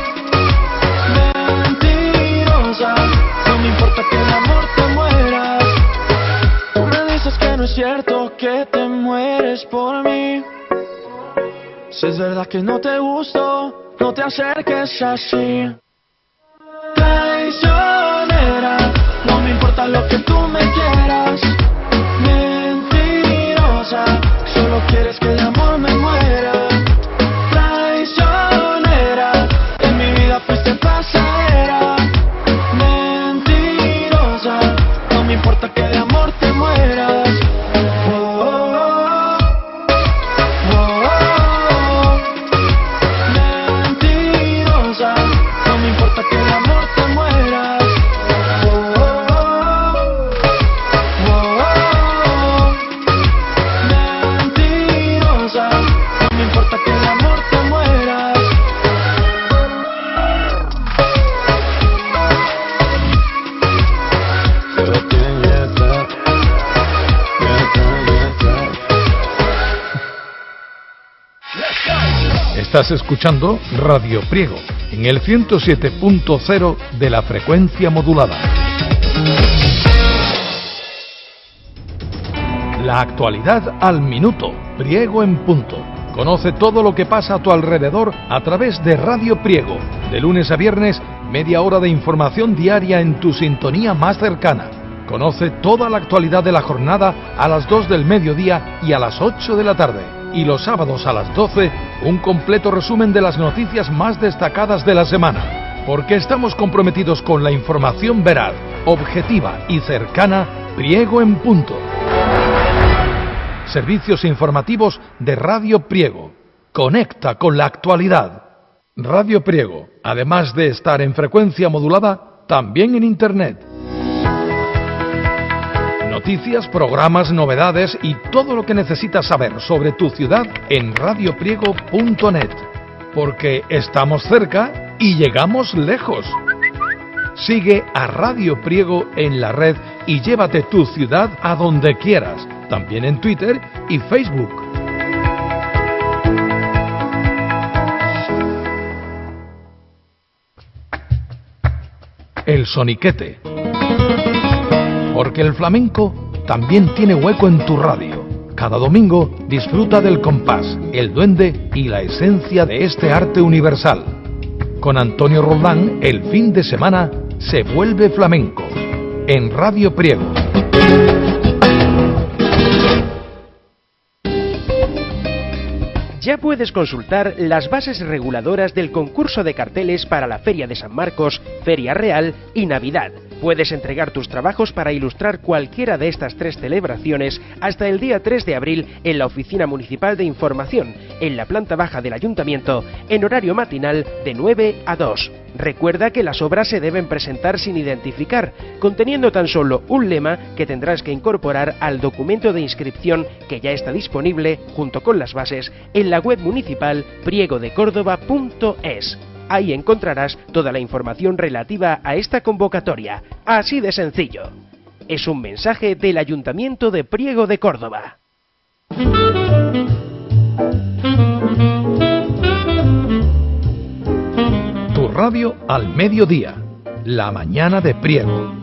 Mentirosa, no me importa que de amor te mueras. Tú me dices que no es cierto, que te mueres por mí. Si es verdad que no te gusto, no te acerques así. Traicionera, no me importa lo que tú me quieras. Mentirosa, solo quieres que de amor me muera. Traicionera, en mi vida fuiste pasajera. Mentirosa, no me importa que de amor te mueras. Oh, oh, oh, oh, oh. Mentirosa, no me importa que de amor te mueras. Oh, oh, oh, oh, oh. Mentirosa, no me importa que de amor te mueras.
Estás escuchando Radio Priego en el 107.0 de la frecuencia modulada. La actualidad al minuto, Priego en punto. Conoce todo lo que pasa a tu alrededor a través de Radio Priego. De lunes a viernes, media hora de información diaria en tu sintonía más cercana. Conoce toda la actualidad de la jornada a las 2 del mediodía y a las 8 de la tarde. Y los sábados a las 12, un completo resumen de las noticias más destacadas de la semana. Porque estamos comprometidos con la información veraz, objetiva y cercana. Priego en punto. servicios informativos de Radio Priego. Conecta con la actualidad. Radio Priego, además de estar en frecuencia modulada, también en Internet. Noticias, programas, novedades y todo lo que necesitas saber sobre tu ciudad en radiopriego.net. Porque estamos cerca y llegamos lejos. Sigue a Radio Priego en la red y llévate tu ciudad a donde quieras, también en Twitter y Facebook. El soniquete. Porque el flamenco también tiene hueco en tu radio. Cada domingo disfruta del compás, el duende y la esencia de este arte universal. Con Antonio Roldán, el fin de semana se vuelve flamenco. En Radio Priego.
Ya puedes consultar las bases reguladoras del concurso de carteles para la Feria de San Marcos, Feria Real y Navidad. Puedes entregar tus trabajos para ilustrar cualquiera de estas 3 celebraciones hasta el día 3 de abril en la Oficina Municipal de Información, en la planta baja del Ayuntamiento, en horario matinal de 9 a 2. Recuerda que las obras se deben presentar sin identificar, conteniendo tan solo un lema que tendrás que incorporar al documento de inscripción que ya está disponible, junto con las bases, en la web municipal priegodecórdoba.es. Ahí encontrarás toda la información relativa a esta convocatoria. Así de sencillo. Es un mensaje del Ayuntamiento de Priego de Córdoba.
Tu radio al mediodía. La mañana de Priego.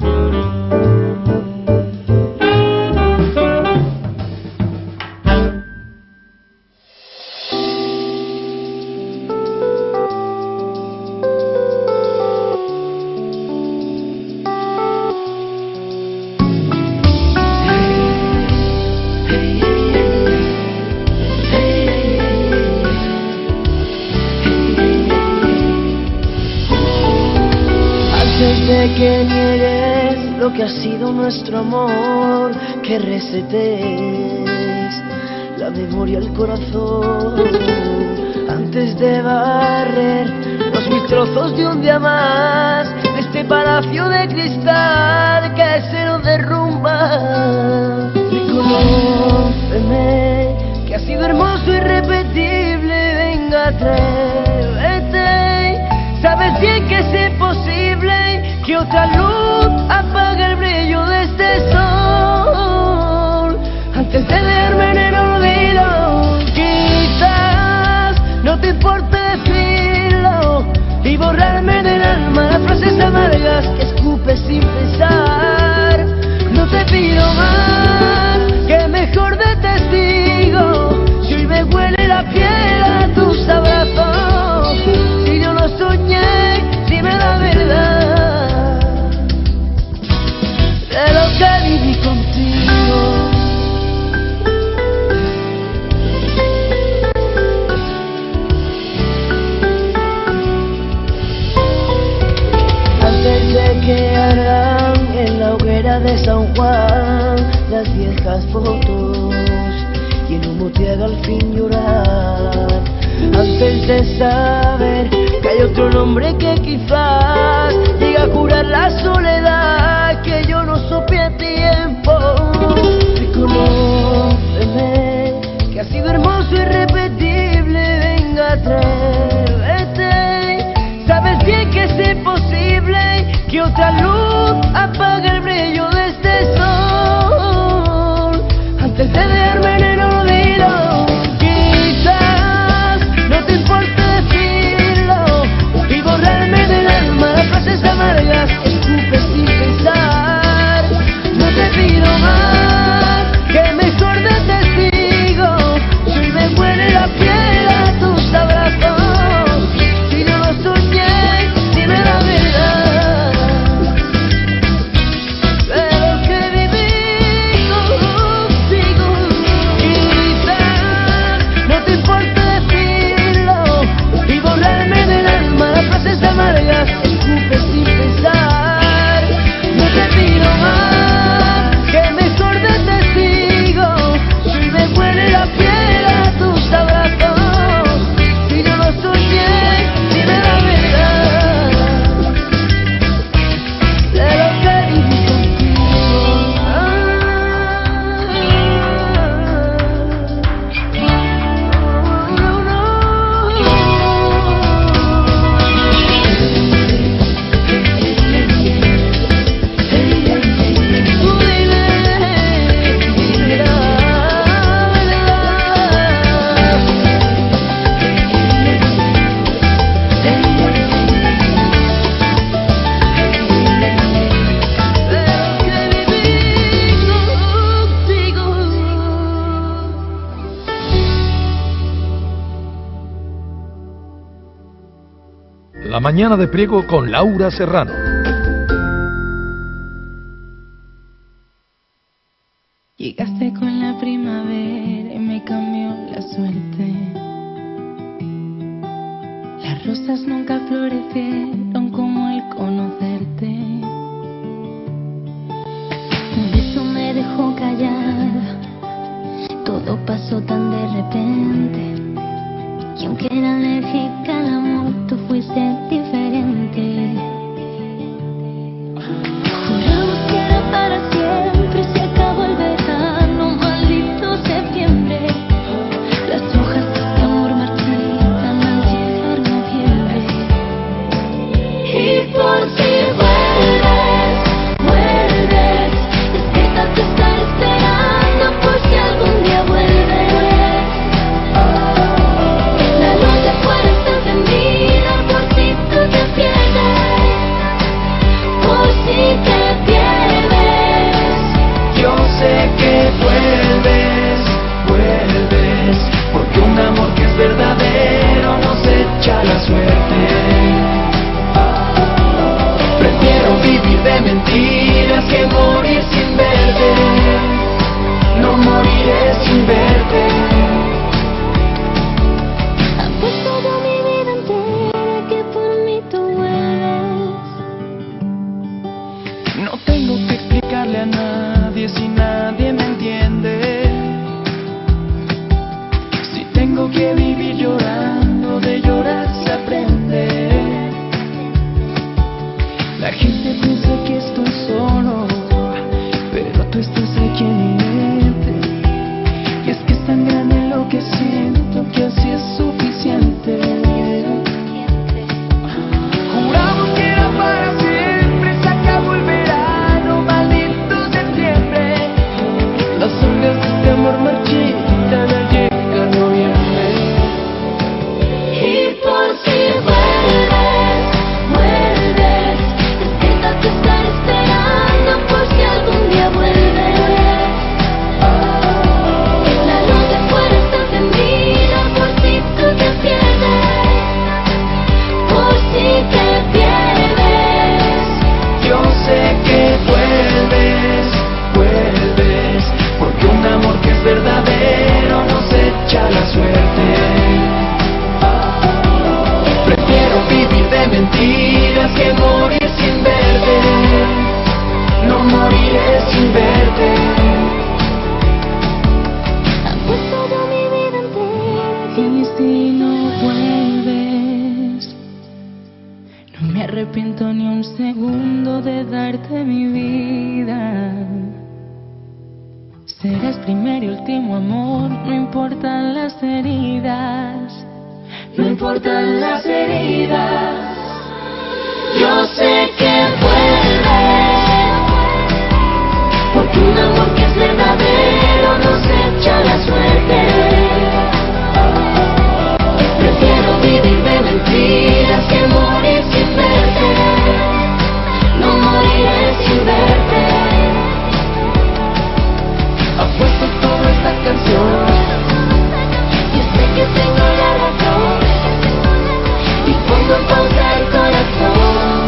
Que niegues lo que ha sido nuestro amor, que resetes la memoria, el corazón, antes de barrer los mil trozos de un día más de este palacio de cristal que se nos derrumba. Reconóceme que ha sido hermoso, irrepetible, venga, atrévete, sabes bien que es imposible que otra luz apague el brillo de este sol. Antes de verme en el olvido, quizás no te importe decirlo y borrarme del alma las frases amargas que escupes sin pensar. No te pido más que mejor de testigo, si hoy me huele la piel a tus abrazos, si yo lo soñé, dime la verdad de lo que viví contigo. Antes de que ardan en la hoguera de San Juan las viejas fotos y el humo te haga al fin llorar, antes de saber que hay otro nombre que quizás llega a curar la soledad que yo no supe a tiempo. Reconóceme que ha sido hermoso, irrepetible, venga, atrévete, sabes bien que es imposible que otra luz apague el brillo de este sol. Antes de verme en el olvido, quizás no te importe decirlo y borrarme del alma las frases amargas que escupes sin pensar.
La mañana de Priego con Laura Serrano.
Llegaste con la primavera y me cambió la suerte. Las rosas nunca florecieron como el conocerte. Un beso me dejó callada, todo pasó tan de repente. Y aunque era alérgica al amor, tú fuiste diferente. Juramos que era para siempre, se acabó el verano, maldito septiembre. Las hojas de este amor marchitan al llegar noviembre. Y por si vuelves, vuelves, despierta que estaré esperando por si algún día vuelves. La luz de afuera está encendida por si tú te pierdes, por si te pierdes.
Yo sé que vuelves, vuelves, porque un amor que es verdadero nos echa la suerte. Prefiero vivir de mentiras que morir sin verte. No moriré sin verte.
Apuesto yo mi vida entera que por mí tú vuelves.
No tengo que explicarle a nadie si nadie me entiende. Si tengo que vivir llorando, de llorar se aprende. La gente piensa que estoy solo, pero tú estás aquí en mi mente. Y es que es tan grande lo que siento que así es suficiente. Juramos que era para siempre, se acabó el verano, maldito septiembre. Las hojas de este amor marchitan al llegar noviembre.
Y por si vuelves, vuelves, despierta que estaré esperando por si algún día vuelves. La luz de afuera está encendida por si tú te pierdes, por si te pierdes.
Yo sé que vuelves, vuelves, porque un amor que es verdadero nos echa la suerte. Prefiero vivir de mentiras que morir sin verte. No moriré sin verte.
Apuesto yo mi vida entera que si no vuelves. No me arrepiento ni un segundo de darte mi vida. Serás primer y último amor, no importan las heridas. No importan las heridas. Yo sé que vuelves, porque un amor que es verdadero nos echa la suerte. Prefiero vivir de mentiras que morir sin verte. No moriré sin verte.
Apuesto toda esta canción.
Yo sé que tengo la razón y pongo en pausa el corazón,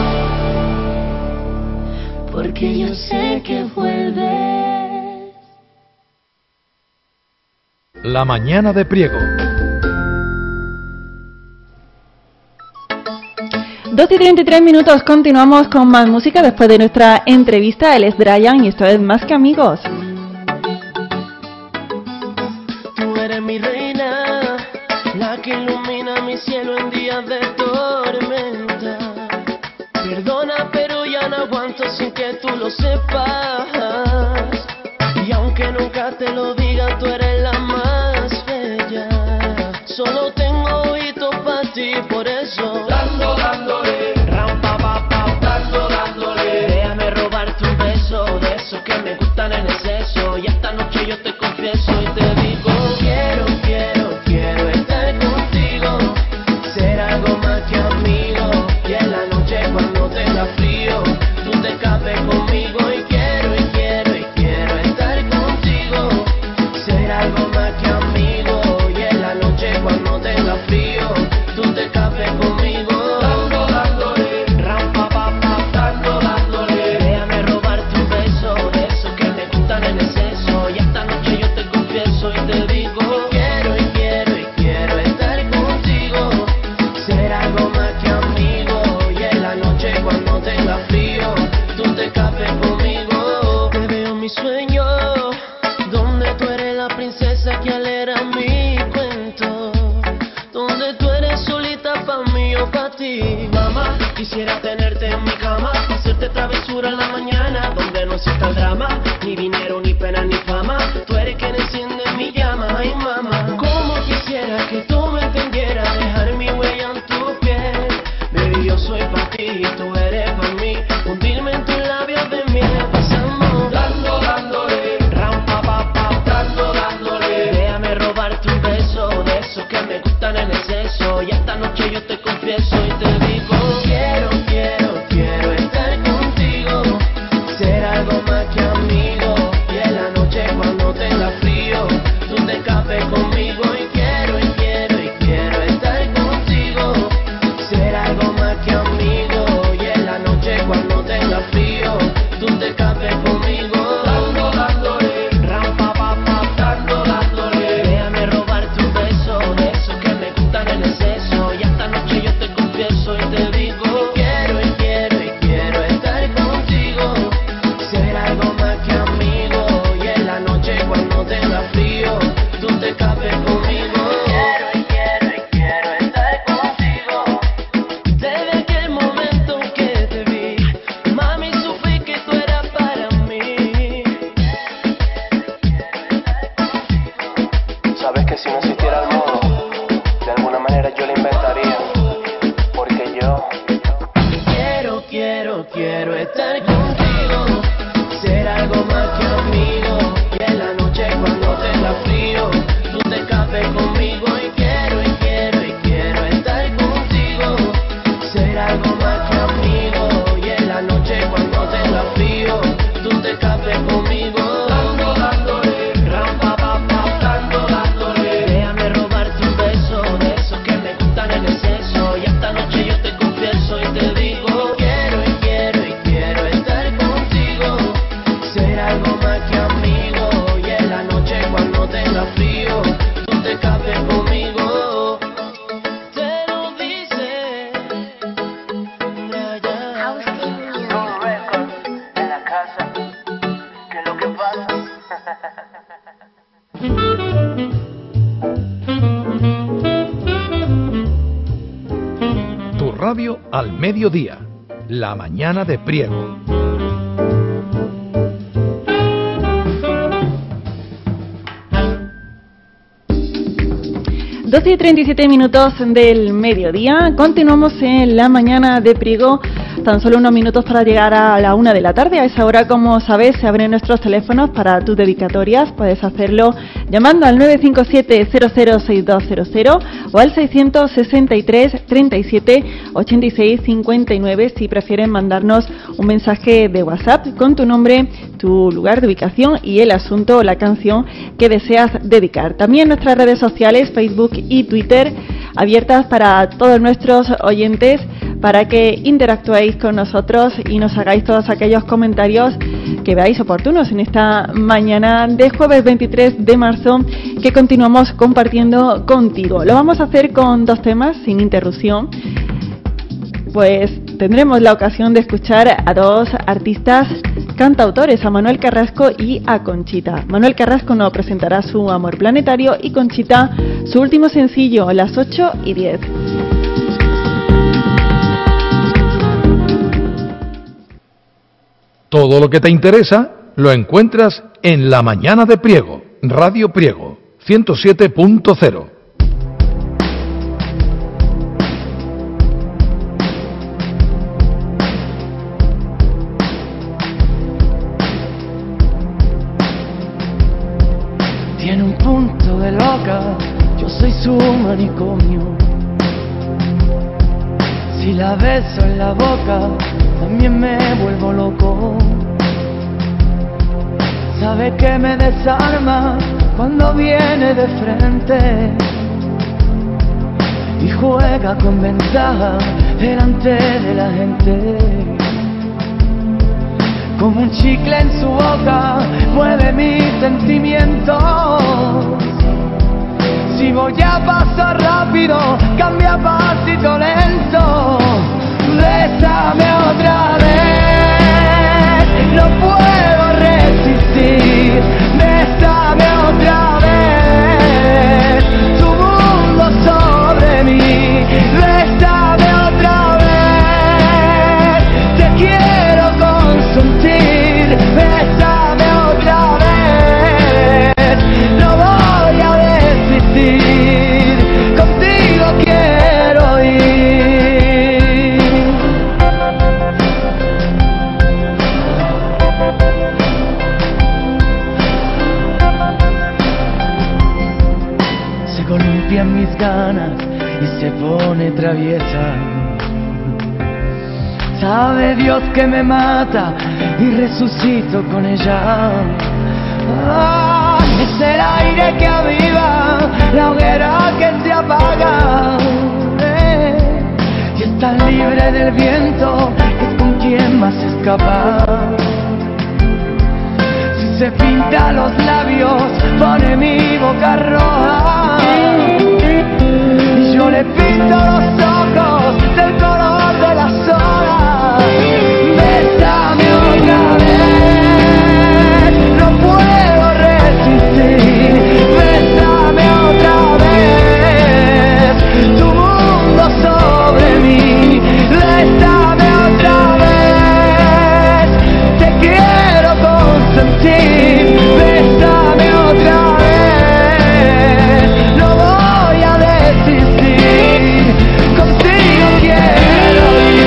porque yo sé que vuelves.
La mañana de Priego.
2:33, continuamos con más música después de nuestra entrevista. Él es Brian y esto es Más que Amigos.
Tú eres mi reina, la que ilumina mi cielo en días de tormenta. Perdona, pero ya no aguanto sin que tú lo sepas. Y aunque nunca te lo diga, tú eres la más bella. Solo tengo oídos para ti, por eso dándole, rampa pa pa, dándole. Déjame robarte un beso, de esos que me gustan en exceso. Y esta noche yo te confieso y te digo, quiero estar contigo, ser algo más que amigo. Y en la noche cuando tenga frío, tú te escapes conmigo. Y quiero estar contigo, necesito el drama, ni dinero, ni pena, ni fama. Tú eres quien enciende mi llama, ay mamá. Como quisiera que tú me entendieras, dejar mi huella en tu piel. Baby, yo soy pa' ti y tú eres pa' mí. Hundirme en tus labios de miel. Pasamos dándole, ram pa pa pa, dándole. Déjame robarte un beso de esos que me gustan en exceso. Y esta noche yo te confieso y te digo, quiero estar contigo, ser algo más que amigo. Y en la noche cuando tenga frío, tú te escapes conmigo. Y quiero estar contigo, ser algo más que amigo. Y en la noche cuando tenga frío, tú te escapes conmigo. Dándole, ram pa pa pa, dándole. Déjame robarte un beso de esos que me gustan en exceso. Y esta noche yo te confieso y te digo, quiero estar contigo, ser algo más que amigo. Y en la noche cuando tenga frío, tú te escapes conmigo. Quiero estar contigo. Desde aquel momento que te vi, mami, supe que tú eras para mí.
Sabes que si no existiera el modo, de alguna manera yo lo inventaría. Porque yo
quiero estar contigo, ser algo más que amigo. Y en la noche cuando tenga frío, tú te escapes conmigo. Y quiero estar contigo, ser algo más que amigo. Y en la noche cuando tenga frío, tú te escapes conmigo. Dándole, ram pa pa pa, dándole. Déjame robarte un beso de esos que me gustan en exceso. Y esta noche yo te confieso y te digo, quiero estar contigo, ser algo más que amigo. Y en la noche cuando tenga frío, tú te escapes conmigo. Te lo dice
en la casa, ¿qué es lo que pasa?
Tu radio al mediodía, la mañana de Priego.
Doce y 37 minutos del mediodía. Continuamos en la mañana de Priego. Tan solo unos minutos para llegar a la 1 de la tarde. A esa hora, como sabes, se abren nuestros teléfonos para tus dedicatorias. Puedes hacerlo llamando al 957-006200 o al 663-37-86-59 si prefieren mandarnos un mensaje de WhatsApp con tu nombre, tu lugar de ubicación y el asunto o la canción que deseas dedicar. También nuestras redes sociales, Facebook y Twitter, abiertas para todos nuestros oyentes para que interactuéis con nosotros y nos hagáis todos aquellos comentarios que veáis oportunos en esta mañana de jueves 23 de marzo que continuamos compartiendo contigo. Lo vamos a hacer con dos temas sin interrupción. Pues tendremos la ocasión de escuchar a dos artistas cantautores, a Manuel Carrasco y a Conchita. Manuel Carrasco nos presentará su Amor Planetario y Conchita su último sencillo, a las 8:10.
Todo lo que te interesa lo encuentras en La Mañana de Priego, Radio Priego, 107.0.
Tiene un punto de loca, yo soy su manicomio. Si la beso en la boca, también me vuelvo loco. Sabe que me desarma cuando viene de frente y juega con ventaja delante de la gente. Como un chicle en su boca mueve mis sentimientos. Si voy a pasar rápido, cambia pasito lento. Bésame otra vez, no puedo resistir. Bésame otra vez, tu mundo sobre mí. Bésame otra vez, te quiero consentir.
cambian mis ganas y se pone traviesa. Sabe Dios que me mata y resucito con ella. Es el aire que aviva la hoguera que se apaga. Y es tan libre del viento que es con quien más escapa. Si se pinta los labios pone mi boca roja y yo le pinto los ojos del color de las horas. Bésame otra vez, no puedo resistir. Bésame otra vez, tu mundo sobre mí. Bésame otra vez, te quiero consentir. Bésame otra vez, no voy a desistir. Contigo quiero ir.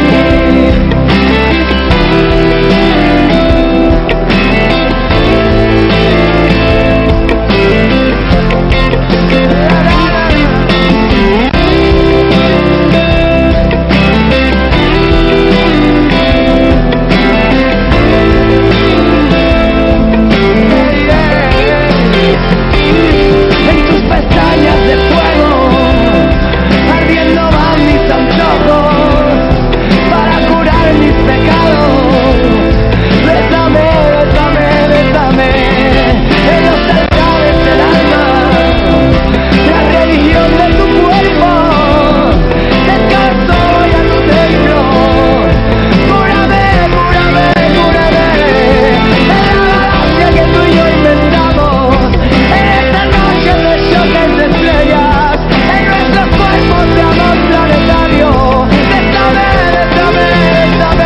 En tus pestañas de fuego ardiendo van mis antojos para curar mis pecados. Bésame, bésame, bésame en los altares del alma, la religión de tu cuerpo. Descanso voy a tu templo. Cúrame, cúrame, cúrame en la galaxia que tú y yo inventamos. En esta noche de choques de estrellas, en nuestros cuerpos de amor planetario. Bésame, bésame, bésame.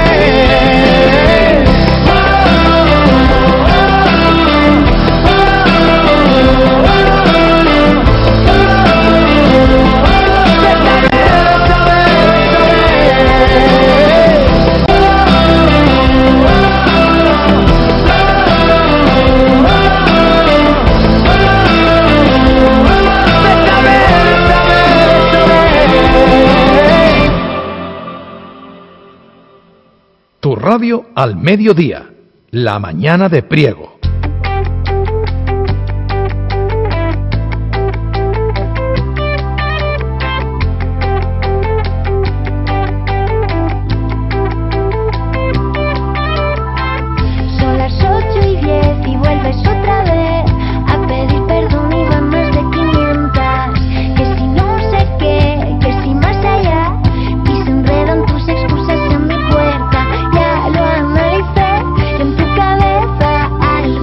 Tu radio al mediodía, la mañana de Priego.
Son las 8:10 y vuelves otra vez a pedir perdón y van más de 500. Que si no sé qué, que si más allá, y se enredan tus excusas en mi puerta. Ya lo analicé en tu cabeza.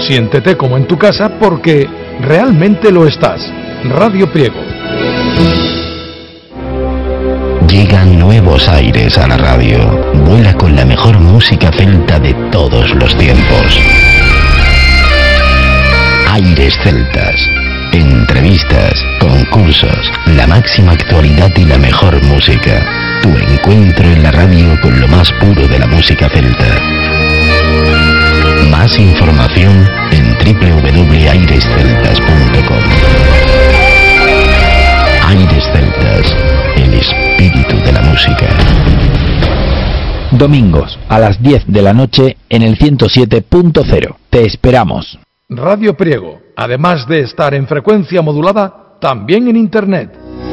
Siéntete como en tu casa porque realmente lo estás. Radio Priego.
Llegan nuevos aires a la radio. Vuela con la mejor música celta de todos los tiempos. Aires celtas. Entrevistas, concursos, la máxima actualidad y la mejor música. Tu encuentro en la radio con lo más puro de la música celta. Más información en www.airesceltas.com. Aires Celtas, el espíritu de la música.
Domingos a las 10 de la noche en el 107.0. Te esperamos.
Radio Priego, además de estar en frecuencia modulada, también en Internet.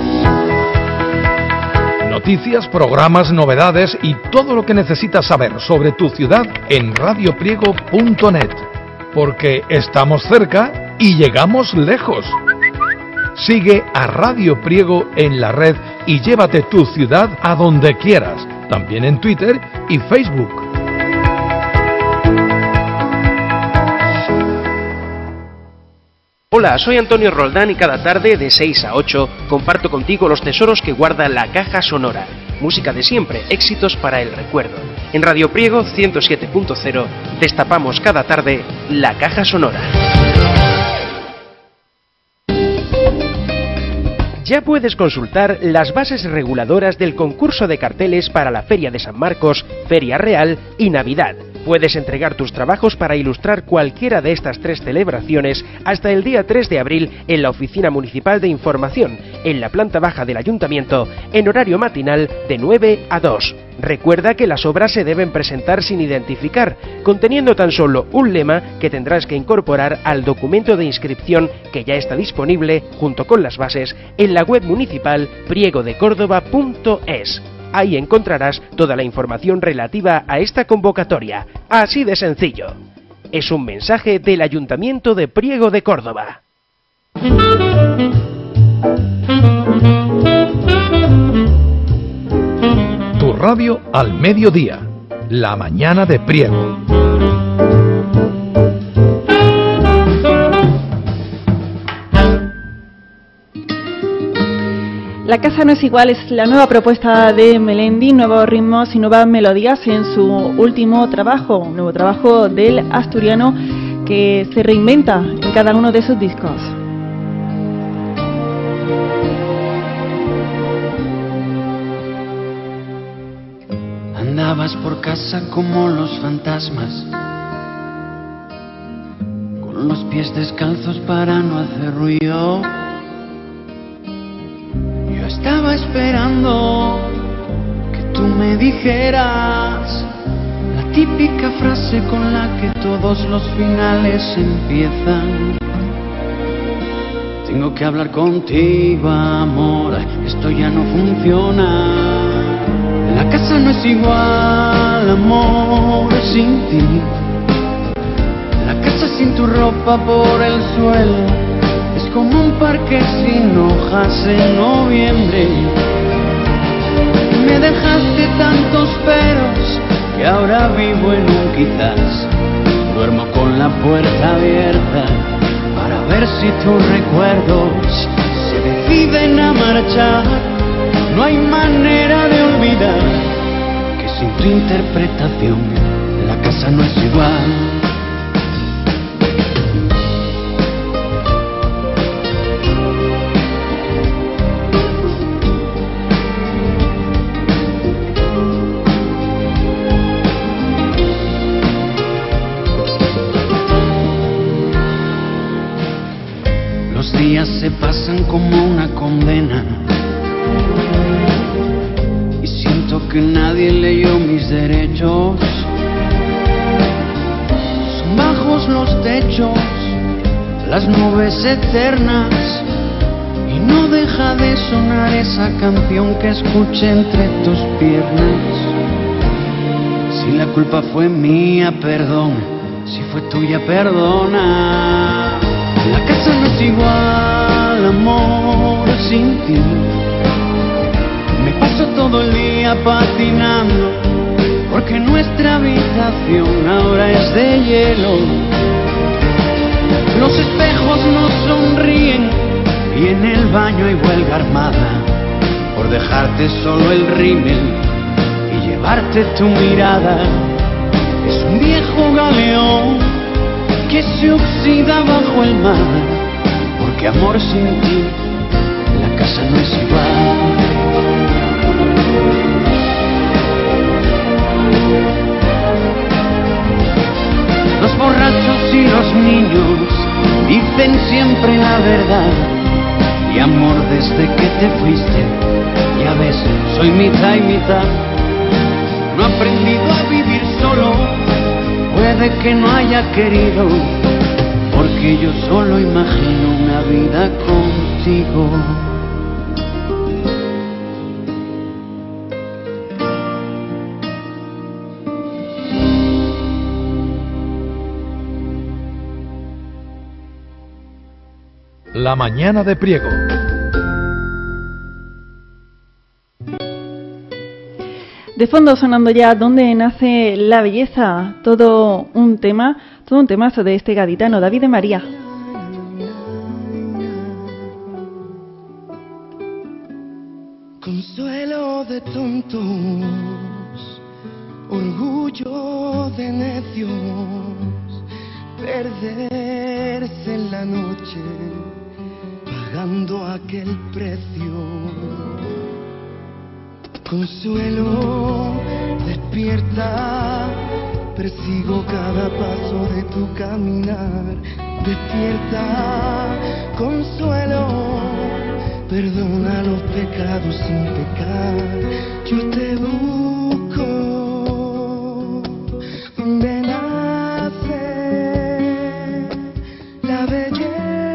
Noticias, programas, novedades y todo lo que necesitas saber sobre tu ciudad en radiopriego.net. Porque estamos cerca y llegamos lejos. Sigue a Radio Priego en la red y llévate tu ciudad a donde quieras, también en Twitter y Facebook.
Hola, soy Antonio Roldán y cada tarde de 6 a 8 comparto contigo los tesoros que guarda la caja sonora. Música de siempre, éxitos para el recuerdo. En Radio Priego 107.0 destapamos cada tarde la caja sonora. Ya puedes consultar las bases reguladoras del concurso de carteles para la Feria de San Marcos, Feria Real y Navidad. Puedes entregar tus trabajos para ilustrar cualquiera de estas tres celebraciones hasta el día 3 de abril en la Oficina Municipal de Información, en la planta baja del Ayuntamiento, en horario matinal de 9 a 2. Recuerda que las obras se deben presentar sin identificar, conteniendo tan solo un lema que tendrás que incorporar al documento de inscripción que ya está disponible, junto con las bases, en la web municipal priego-de-córdoba.es. Ahí encontrarás toda la información relativa a esta convocatoria. Así de sencillo. Es un mensaje del Ayuntamiento de Priego de Córdoba.
Tu radio al mediodía. La mañana de Priego.
La casa no es igual es la nueva propuesta de Melendi, nuevos ritmos y nuevas melodías en su último trabajo, un nuevo trabajo del asturiano que se reinventa en cada uno de sus discos.
Andabas por casa como los fantasmas, con los pies descalzos para no hacer ruido. Yo estaba esperando que tú me dijeras la típica frase con la que todos los finales empiezan. Tengo que hablar contigo, amor, esto ya no funciona. La casa no es igual, amor, sin ti. La casa sin tu ropa por el suelo es como un parque sin hojas en noviembre. Me dejaste tantos peros que ahora vivo en un quizás. Duermo con la puerta abierta para ver si tus recuerdos se deciden a marchar. No hay manera de olvidar que sin tu interpretación la casa no es igual. Los días se pasan como una condena y siento que nadie leyó mis derechos. Son bajos los techos, las nubes eternas, y no deja de sonar esa canción que escuché entre tus piernas. Si la culpa fue mía, perdón, si fue tuya, perdona. La casa no es igual, amor, sin ti. Me paso todo el día patinando, porque nuestra habitación ahora es de hielo. Los espejos no sonríen y en el baño hay huelga armada por dejarte solo el rímel y llevarte tu mirada. Es un viejo galeón que se oxida bajo el mar, porque amor sin ti la casa no es igual. Los borrachos y los niños dicen siempre la verdad. Y amor, desde que te fuiste, ya ves, soy mitad y mitad. No he aprendido a vivir solo, puede que no haya querido, porque yo solo imagino una vida contigo.
La mañana de Priego.
De fondo sonando ya ¿Dónde nace la belleza? Todo un temazo de este gaditano, David de María.
Consuelo de tontos, orgullo de necios, perderse en la noche pagando aquel precio. Consuelo, despierta, persigo cada paso de tu caminar. Despierta, Consuelo, perdona los pecados sin pecar. Yo te busco donde nace la belleza.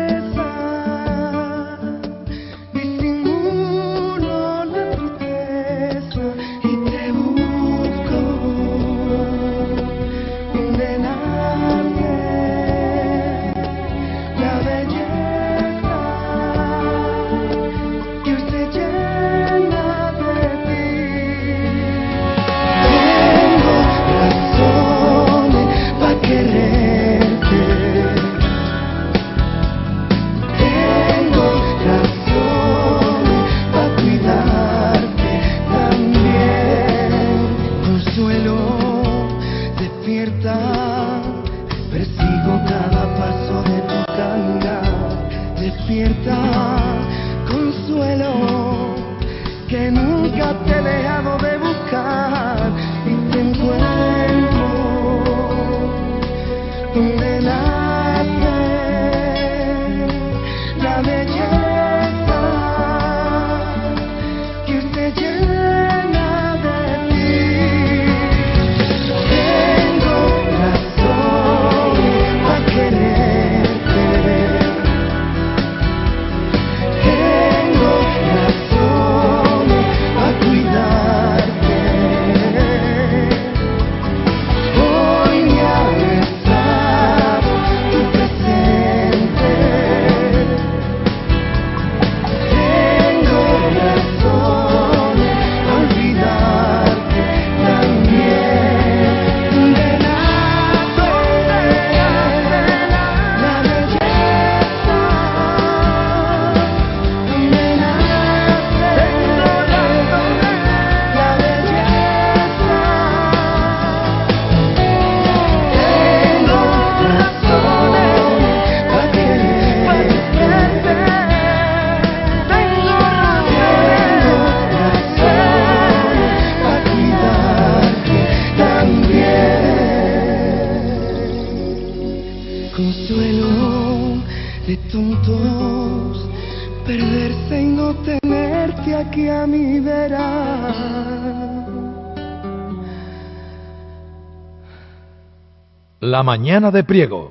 La mañana de Priego.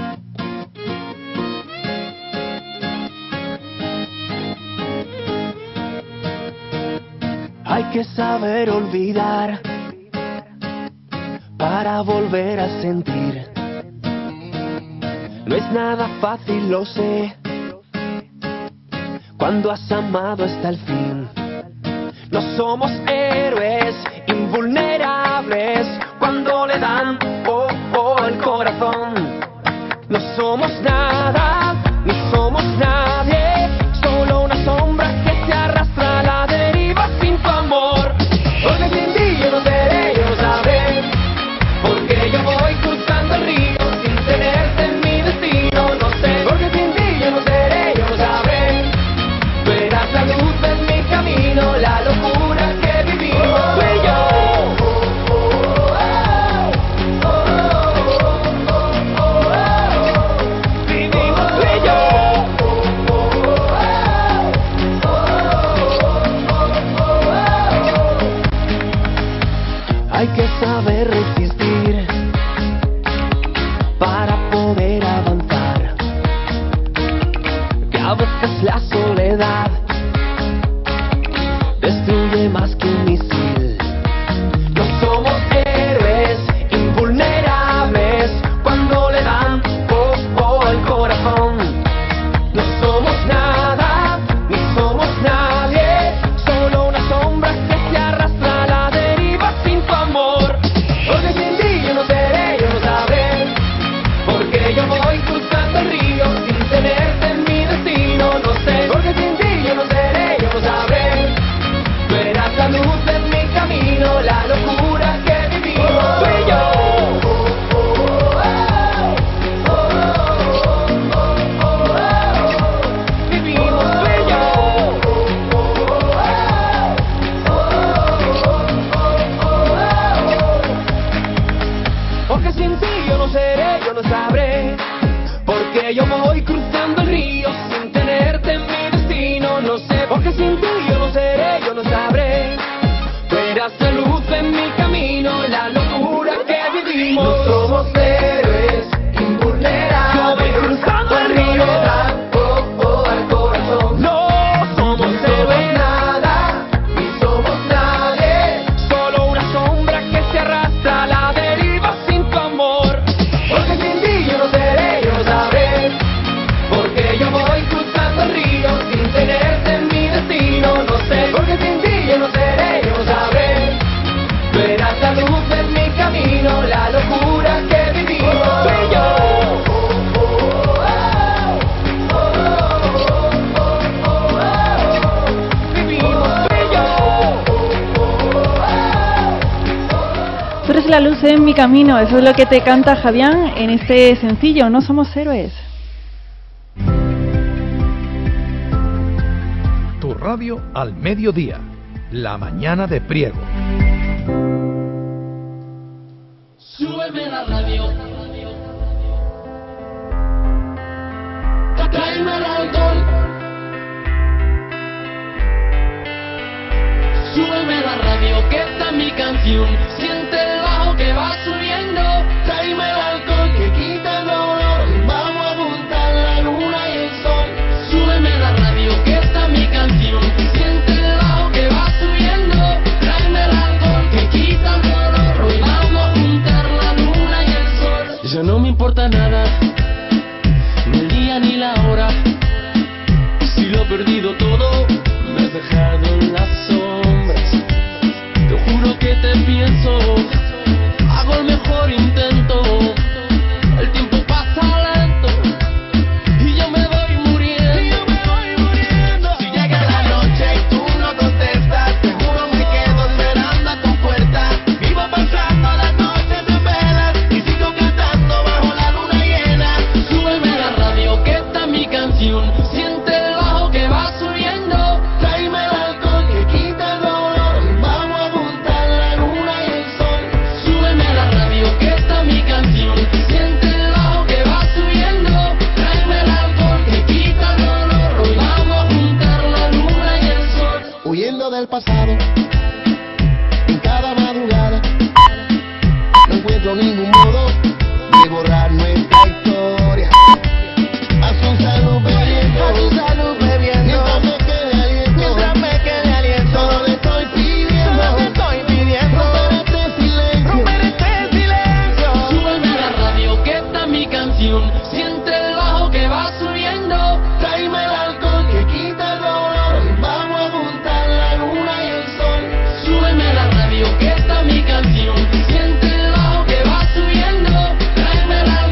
Hay que saber olvidar para volver a sentir. No es nada fácil, lo sé, cuando has amado hasta el fin. No somos héroes invulnerables cuando le dan el corazón. No somos
somos nada, ni somos nadie, solo una sombra que se arrastra a la deriva sin tu amor. Porque sin ti yo no seré, yo no sabré, porque yo voy cruzando el río sin tenerte en mi destino, no sé. Porque sin ti yo no seré, yo no sabré, verás la luz en mi camino, la locura que vivimos tú y yo. Hay que saber resistir para poder avanzar, que a veces la soledad destruye más que un misil. No somos héroes invulnerables cuando le dan poco al corazón. No somos nada, ni somos nadie, solo una sombra que se arrastra a la deriva sin tu amor. Porque sin ti yo no seré, yo no sabré, porque yo voy cruzando el río sin tenerte en mi destino, no sé. Porque sin ti yo no seré, yo no sabré, verás la luz en mi camino, la locura que vivimos tú y yo. Vivimos tú y yo. Porque sin ti yo no seré, yo no sabré, porque yo voy cruzando el río sin tenerte en mi destino, no sé. Porque sin ti yo no seré, yo no sabré, verás la luz en mi camino, la locura que vivimos. No somos héroes invulnerables, yo voy cruzando el río, al corazón. No somos héroes nada, ni somos nadie, solo una sombra que se arrastra a la deriva sin tu amor. Porque sin ti yo no seré, yo no sabré, porque yo voy cruzando el río sin tenerte en mi destino, no sé. Porque sin ti yo no seré, yo no sabré, verás la luz en mi camino, la locura que vivimos tú y yo. Vivimos tú y yo.
Tú eres la luz en mi camino, eso es lo que te canta Javián en este sencillo, No somos héroes.
Tu radio al mediodía, la mañana de Priego.
Súbeme la radio, tráeme el alcohol. Súbeme la radio, que esta es mi canción. Siente el bajo que va subiendo. Tráeme el alcohol que quita el dolor. Vamos a juntar la luna y el sol. Súbeme la radio, que esta es mi canción. Siente el bajo que va subiendo. Tráeme el alcohol que quita el dolor. Hoy vamos a juntar la luna y el sol. Ya no me importa nada, ni el día ni la hora. Si lo he perdido todo, me has dejado en las sombras. Te juro que te pienso, hago el mejor intento. El tiempo pasa lento y yo me voy muriendo. Si llega la noche y tú no contestas, te juro me quedo esperando a tu puerta. Vivo pasando las noches en velas y sigo cantando bajo la luna llena. Súbeme la radio, que esta es mi canción. Siente el bajo que va subiendo. Tráeme el alcohol que quita el dolor. Vamos a juntar la luna y el sol. Súbeme la radio, que esta es mi canción. Siente el bajo que va subiendo. Tráeme el alcohol que quita el dolor. Hoy vamos a juntar la luna y el sol. Huyendo del pasado, en cada madrugada, no encuentro ningún modo de borrar nuestra historia. A su salud bebiendo, mientras me quede aliento, solo le estoy pidiendo, romper este silencio. Súbeme la radio, que esta es mi canción. Siente el bajo que va subiendo. Tráeme el alcohol que quita el dolor. Vamos a juntar la luna y el sol. Súbeme la radio, que esta es mi canción. Siente el bajo que va subiendo. Tráeme el alcohol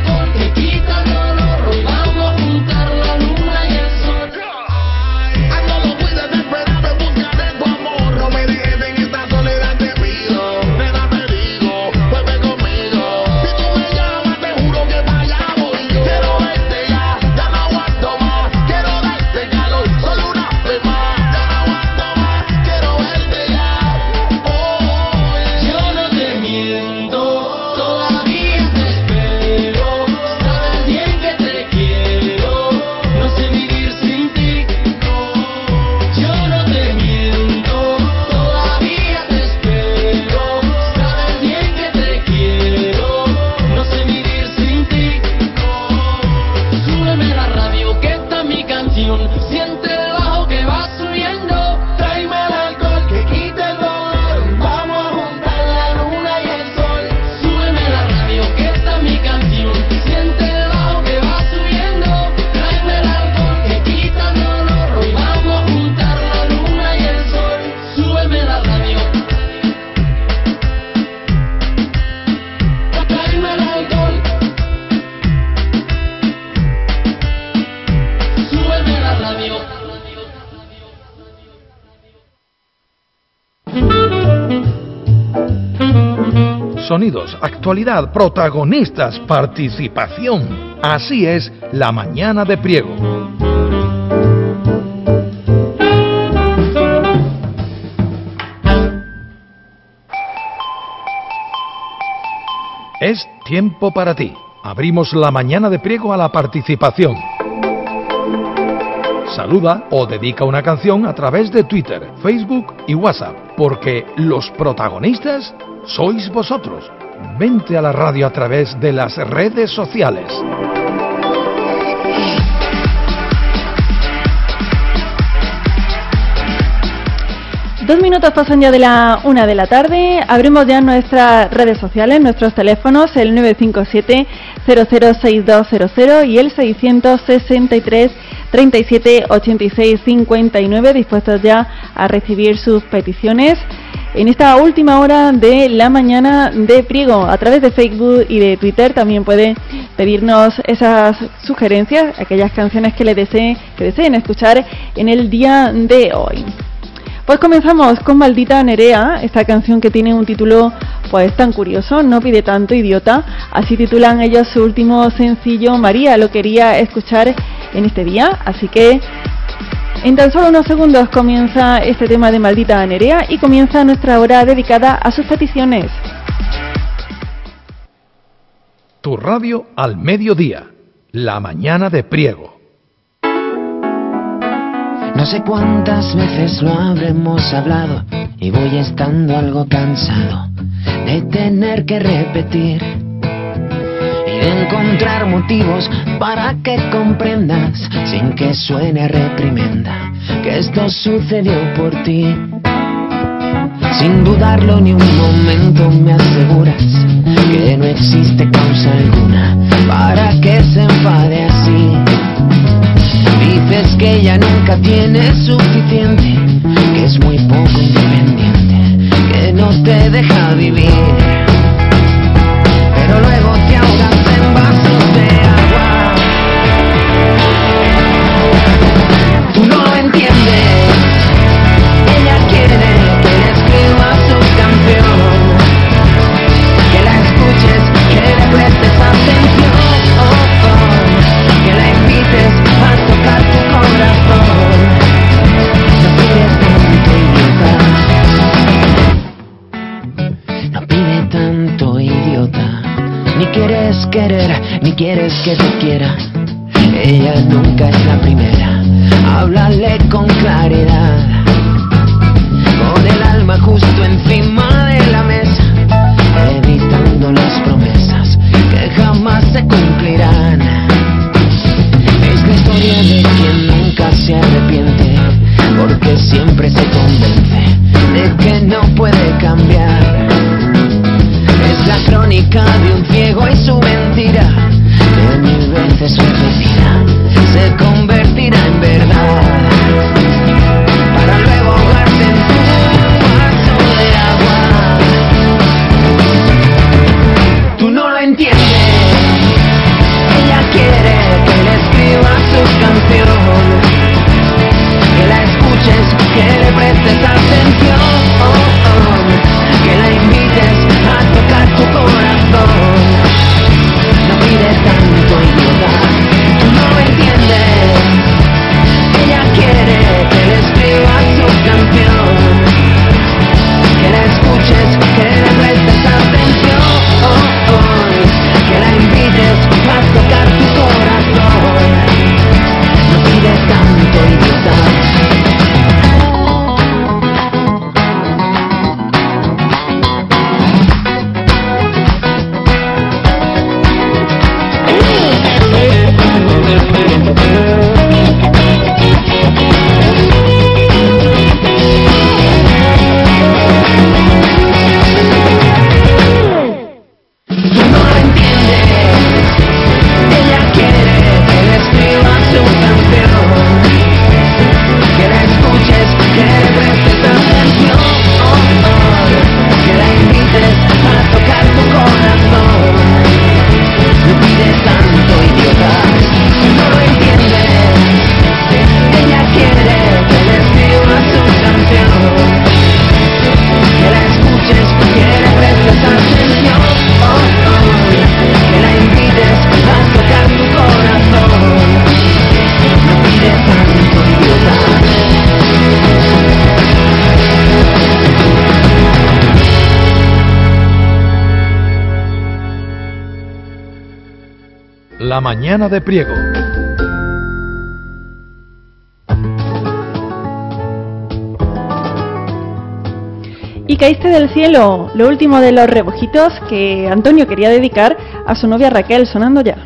sonidos, actualidad, protagonistas, participación. Así es La Mañana de Priego. Es tiempo para ti. Abrimos La Mañana de Priego a la participación. Saluda o dedica una canción a través de Twitter, Facebook y WhatsApp, porque los protagonistas sois vosotros. Vente a la radio a través de las redes sociales.
Dos minutos pasan ya de la 1 de la tarde. Abrimos ya nuestras redes sociales, nuestros teléfonos, el 957-006200 y el 663-3786-59, dispuestos ya a recibir sus peticiones en esta última hora de La Mañana de Priego. A través de Facebook y de Twitter también puede pedirnos esas sugerencias, aquellas canciones que deseen escuchar en el día de hoy. Pues comenzamos con Maldita Nerea, esta canción que tiene un título pues tan curioso, No pide tanto, idiota. Así titulan ellos su último sencillo. María lo quería escuchar en este día, así que en tan solo unos segundos comienza este tema de Maldita Nerea y comienza nuestra hora dedicada a sus peticiones.
Tu radio al mediodía, La Mañana de Priego.
No sé cuántas veces lo habremos hablado y voy estando algo cansado de tener que repetir y de encontrar motivos para que comprendas sin que suene a reprimenda que esto sucedió por ti. Sin dudarlo ni un momento me aseguras que no existe causa alguna para que se enfade así. Dices que ya nunca tienes suficiente, que es muy poco independiente, que no te deja vivir. Pero luego te ahogas en vasos de agua. Tú no lo entiendes. Ella quiere que le escribas su canción, que la escuches, que le prestes atención, que la invites a tocar tu corazón. No pides tanto, idiota. No pide tanto, idiota. Ni quieres querer, ni quieres que te quiera. Ella nunca es la primera. Háblale con claridad, con el alma justo encima de la mesa, evitando las promesas que jamás se cumplirán. Es la historia de quien nunca se arrepiente, porque siempre se convence de que no puede cambiar. Es la crónica de un ciego y su mentira, que 1000 veces repetida se convertirá en verdad, para luego ahogarse en tu vaso de agua. Tú no lo entiendes. Ella quiere que le escribas su canción, que la escuches, que le prestes atención, que la invites a tocar tu corazón. No pides tanto, idiota. Tú no lo entiendes. Ella quiere
La mañana de Priego.
Y caíste del cielo, lo último de los rebojitos que Antonio quería dedicar a su novia Raquel, sonando ya.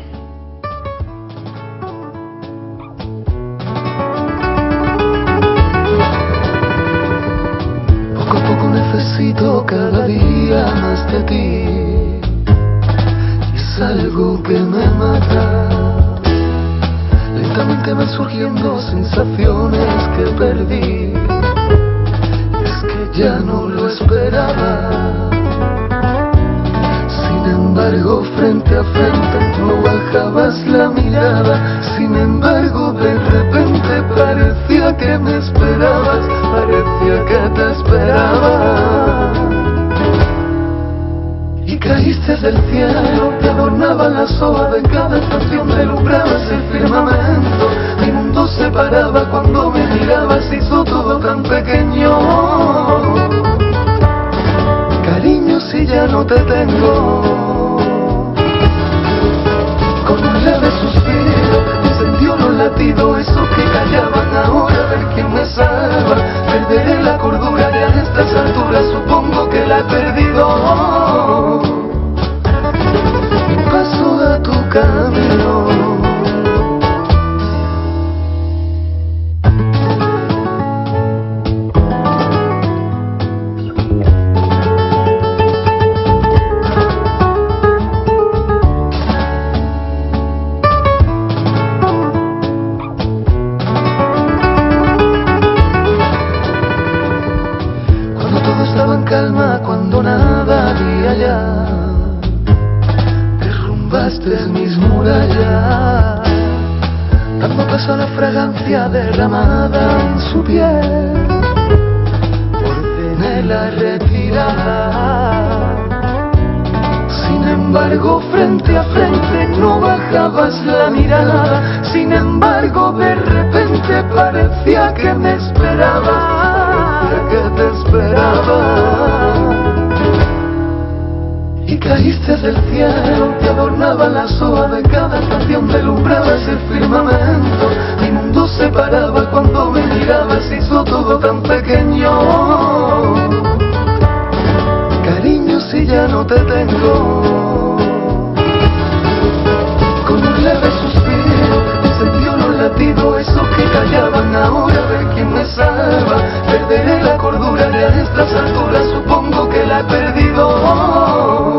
Poco a poco necesito cada día más de ti. Y es algo que me mata. Lentamente van surgiendo sensaciones que perdí. Ya no lo esperaba. Sin embargo, frente a frente no bajabas la mirada. Sin embargo, de repente parecía que me esperabas. Parecía que te esperaba. Y caíste del cielo, te adornaba la soga de cada estación, relumbrabas el firmamento. Mi mundo se paraba cuando me mirabas, hizo todo tan pequeño. Cariño, si ya no te tengo. Con un leve suspiro encendió los latidos, esos que callaban ahora, a ver quién me salva. Perderé la cordura ya a estas alturas, supongo que la he perdido. Paso a tu camino. Cuando nada había ya, derrumbaste mis murallas, dando paso a la fragancia derramada en su piel. Ordené la retirada. Sin embargo, frente a frente no bajabas la mirada. Sin embargo, de repente parecía que me esperaba, que te esperaba. Y caíste del cielo, te adornaba la soga de cada estación, relumbrabas el firmamento. Mi mundo se paraba cuando me mirabas, hizo todo tan pequeño. Cariño, si ya no te tengo. Con un leve suspiro encendió los latidos, esos que callaban ahora, a ver quién me salva. Perderé la cordura ya a estas alturas, supongo que la he perdido.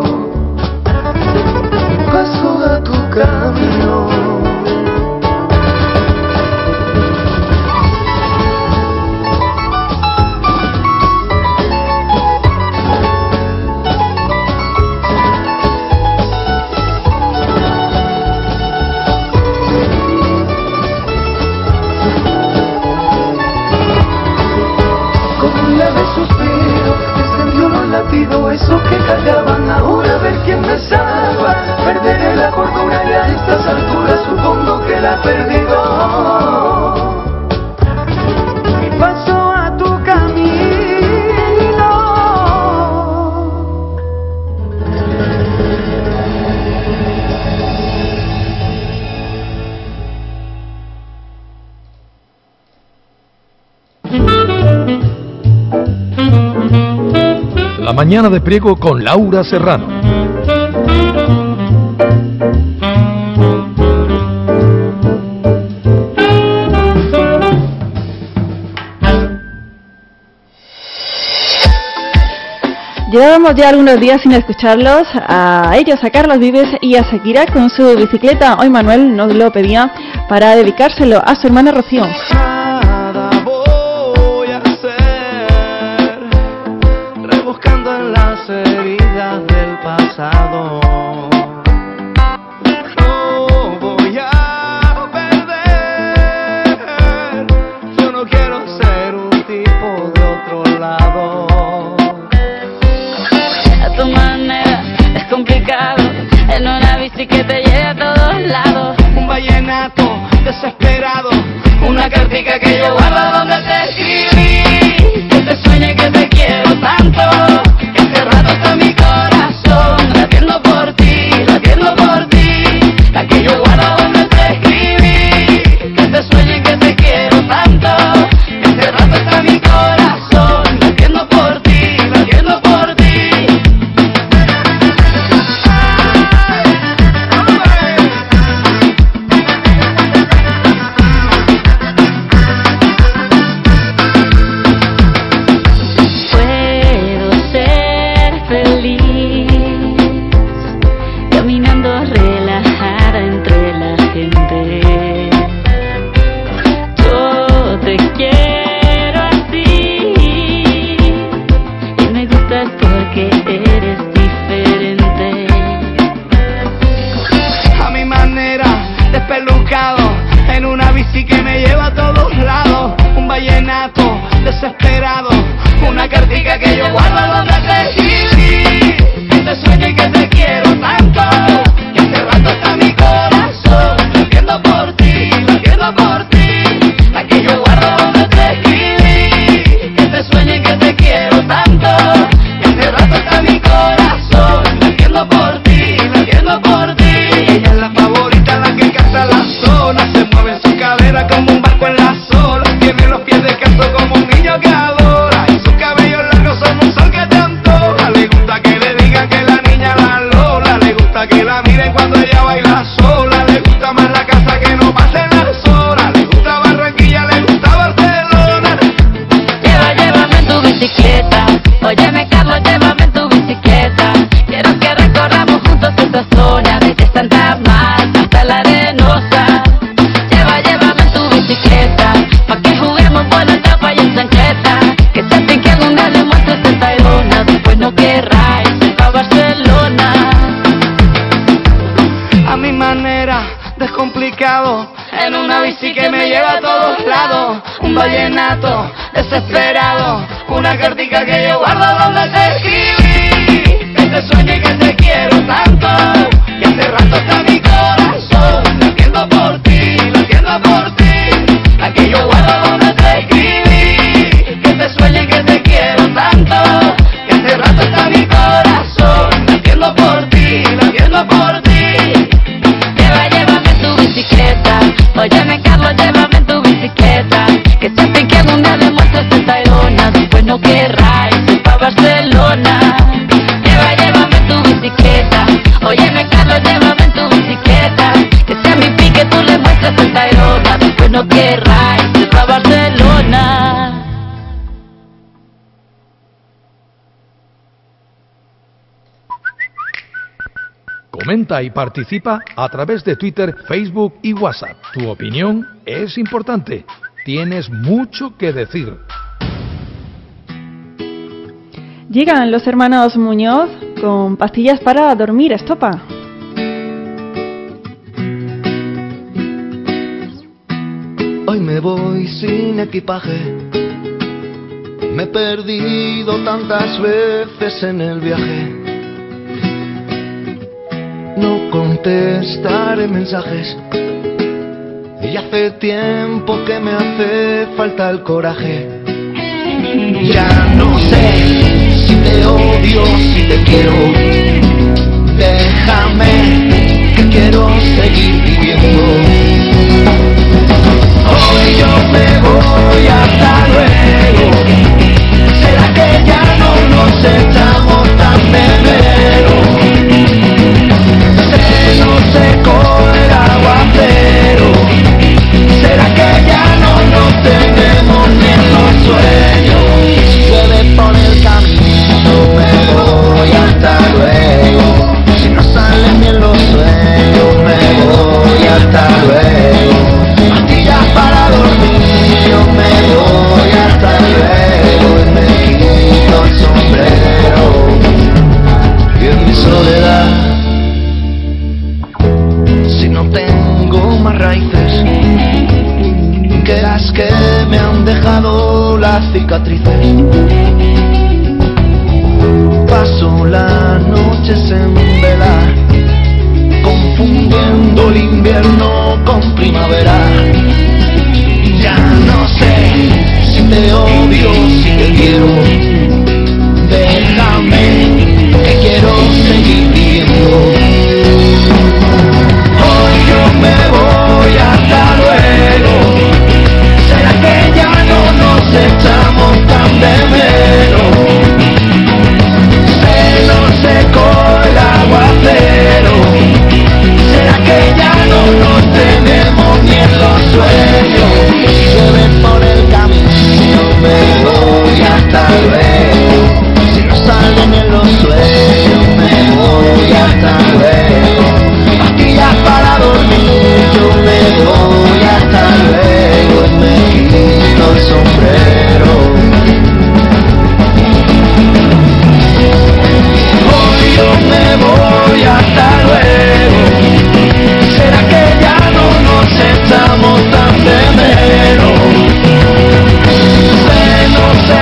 Paso a tu camino. Esos que callaban ahora, a ver quién me salva. Perderé la cordura ya a estas alturas, supongo que la he perdido. Y paso a tu camino.
La mañana de Priego con Laura Serrano.
Llevábamos ya algunos días sin escucharlos, a ellos, a Carlos Vives y a Shakira con su bicicleta. Hoy Manuel nos lo pedía para dedicárselo a su hermana Rocío.
Heridas del pasado, no voy a perder. Yo no quiero ser un tipo de otro lado.
A tu manera es complicado, en una bici que te lleve a todos lados.
Un vallenato desesperado, una cartica que yo guardo donde te escribí.
Que te sueñe que te quiero tanto. Mi corazón latiendo por ti, la que yo guardo
desesperado, una cartica que yo guardo donde te escribí, que te sueño y que te quiero tanto, que hace rato está mi corazón latiendo por ti, la que yo guardo donde te escribí, que te sueño y que te quiero tanto, que hace rato está mi corazón latiendo por ti, ella es la favorita, la que canta la zona, se mueve en su cadera como un barco en la sola, tiene los pies descalzos como un niño que adora, y sus cabellos largos son un sol que te antoja, le gusta que le digan que la niña la Lola, le gusta que la miren cuando ella baila sola, le gusta más la casa que no pasen las horas, le gusta Barranquilla, le gusta Barcelona.
Llévame en tu bicicleta, óyeme Carlos, llévame en tu bicicleta, quiero que recorramos juntos esta zona, desde Santa Marta hasta la Arenosa. Llévame en tu bicicleta, pa' que juguemos por la tapa y en chancleta, que se que algún día le muestres el Tayrona, después no querráis ir pa' Barcelona.
A mi manera, descomplicado, en una bici que me lleva a todos lados, un vallenato desesperado, una cartica que yo guardo donde te escribí, que te sueño y que te quiero tanto, que hace rato está mi corazón latiendo por ti, la que yo guardo donde te escribí, que te sueño y que te quiero tanto, que hace rato está mi corazón latiendo por ti, Llévame en tu bicicleta, óyeme Carlos, llévame en tu bicicleta, que siempre que algún día le muestres el Tayrona, después no querráis ir pa' Barcelona. Llévame en tu bicicleta, óyeme Carlos, llévame en tu bicicleta, que sea mi pique tú le muestres el Tayrona, después no querráis ir pa' Barcelona.
Comenta y participa a través de Twitter, Facebook y WhatsApp. Tu opinión es importante. Tienes mucho que decir.
Llegan los hermanos Muñoz con pastillas para dormir, estopa.
Hoy me voy sin equipaje, me he perdido tantas veces en el viaje. No contestaré mensajes y hace tiempo que me hace falta el coraje. Ya no sé si te odio, si te quiero. Déjame que quiero seguir viviendo. Hoy yo me voy, hasta luego. ¿Será que ya no nos echamos tan de menos? Se nos secó el aguacero. ¿Será que ya no nos tenemos ni en los sueños? Si llueve por el camino me voy, hasta luego. Si no salen bien los sueños me voy, hasta luego. Pastillas para dormir yo me voy, hasta luego. Y me quito el sombrero y en mi soledad, si no tengo más raíces que las que me han dejado las cicatrices, paso las noches en vela, confundiendo el invierno con primavera. Ya no sé si te odio, si te quiero. Déjame que quiero seguir viviendo. Hoy yo me voy, hasta luego. ¿Será que ya no nos echamos tan de menos? Se nos secó el aguacero. ¿Será que ya no nos tenemos ni en los sueños? Si llueve por el camino me voy, hasta luego. Si no salen en los sueños me voy, hasta luego. Pastillas para dormir yo me voy, hasta luego. Y me quito el sombrero. Hoy yo me voy, hasta luego. ¿Será que ya no nos echamos tan de menos? Se nos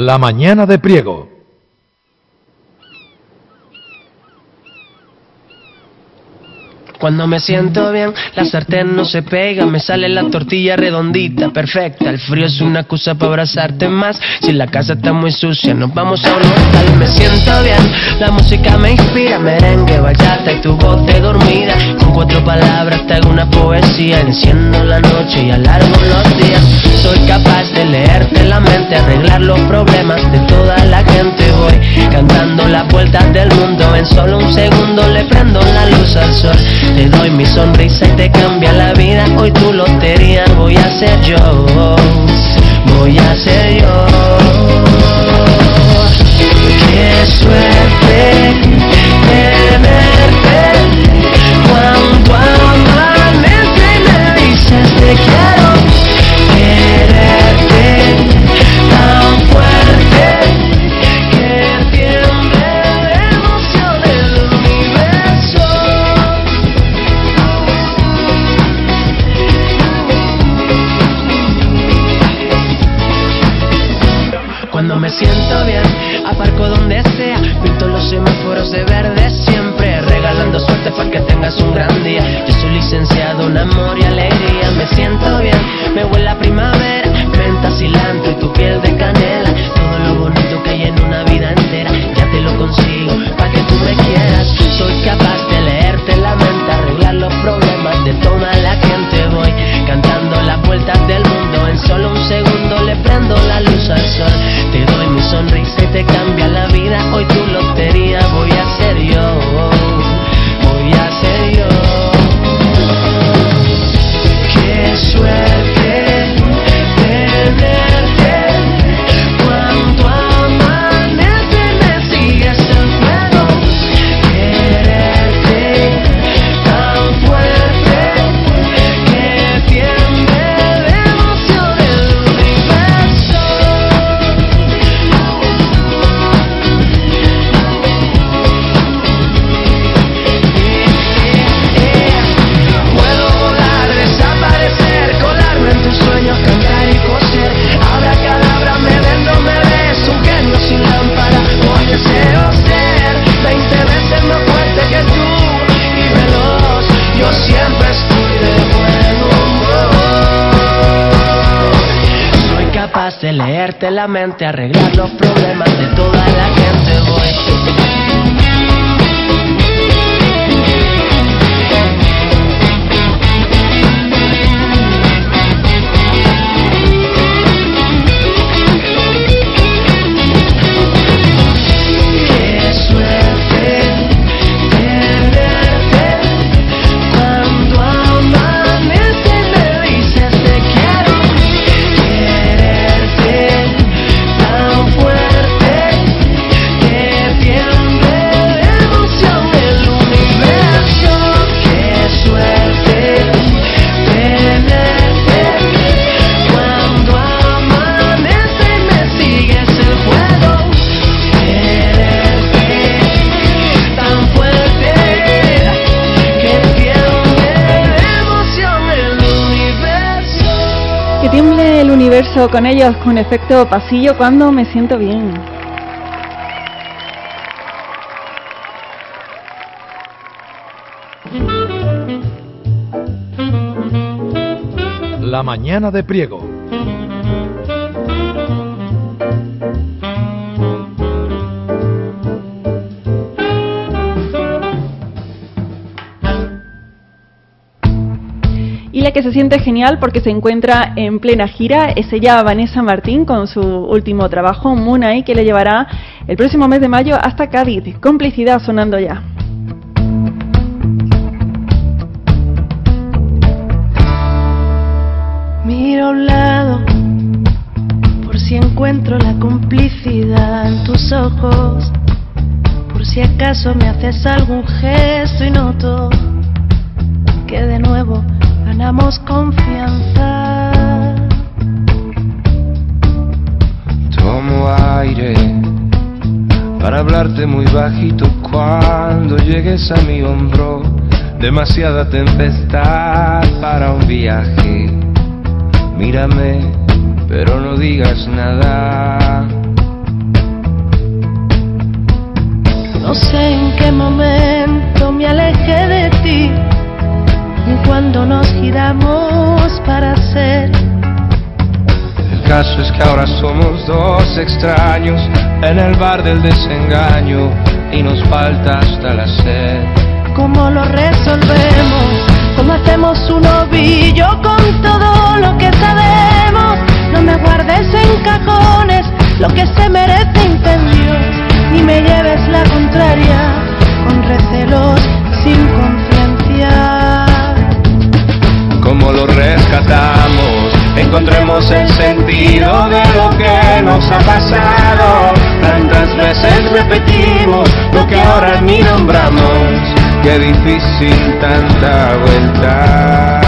La mañana de Priego.
Cuando me siento bien, la sartén no se pega, me sale la tortilla redondita, perfecta. El frío es una excusa para abrazarte más. Si la casa está muy sucia, nos vamos a un hotel. Me siento bien, la música me inspira, merengue, bachata y tu voz de dormida. Con 4 palabras te hago una poesía, enciendo la noche y alargo los días. Soy capaz de leerte la mente, arreglar los problemas de toda la gente. Voy cantando las vueltas del mundo, en solo un segundo le prendo la luz al sol. Te doy mi sonrisa y te cambia la vida. Hoy tu lotería voy a ser yo, voy a ser yo. Qué suerte tenerte cuando amanece y me dices te quiero. Quererte tan fuerte que tiemble de emoción el universo. Cuando me siento bien, aparco donde sea, pinto los semáforos de verde siempre, regalando suerte para que tengas un gran día. Yo soy licenciado en amor y alegría. Me siento bien, me huele a primavera, menta, cilantro y tu piel de canela. Todo lo bonito que hay en una vida entera, ya te lo consigo, para que tú me quieras. Soy capaz de leerte la mente, arreglar los problemas de toda la gente. Voy cantando las vueltas del mundo, en solo un segundo le prendo la luz al sol. Te doy mi sonrisa y te cambia la vida. Hoy tu lotería voy a ser yo, voy a ser yo. Qué suerte tenerte cuando amanece me sigues el fuego. Quererte tan fuerte que tiemble de emoción el universo. Puedo volar, desaparecer, colarme en tus sueños, cantar y coser. Abracadabra, me vendo, me ves, un genio sin lámpara. Hoy deseo ser 20 veces más fuerte que tú y veloz. Yo siempre estoy de buen humor. Soy capaz de leerte la mente, arreglar los problemas de toda la gente. Voy. Qué suerte tenerte cuando amanece me dices te quiero. Quererte tan fuerte que tiemble de emoción el universo. Qué suerte tenerte cuando amanece me sigues el juego. Quererte tan fuerte que tiemble de emoción el universo.
Que tiemble el universo con ellos, con efecto pasillo, cuando me siento bien.
La mañana de Priego.
Y la que se siente genial porque se encuentra en plena gira es ella, Vanessa Martín, con su último trabajo, Moonlight, que le llevará el próximo mes de mayo hasta Cádiz. Complicidad sonando ya.
Miro a un lado por si encuentro la complicidad en tus ojos, por si acaso me haces algún gesto y noto que de nuevo ganamos confianza.
Tomo aire para hablarte muy bajito cuando llegues a mi hombro. Demasiada tempestad para un viaje. Mírame, pero no digas nada.
No sé en qué momento me alejé de ti, cuando nos giramos para ser.
El caso es que ahora somos dos extraños en el bar del desengaño y nos falta hasta la sed.
¿Cómo lo resolvemos? ¿Cómo hacemos un ovillo con todo lo que sabemos? No me guardes en cajones lo que se merece incendios, ni me lleves la contraria con recelos sin conciencia.
¿Cómo lo rescatamos? Encontremos el sentido de lo que nos ha pasado. Tantas veces repetimos lo que ahora ni nombramos. Qué difícil tanta vuelta.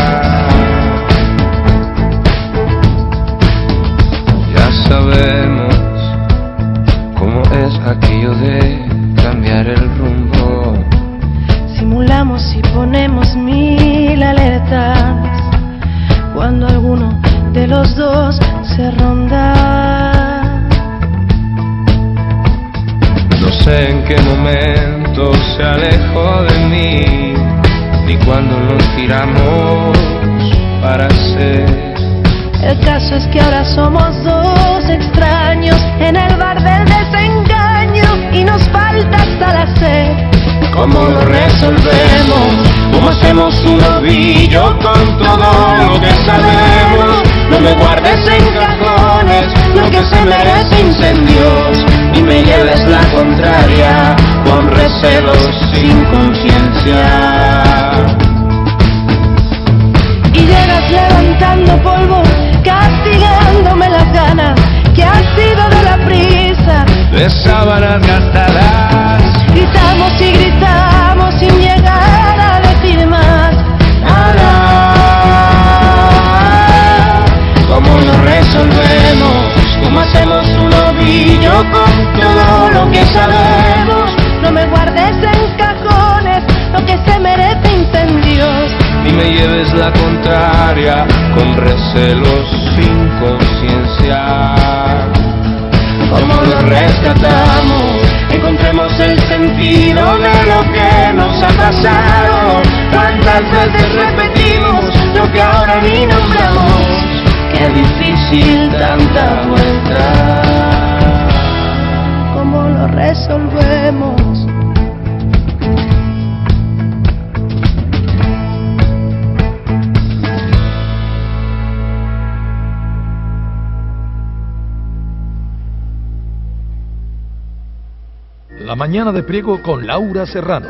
Ya sabemos cómo es aquello de cambiar el rumbo.
Simulamos y ponemos 1000 alertas cuando alguno de los dos se ronda.
No sé en qué momento se alejó de mí, ni cuando nos tiramos para ser.
El caso es que ahora somos dos extraños en el bar del desengaño y nos falta hasta la sed.
¿Cómo lo resolvemos? ¿Cómo hacemos un ovillo con todo lo que sabemos? No me guardes en cajones lo que se merece incendios, y me lleves la contraria con recelos sin conciencia.
Y llegas levantando polvo, castigándome las ganas que has sido de la prisa.
De sábanas gastadas
gritamos y gritamos sin llegar a decir más nada.
¿Cómo lo resolvemos? ¿Cómo hacemos un ovillo con todo lo que sabemos?
No me guardes en cajones lo que se merece incendios,
ni me lleves la contraria con recelos sin conciencia. ¿Cómo lo rescatamos? Encontremos el sentido de lo que nos ha pasado. Tantas veces repetimos lo que ahora ni nombramos. Qué difícil tanta vuelta.
¿cómo lo resolvemos?
La mañana de Priego con Laura Serrano.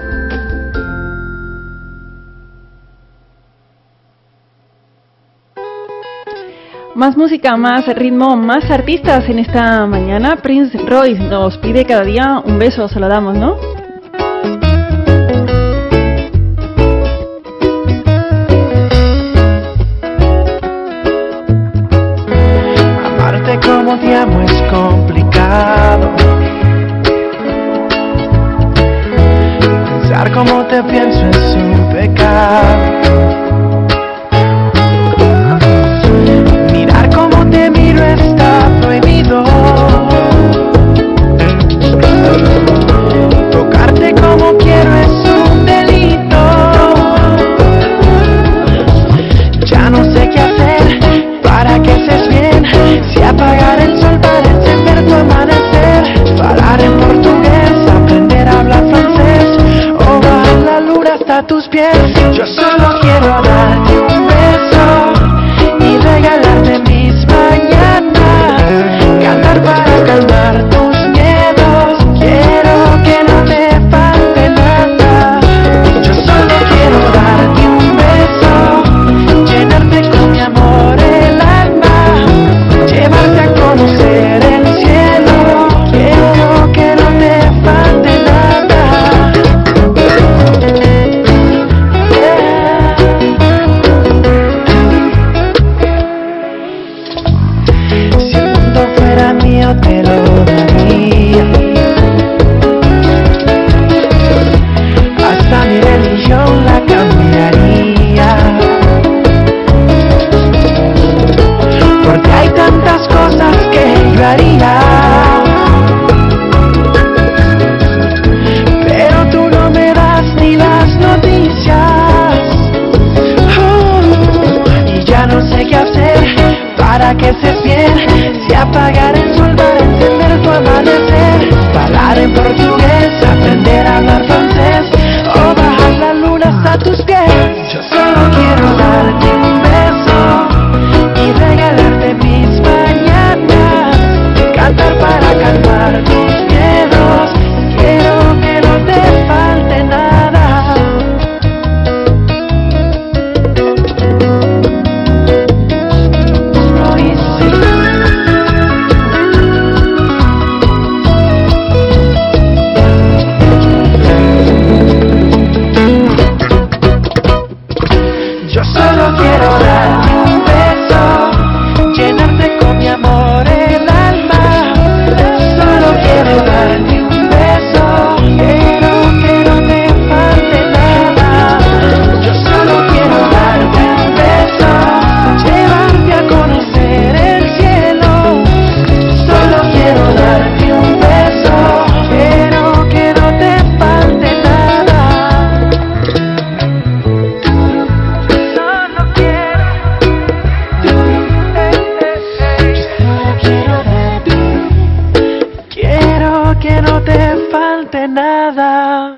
Más música, más ritmo, más artistas en esta mañana. Prince Royce nos pide cada día un beso, se lo damos, ¿no?
Amarte como te amo es complicado. Pensar como te pienso es un pecado. Mirar como te miro está prohibido. Tocarte como quiero es un delito. Ya no sé qué hacer para que estés bien. Si apagar el sol para encender tu amanecer. Hablar en portugués, aprender a hablar francés. O bajar la luna hasta tus pies. Yo solo quiero darte un beso y regalarte mis mañanas. Cantar para calmar tus miedos. Quiero que no te falte nada. Yo solo quiero darte un beso, llenarte con mi amor el alma, llevarte a conocer el cielo. Quiero que no te falte nada. Si el mundo fuera mío te lo daría. Hasta mi religión la cambiaría. Porque hay tantas cosas que yo haría. apagar el sol para encender tu amanecer, hablar en portugués, aprender a hablar francés o bajar la luna hasta tus pies. Yo solo quiero darte un beso y regalarte mis mañanas, cantar para calmar tus miedos. Quiero que no te falte nada. Yo solo quiero darte un beso, llenarte con mi amor el alma. Solo quiero darte un beso, quiero que no te falte nada. Yo solo quiero darte un beso, llevarte a conocer el cielo. Solo quiero darte un beso, quiero que no te falte nada. Solo quiero que no te falte nada.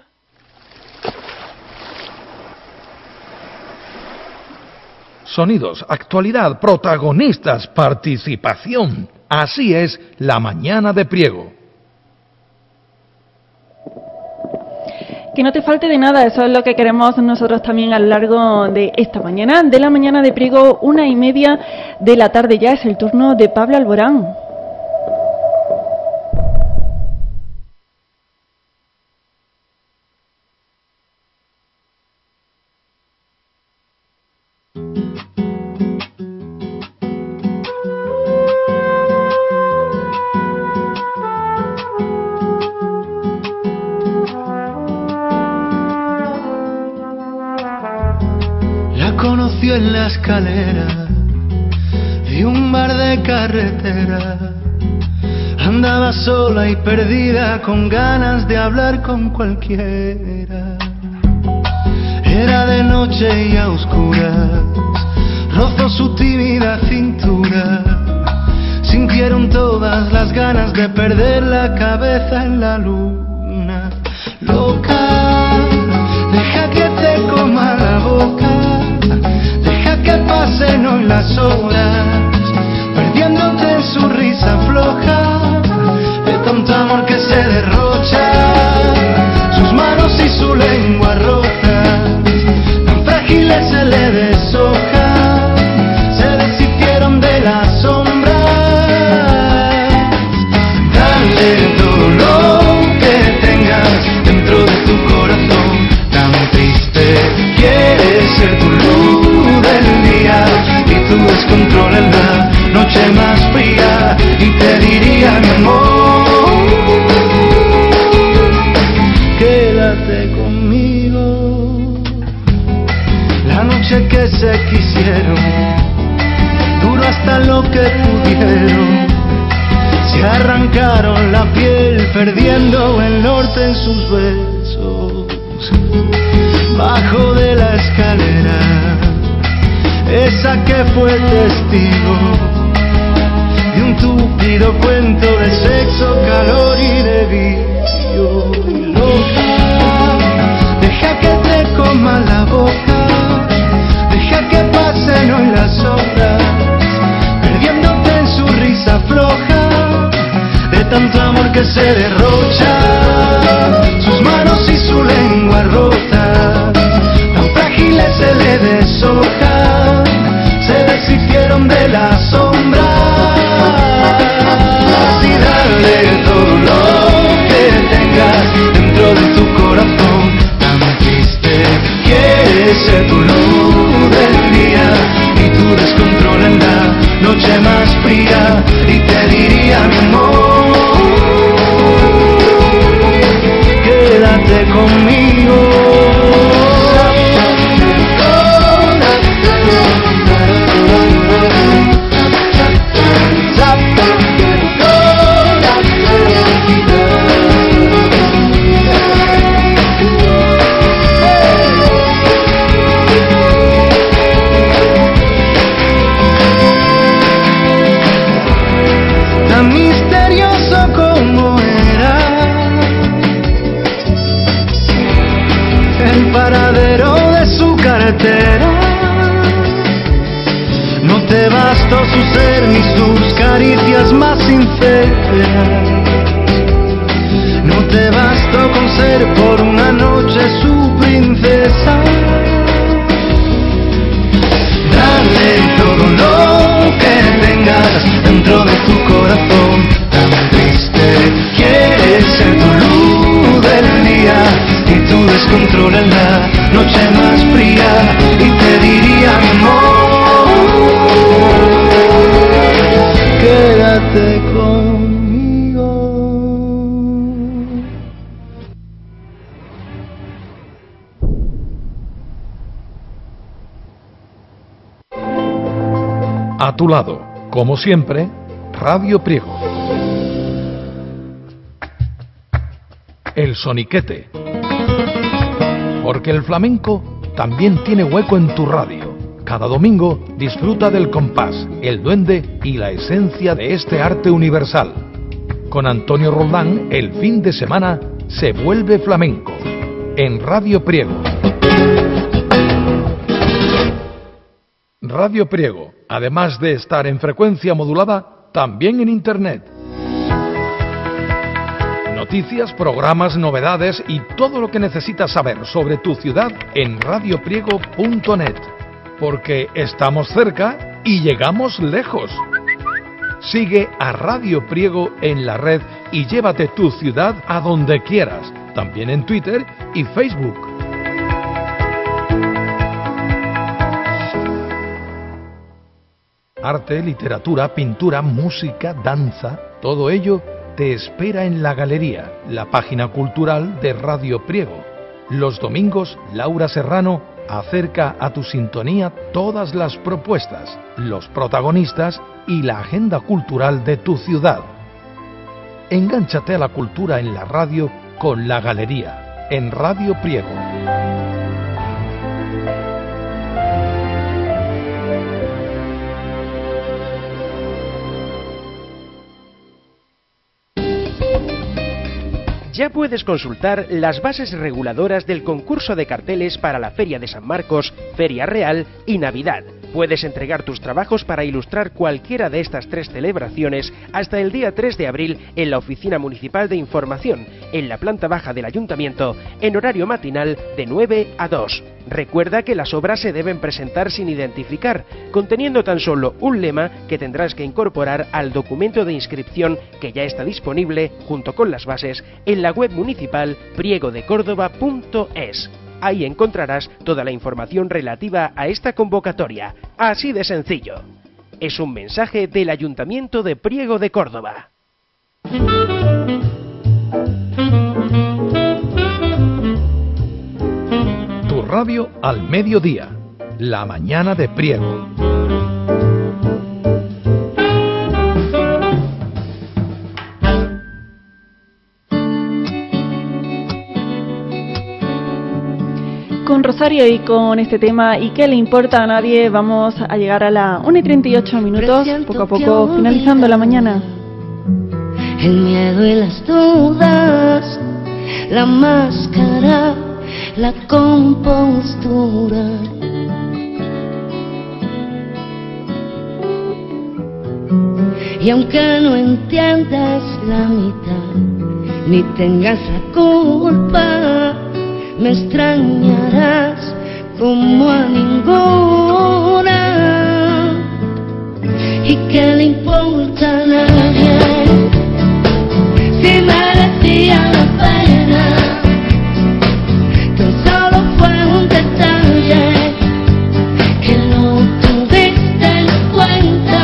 Sonidos, actualidad, protagonistas, participación. Así es la mañana de Priego.
Que no te falte de nada, eso es lo que queremos nosotros también a lo largo de esta mañana, de la mañana de Priego, 1:30 de la tarde ya es el turno de Pablo Alborán.
La conoció en la escalera de un bar de carretera. Andaba sola y perdida, con ganas de hablar con cualquiera. Era de noche y a oscuras, rozó su tímida cintura. Sintieron todas las ganas de perder la cabeza en la luna. Loca, deja que te coma la boca, deja que pasen hoy las horas, perdiéndote en su risa floja, de tanto amor que se derrocha. Sus manos y su lengua rotas, tan frágiles se le deshojan, se deshicieron de las sombras. Dale todo lo que tengas dentro de tu corazón, tan triste quieres ser tu luz del día y tu descontrol en la noche más fría. Y te diría, mi amor, quédate conmigo. La noche que se quisieron duró hasta lo que pudieron. Se arrancaron la piel perdiendo el norte en sus besos. Bajo de la escalera, esa que fue testigo de un túpido cuento de sexo, calor y de vicio. Y loca, deja que te coma la boca, deja que pasen hoy las horas, perdiéndote en su risa floja, de tanto amor que se derrocha. Sus manos y su lengua rota, tan frágiles se le deshojan, se deshicieron de las sombras. Y dale todo lo que tengas dentro de tu corazón, tan triste quieres ser tu luz del día y tu descontrol en la noche más fría. Y te diría, mi amor, quédate conmigo. visto su ser ni sus caricias más sinceras. No te bastó con ser por una noche su princesa. Dale todo lo que tengas dentro de tu corazón tan triste. Quieres ser tu luz del día y tu descontrol en la noche más fría. Y te diría, mi amor, quédate conmigo.
A tu lado, como siempre, Radio Priego. El soniquete. Porque el flamenco también tiene hueco en tu radio. Cada domingo disfruta del compás, el duende y la esencia de este arte universal. Con Antonio Roldán, el fin de semana se vuelve flamenco. En Radio Priego. Radio Priego, además de estar en frecuencia modulada, también en Internet. Noticias, programas, novedades y todo lo que necesitas saber sobre tu ciudad en radiopriego.net. Porque estamos cerca y llegamos lejos. Sigue a Radio Priego en la red y llévate tu ciudad a donde quieras, también en Twitter y Facebook. Arte, literatura, pintura, música, danza, todo ello te espera en la galería, la página cultural de Radio Priego. Los domingos, Laura Serrano acerca a tu sintonía todas las propuestas, los protagonistas y la agenda cultural de tu ciudad. Engánchate a la cultura en la radio con la galería, en Radio Priego.
Ya puedes consultar las bases reguladoras del concurso de carteles para la Feria de San Marcos, Feria Real y Navidad. Puedes entregar tus trabajos para ilustrar cualquiera de estas tres celebraciones hasta el día 3 de abril en la Oficina Municipal de Información, en la planta baja del Ayuntamiento, en horario matinal de 9 a 2. Recuerda que las obras se deben presentar sin identificar, conteniendo tan solo un lema que tendrás que incorporar al documento de inscripción que ya está disponible, junto con las bases, en la web municipal priegodecórdoba.es. Ahí encontrarás toda la información relativa a esta convocatoria. Así de sencillo. Es un mensaje del Ayuntamiento de Priego de Córdoba.
Tu radio al mediodía, la mañana de Priego.
Con Rosario y con este tema ¿y qué le importa a nadie? Vamos a llegar a la 1:38 minutos, poco a poco finalizando la mañana.
El miedo y las dudas, la máscara, la compostura. Y aunque no entiendas la mitad, ni tengas la culpa, me extrañarás como a ninguna. ¿Y qué le importa a nadie? Si merecía la pena, tan solo fue un detalle que no tuviste en cuenta.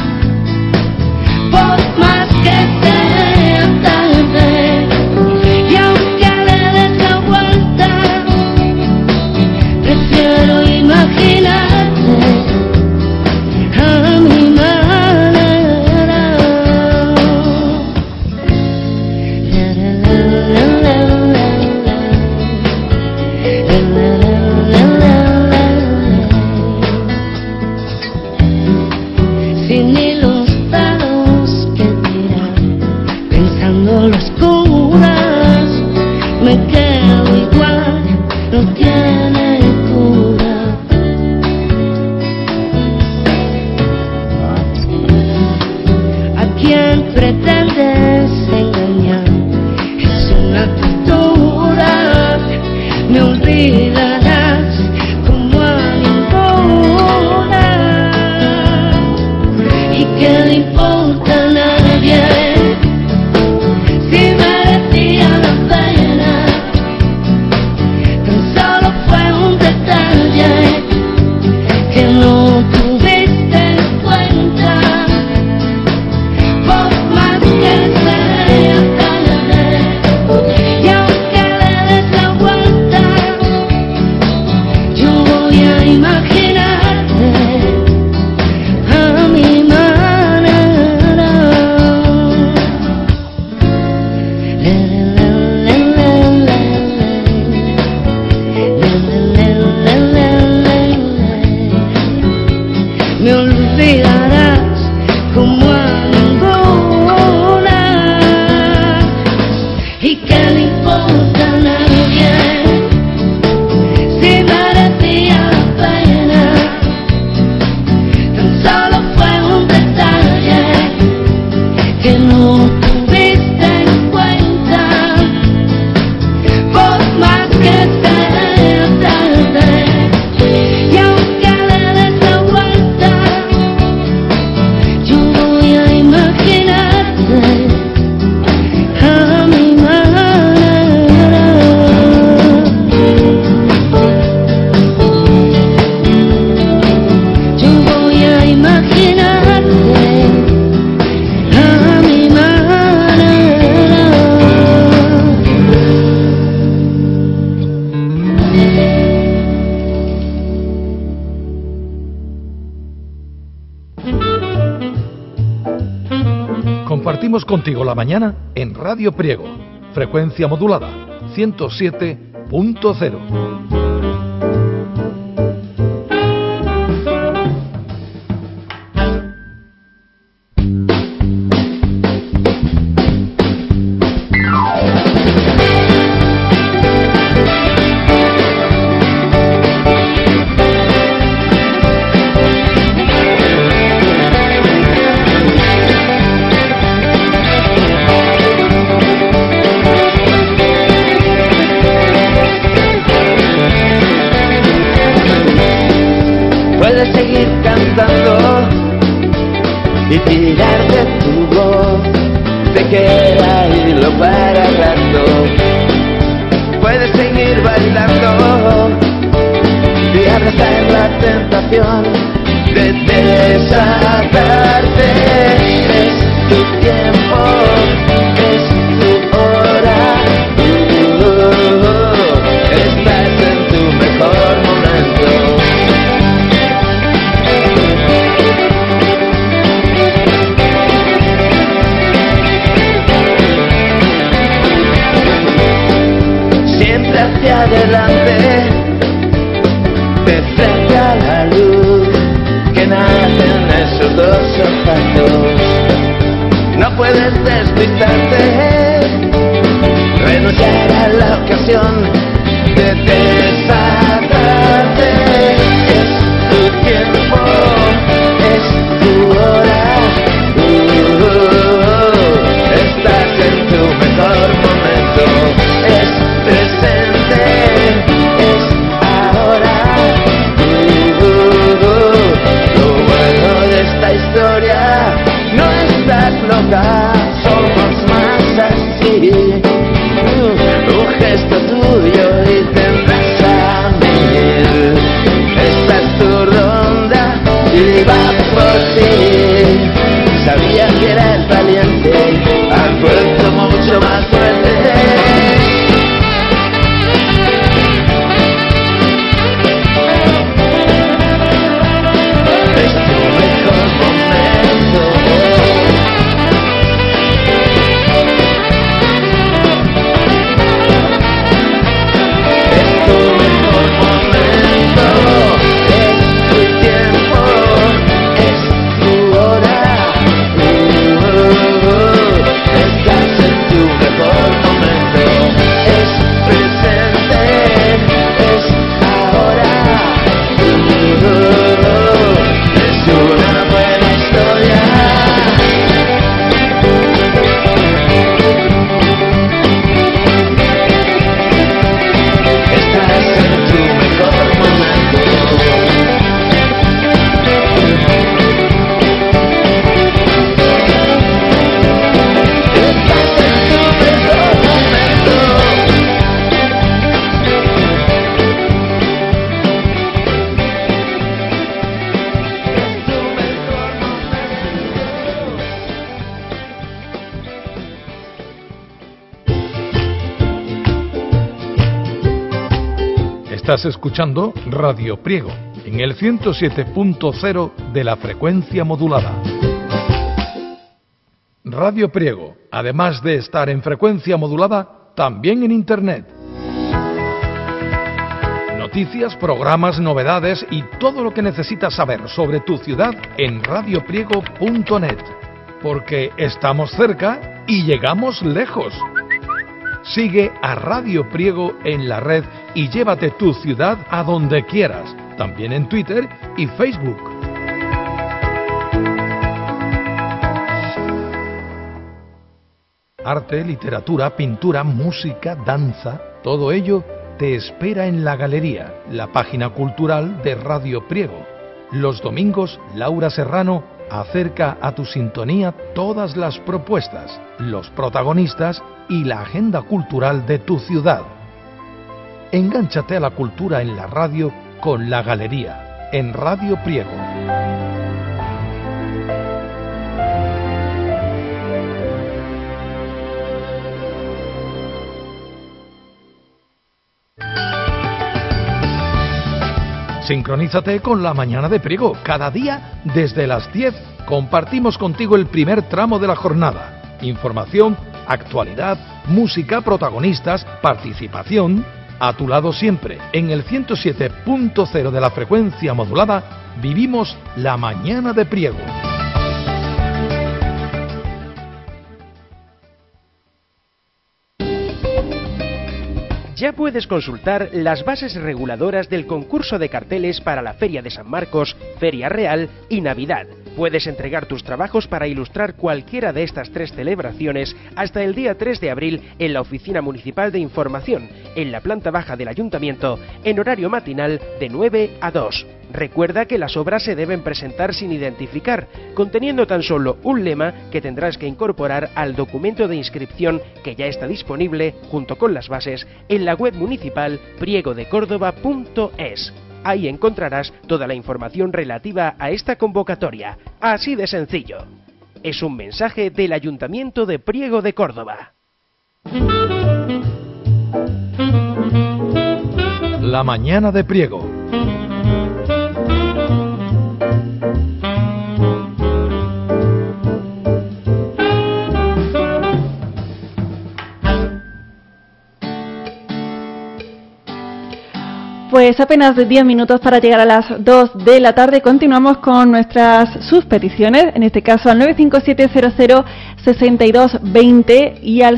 Por más que sea tarde, y aunque le des la vuelta, prefiero imaginarte a mi manera.
pretendes engañar. Es una tortura, me olvidarás como a ninguna. ¿Y qué le importa a nadie si merecía la pena? Tan solo fue un detalle que no tuviste en cuenta. Por más que sea tarde, y aunque le des la vuelta, yo voy a imaginarte a mi manera. Me olvidarás como a ninguna. ¿Y qué le importa a nadie si merecía la pena? Tan solo fue un detalle que no tuviste en cuenta. Por más que sea tarde, y aunque le des la vuelta, yo voy a imaginarte a mi manera. Yo voy a imaginarte a mi manera.
Compartimos contigo la mañana en Radio Priego, frecuencia modulada 107.0.
Puedes seguir cantando y tirar de tu voz, te queda hilo para rato. Puedes seguir bailando y abrazar la tentación de desatarte. Es tu tiempo, es tu hora. Estás en tu mejor momento. Siempre hacia adelante, de frente a la luz que nace en esos dos ojazos. No puedes despistarte, renunciar a la ocasión de desatarte. Es tu tiempo, es tu hora. Estás en tu mejor momento. Es presente, es ahora. Lo bueno de esta historia, no estás loca, somos más así. Un gesto tuyo y tendrás a mí. Esta es tu ronda y va por ti. Sabía que eras valiente, has vuelto mucho más fuerte. Es tu mejor momento, es tu tiempo.
Estás escuchando Radio Priego en el 107.0 de la frecuencia modulada. Radio Priego, además de estar en frecuencia modulada, también en Internet. Noticias, programas, novedades y todo lo que necesitas saber sobre tu ciudad en radiopriego.net. Porque estamos cerca y llegamos lejos. Sigue a Radio Priego en la red y llévate tu ciudad a donde quieras, también en Twitter y Facebook. Arte, literatura, pintura, música, danza, todo ello te espera en la galería, la página cultural de Radio Priego. Los domingos, Laura Serrano acerca a tu sintonía todas las propuestas, los protagonistas y la agenda cultural de tu ciudad. Engánchate a la cultura en la radio con la galería, en Radio Priego. Sincronízate con la mañana de Priego. Cada día, desde las 10, compartimos contigo el primer tramo de la jornada. Información, actualidad, música, protagonistas, participación. A tu lado siempre, en el 107.0 de la frecuencia modulada, vivimos la mañana de Priego.
Ya puedes consultar las bases reguladoras del concurso de carteles para la Feria de San Marcos, Feria Real y Navidad. Puedes entregar tus trabajos para ilustrar cualquiera de estas tres celebraciones hasta el día 3 de abril en la Oficina Municipal de Información, en la planta baja del Ayuntamiento, en horario matinal de 9 a 2. Recuerda que las obras se deben presentar sin identificar, conteniendo tan solo un lema que tendrás que incorporar al documento de inscripción que ya está disponible, junto con las bases, en la web municipal priego-de-córdoba.es. Ahí encontrarás toda la información relativa a esta convocatoria. Así de sencillo. Es un mensaje del Ayuntamiento de Priego de Córdoba.
La mañana de Priego.
Pues apenas 10 minutos para llegar a las 2 de la tarde. Continuamos con sus peticiones, en este caso al 957006220 y al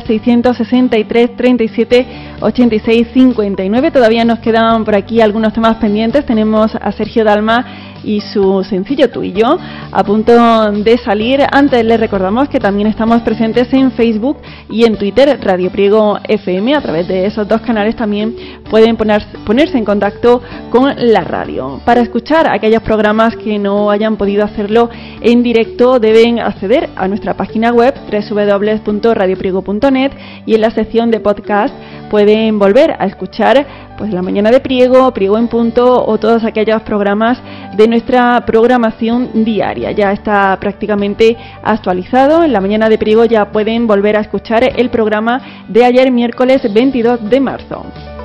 663-37-86-59. Todavía nos quedan por aquí algunos temas pendientes. Tenemos a Sergio Dalma y su sencillo Tú y Yo a punto de salir. Antes les recordamos que también estamos presentes en Facebook y en Twitter, Radio Priego FM. A través de esos dos canales también pueden ponerse en contacto con la radio. Para escuchar aquellos programas que no hayan podido hacerlo en directo, deben acceder a nuestra página web www.radiopriego.net y en la sección de podcast pueden volver a escuchar pues La Mañana de Priego, Priego en Punto o todos aquellos programas de nuestra programación diaria. Ya está prácticamente actualizado. En La Mañana de Priego ya pueden volver a escuchar el programa de ayer, miércoles 22 de marzo.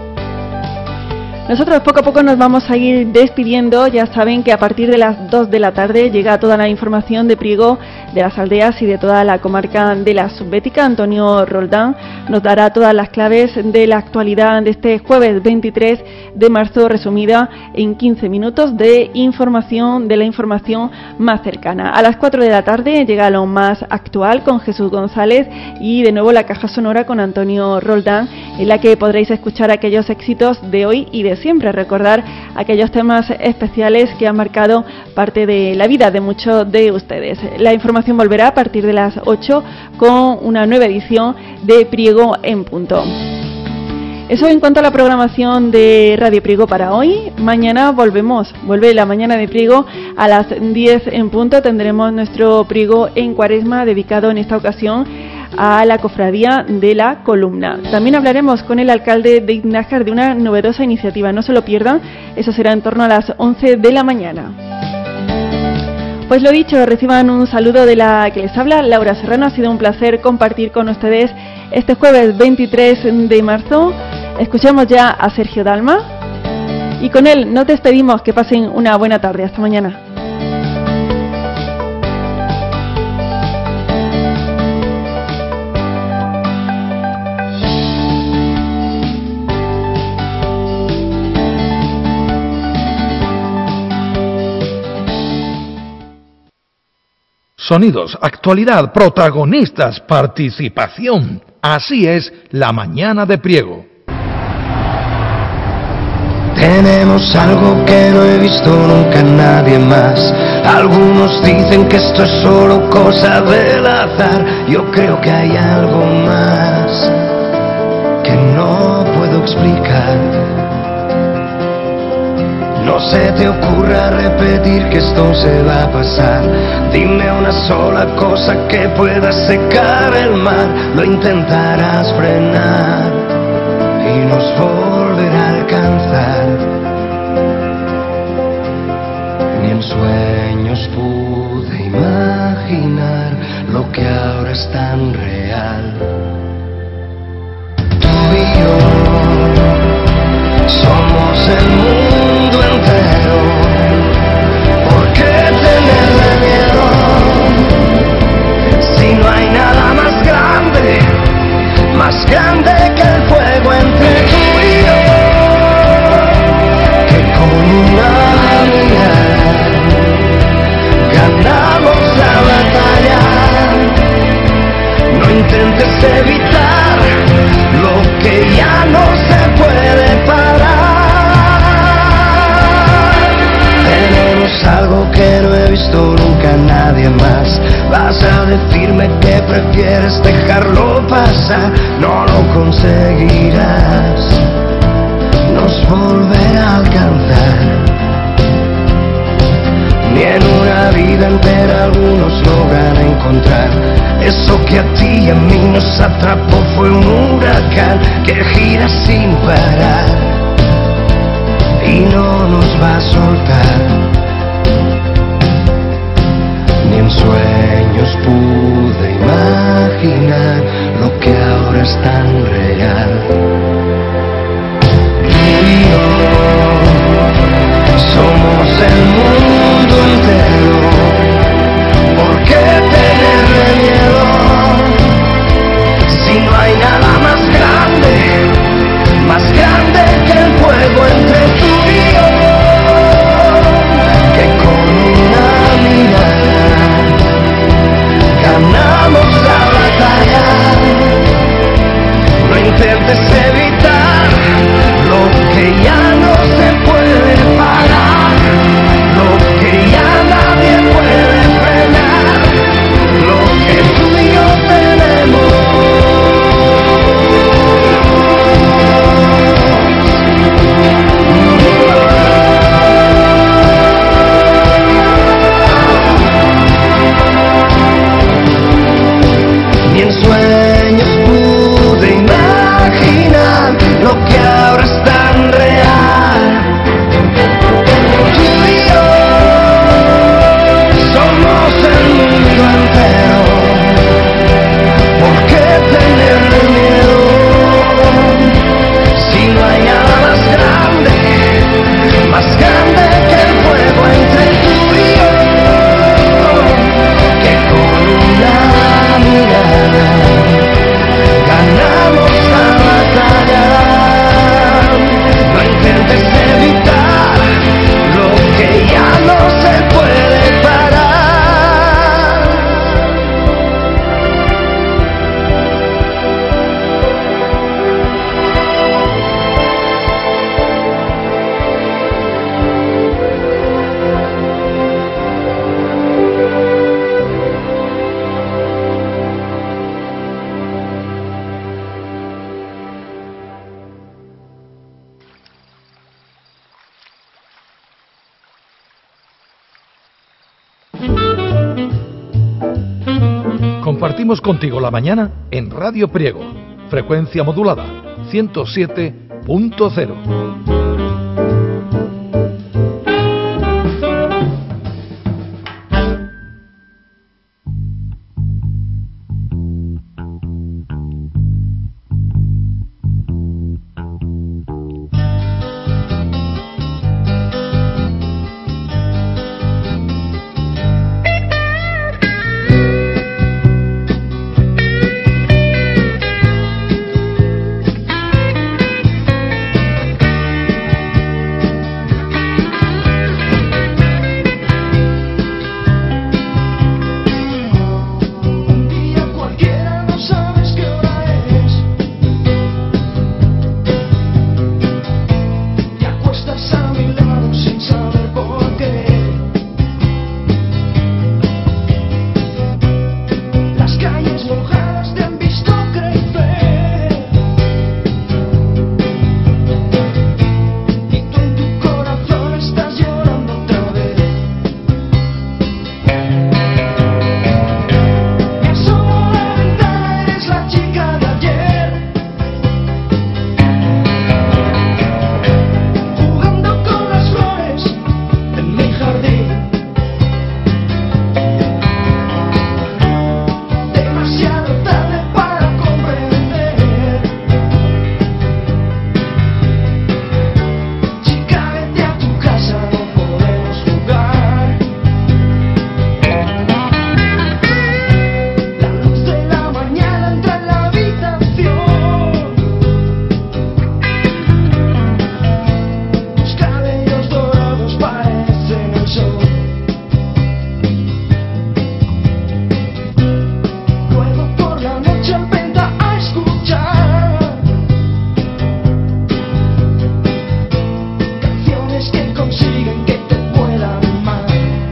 Nosotros poco a poco nos vamos a ir despidiendo. Ya saben que a partir de las 2 de la tarde llega toda la información de Priego, de las aldeas y de toda la comarca de la Subbética. Antonio Roldán nos dará todas las claves de la actualidad de este jueves 23 de marzo, resumida en 15 minutos de la información más cercana. A las 4 de la tarde llega lo más actual con Jesús González y de nuevo la caja sonora con Antonio Roldán, en la que podréis escuchar aquellos éxitos de hoy y de siempre, recordar aquellos temas especiales que han marcado parte de la vida de muchos de ustedes. La información volverá a partir de las 8 con una nueva edición de Priego en Punto. Eso en cuanto a la programación de Radio Priego para hoy. Mañana vuelve la mañana de Priego a las 10 en punto. Tendremos nuestro Priego en Cuaresma, dedicado en esta ocasión a la cofradía de la Columna. También hablaremos con el alcalde de Iznájar de una novedosa iniciativa. No se lo pierdan, eso será en torno a las 11 de la mañana. Pues lo dicho, reciban un saludo de la que les habla, Laura Serrano. Ha sido un placer compartir con ustedes este jueves 23 de marzo. Escuchamos ya a Sergio Dalma Y con él nos despedimos, que pasen una buena tarde. Hasta mañana.
Sonidos, actualidad, protagonistas, participación. Así es la mañana de Priego.
Tenemos algo que no he visto nunca en nadie más. Algunos dicen que esto es solo cosa del azar. Yo creo que hay algo más que no puedo explicar. No se te ocurra repetir que esto se va a pasar. Dime una sola cosa que pueda secar el mar. Lo intentarás frenar y nos volverá a alcanzar. Ni en sueños pude imaginar lo que ahora es tan real. Tú y yo somos el mundo entero. ¿Por qué tenerle miedo? Si no hay nada más grande que el fuego entre tú y yo, que con una mirada ganamos la batalla. No intentes evitar lo que ya no se puede parar. Tenemos algo que no he visto nunca en nadie más. Vas a decirme que prefieres dejarlo pasar. No lo conseguirás, nos volverá a alcanzar. Ni en una vida entera algunos logran encontrar eso que a ti y a mí nos atrapó. Fue un huracán que gira sin parar y no nos va a soltar. Ni en sueños pude imaginar lo que ahora es tan real. Tú y yo somos el mundo entero. ¿Por qué tenerle miedo? Si no hay nada más grande que el fuego entre tú y yo, que con una mirada ganamos la batalla. No intentes evitar lo que ya no se puede parar, lo que ya nadie puede frenar, lo que tú y yo tenemos. Ni en sueños pude imaginar lo que ahora es tan real. Tú y yo somos el mundo entero. ¿Por qué tenerle miedo? Si no hay nada más grande que el fuego entre tú y yo, que con una mirada ganamos la batalla. No intentes evitar lo que ya no se puede parar.
Compartimos contigo la mañana en Radio Priego, frecuencia modulada 107.0.
hojas te han visto crecer y tú en tu corazón estás llorando otra vez. Me asomo a la ventana, eres la chica de ayer, jugando con las flores de mi jardín. Demasiado tarde para comprender. Chica, vete a tu casa, no podemos jugar. La luz de la mañana entra en la habitación. Tus cabellos dorados parecen el sol. Luego por la noche venta a escuchar canciones que consiguen que te puedan amar.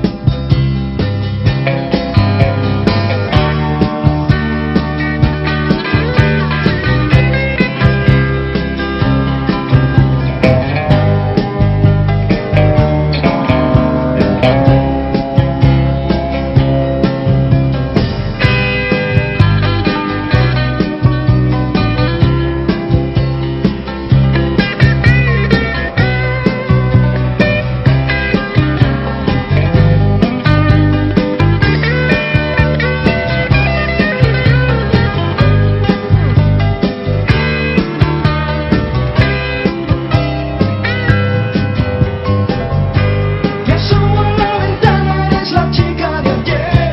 Me asomo a la ventana, eres la chica de ayer,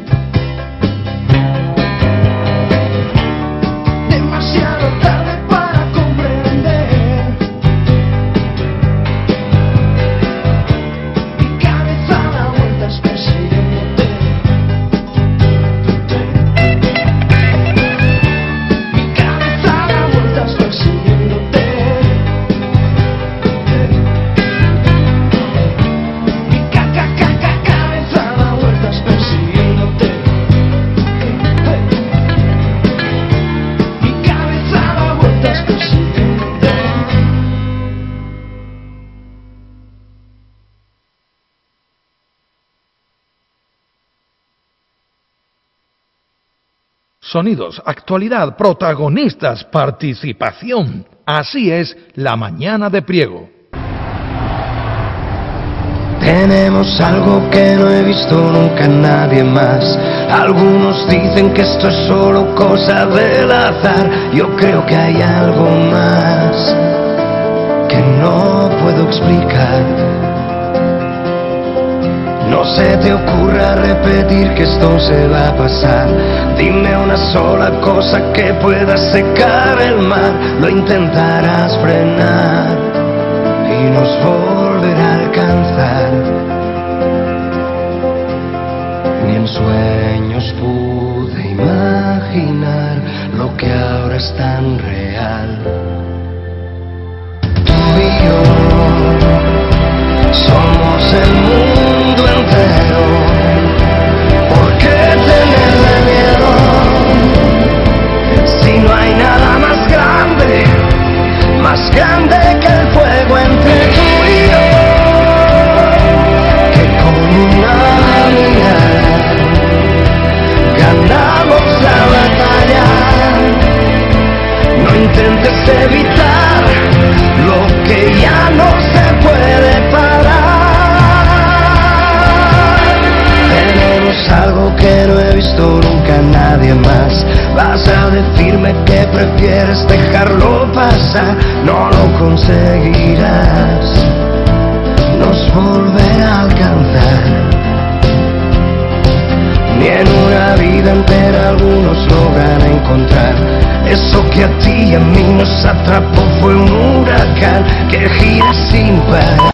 demasiado tarde para comprender. Mi cabeza da vueltas persiguiéndote. Mi cabeza da vueltas persiguiéndote. Mi cabeza da vueltas persiguiéndote. Mi cabeza da vueltas persiguiéndote.
Sonidos, actualidad, protagonistas, participación. Así es la mañana de Priego.
Tenemos algo que no he visto nunca en nadie más. Algunos dicen que esto es solo cosa del azar. Yo creo que hay algo más que no puedo explicar. No se te ocurra repetir que esto se va a pasar. Dime una sola cosa que pueda secar el mar. Lo intentarás frenar y nos volverá a alcanzar. Ni en sueños pude imaginar lo que ahora es tan real. Tú y yo somos el mundo entero. ¿Por qué tenerle miedo? Si no hay nada más grande que el fuego entre tú y yo, que con una mirada ganamos la batalla. No intentes evitar lo que ya no se puede parar. Tenemos algo que no he visto nunca en nadie más. Vas a decirme que prefieres dejarlo pasar. No lo conseguirás, nos volverá a alcanzar. Ni en una vida entera algunos logran encontrar eso que a ti y a mí nos atrapó. Fue un huracán que gira sin parar.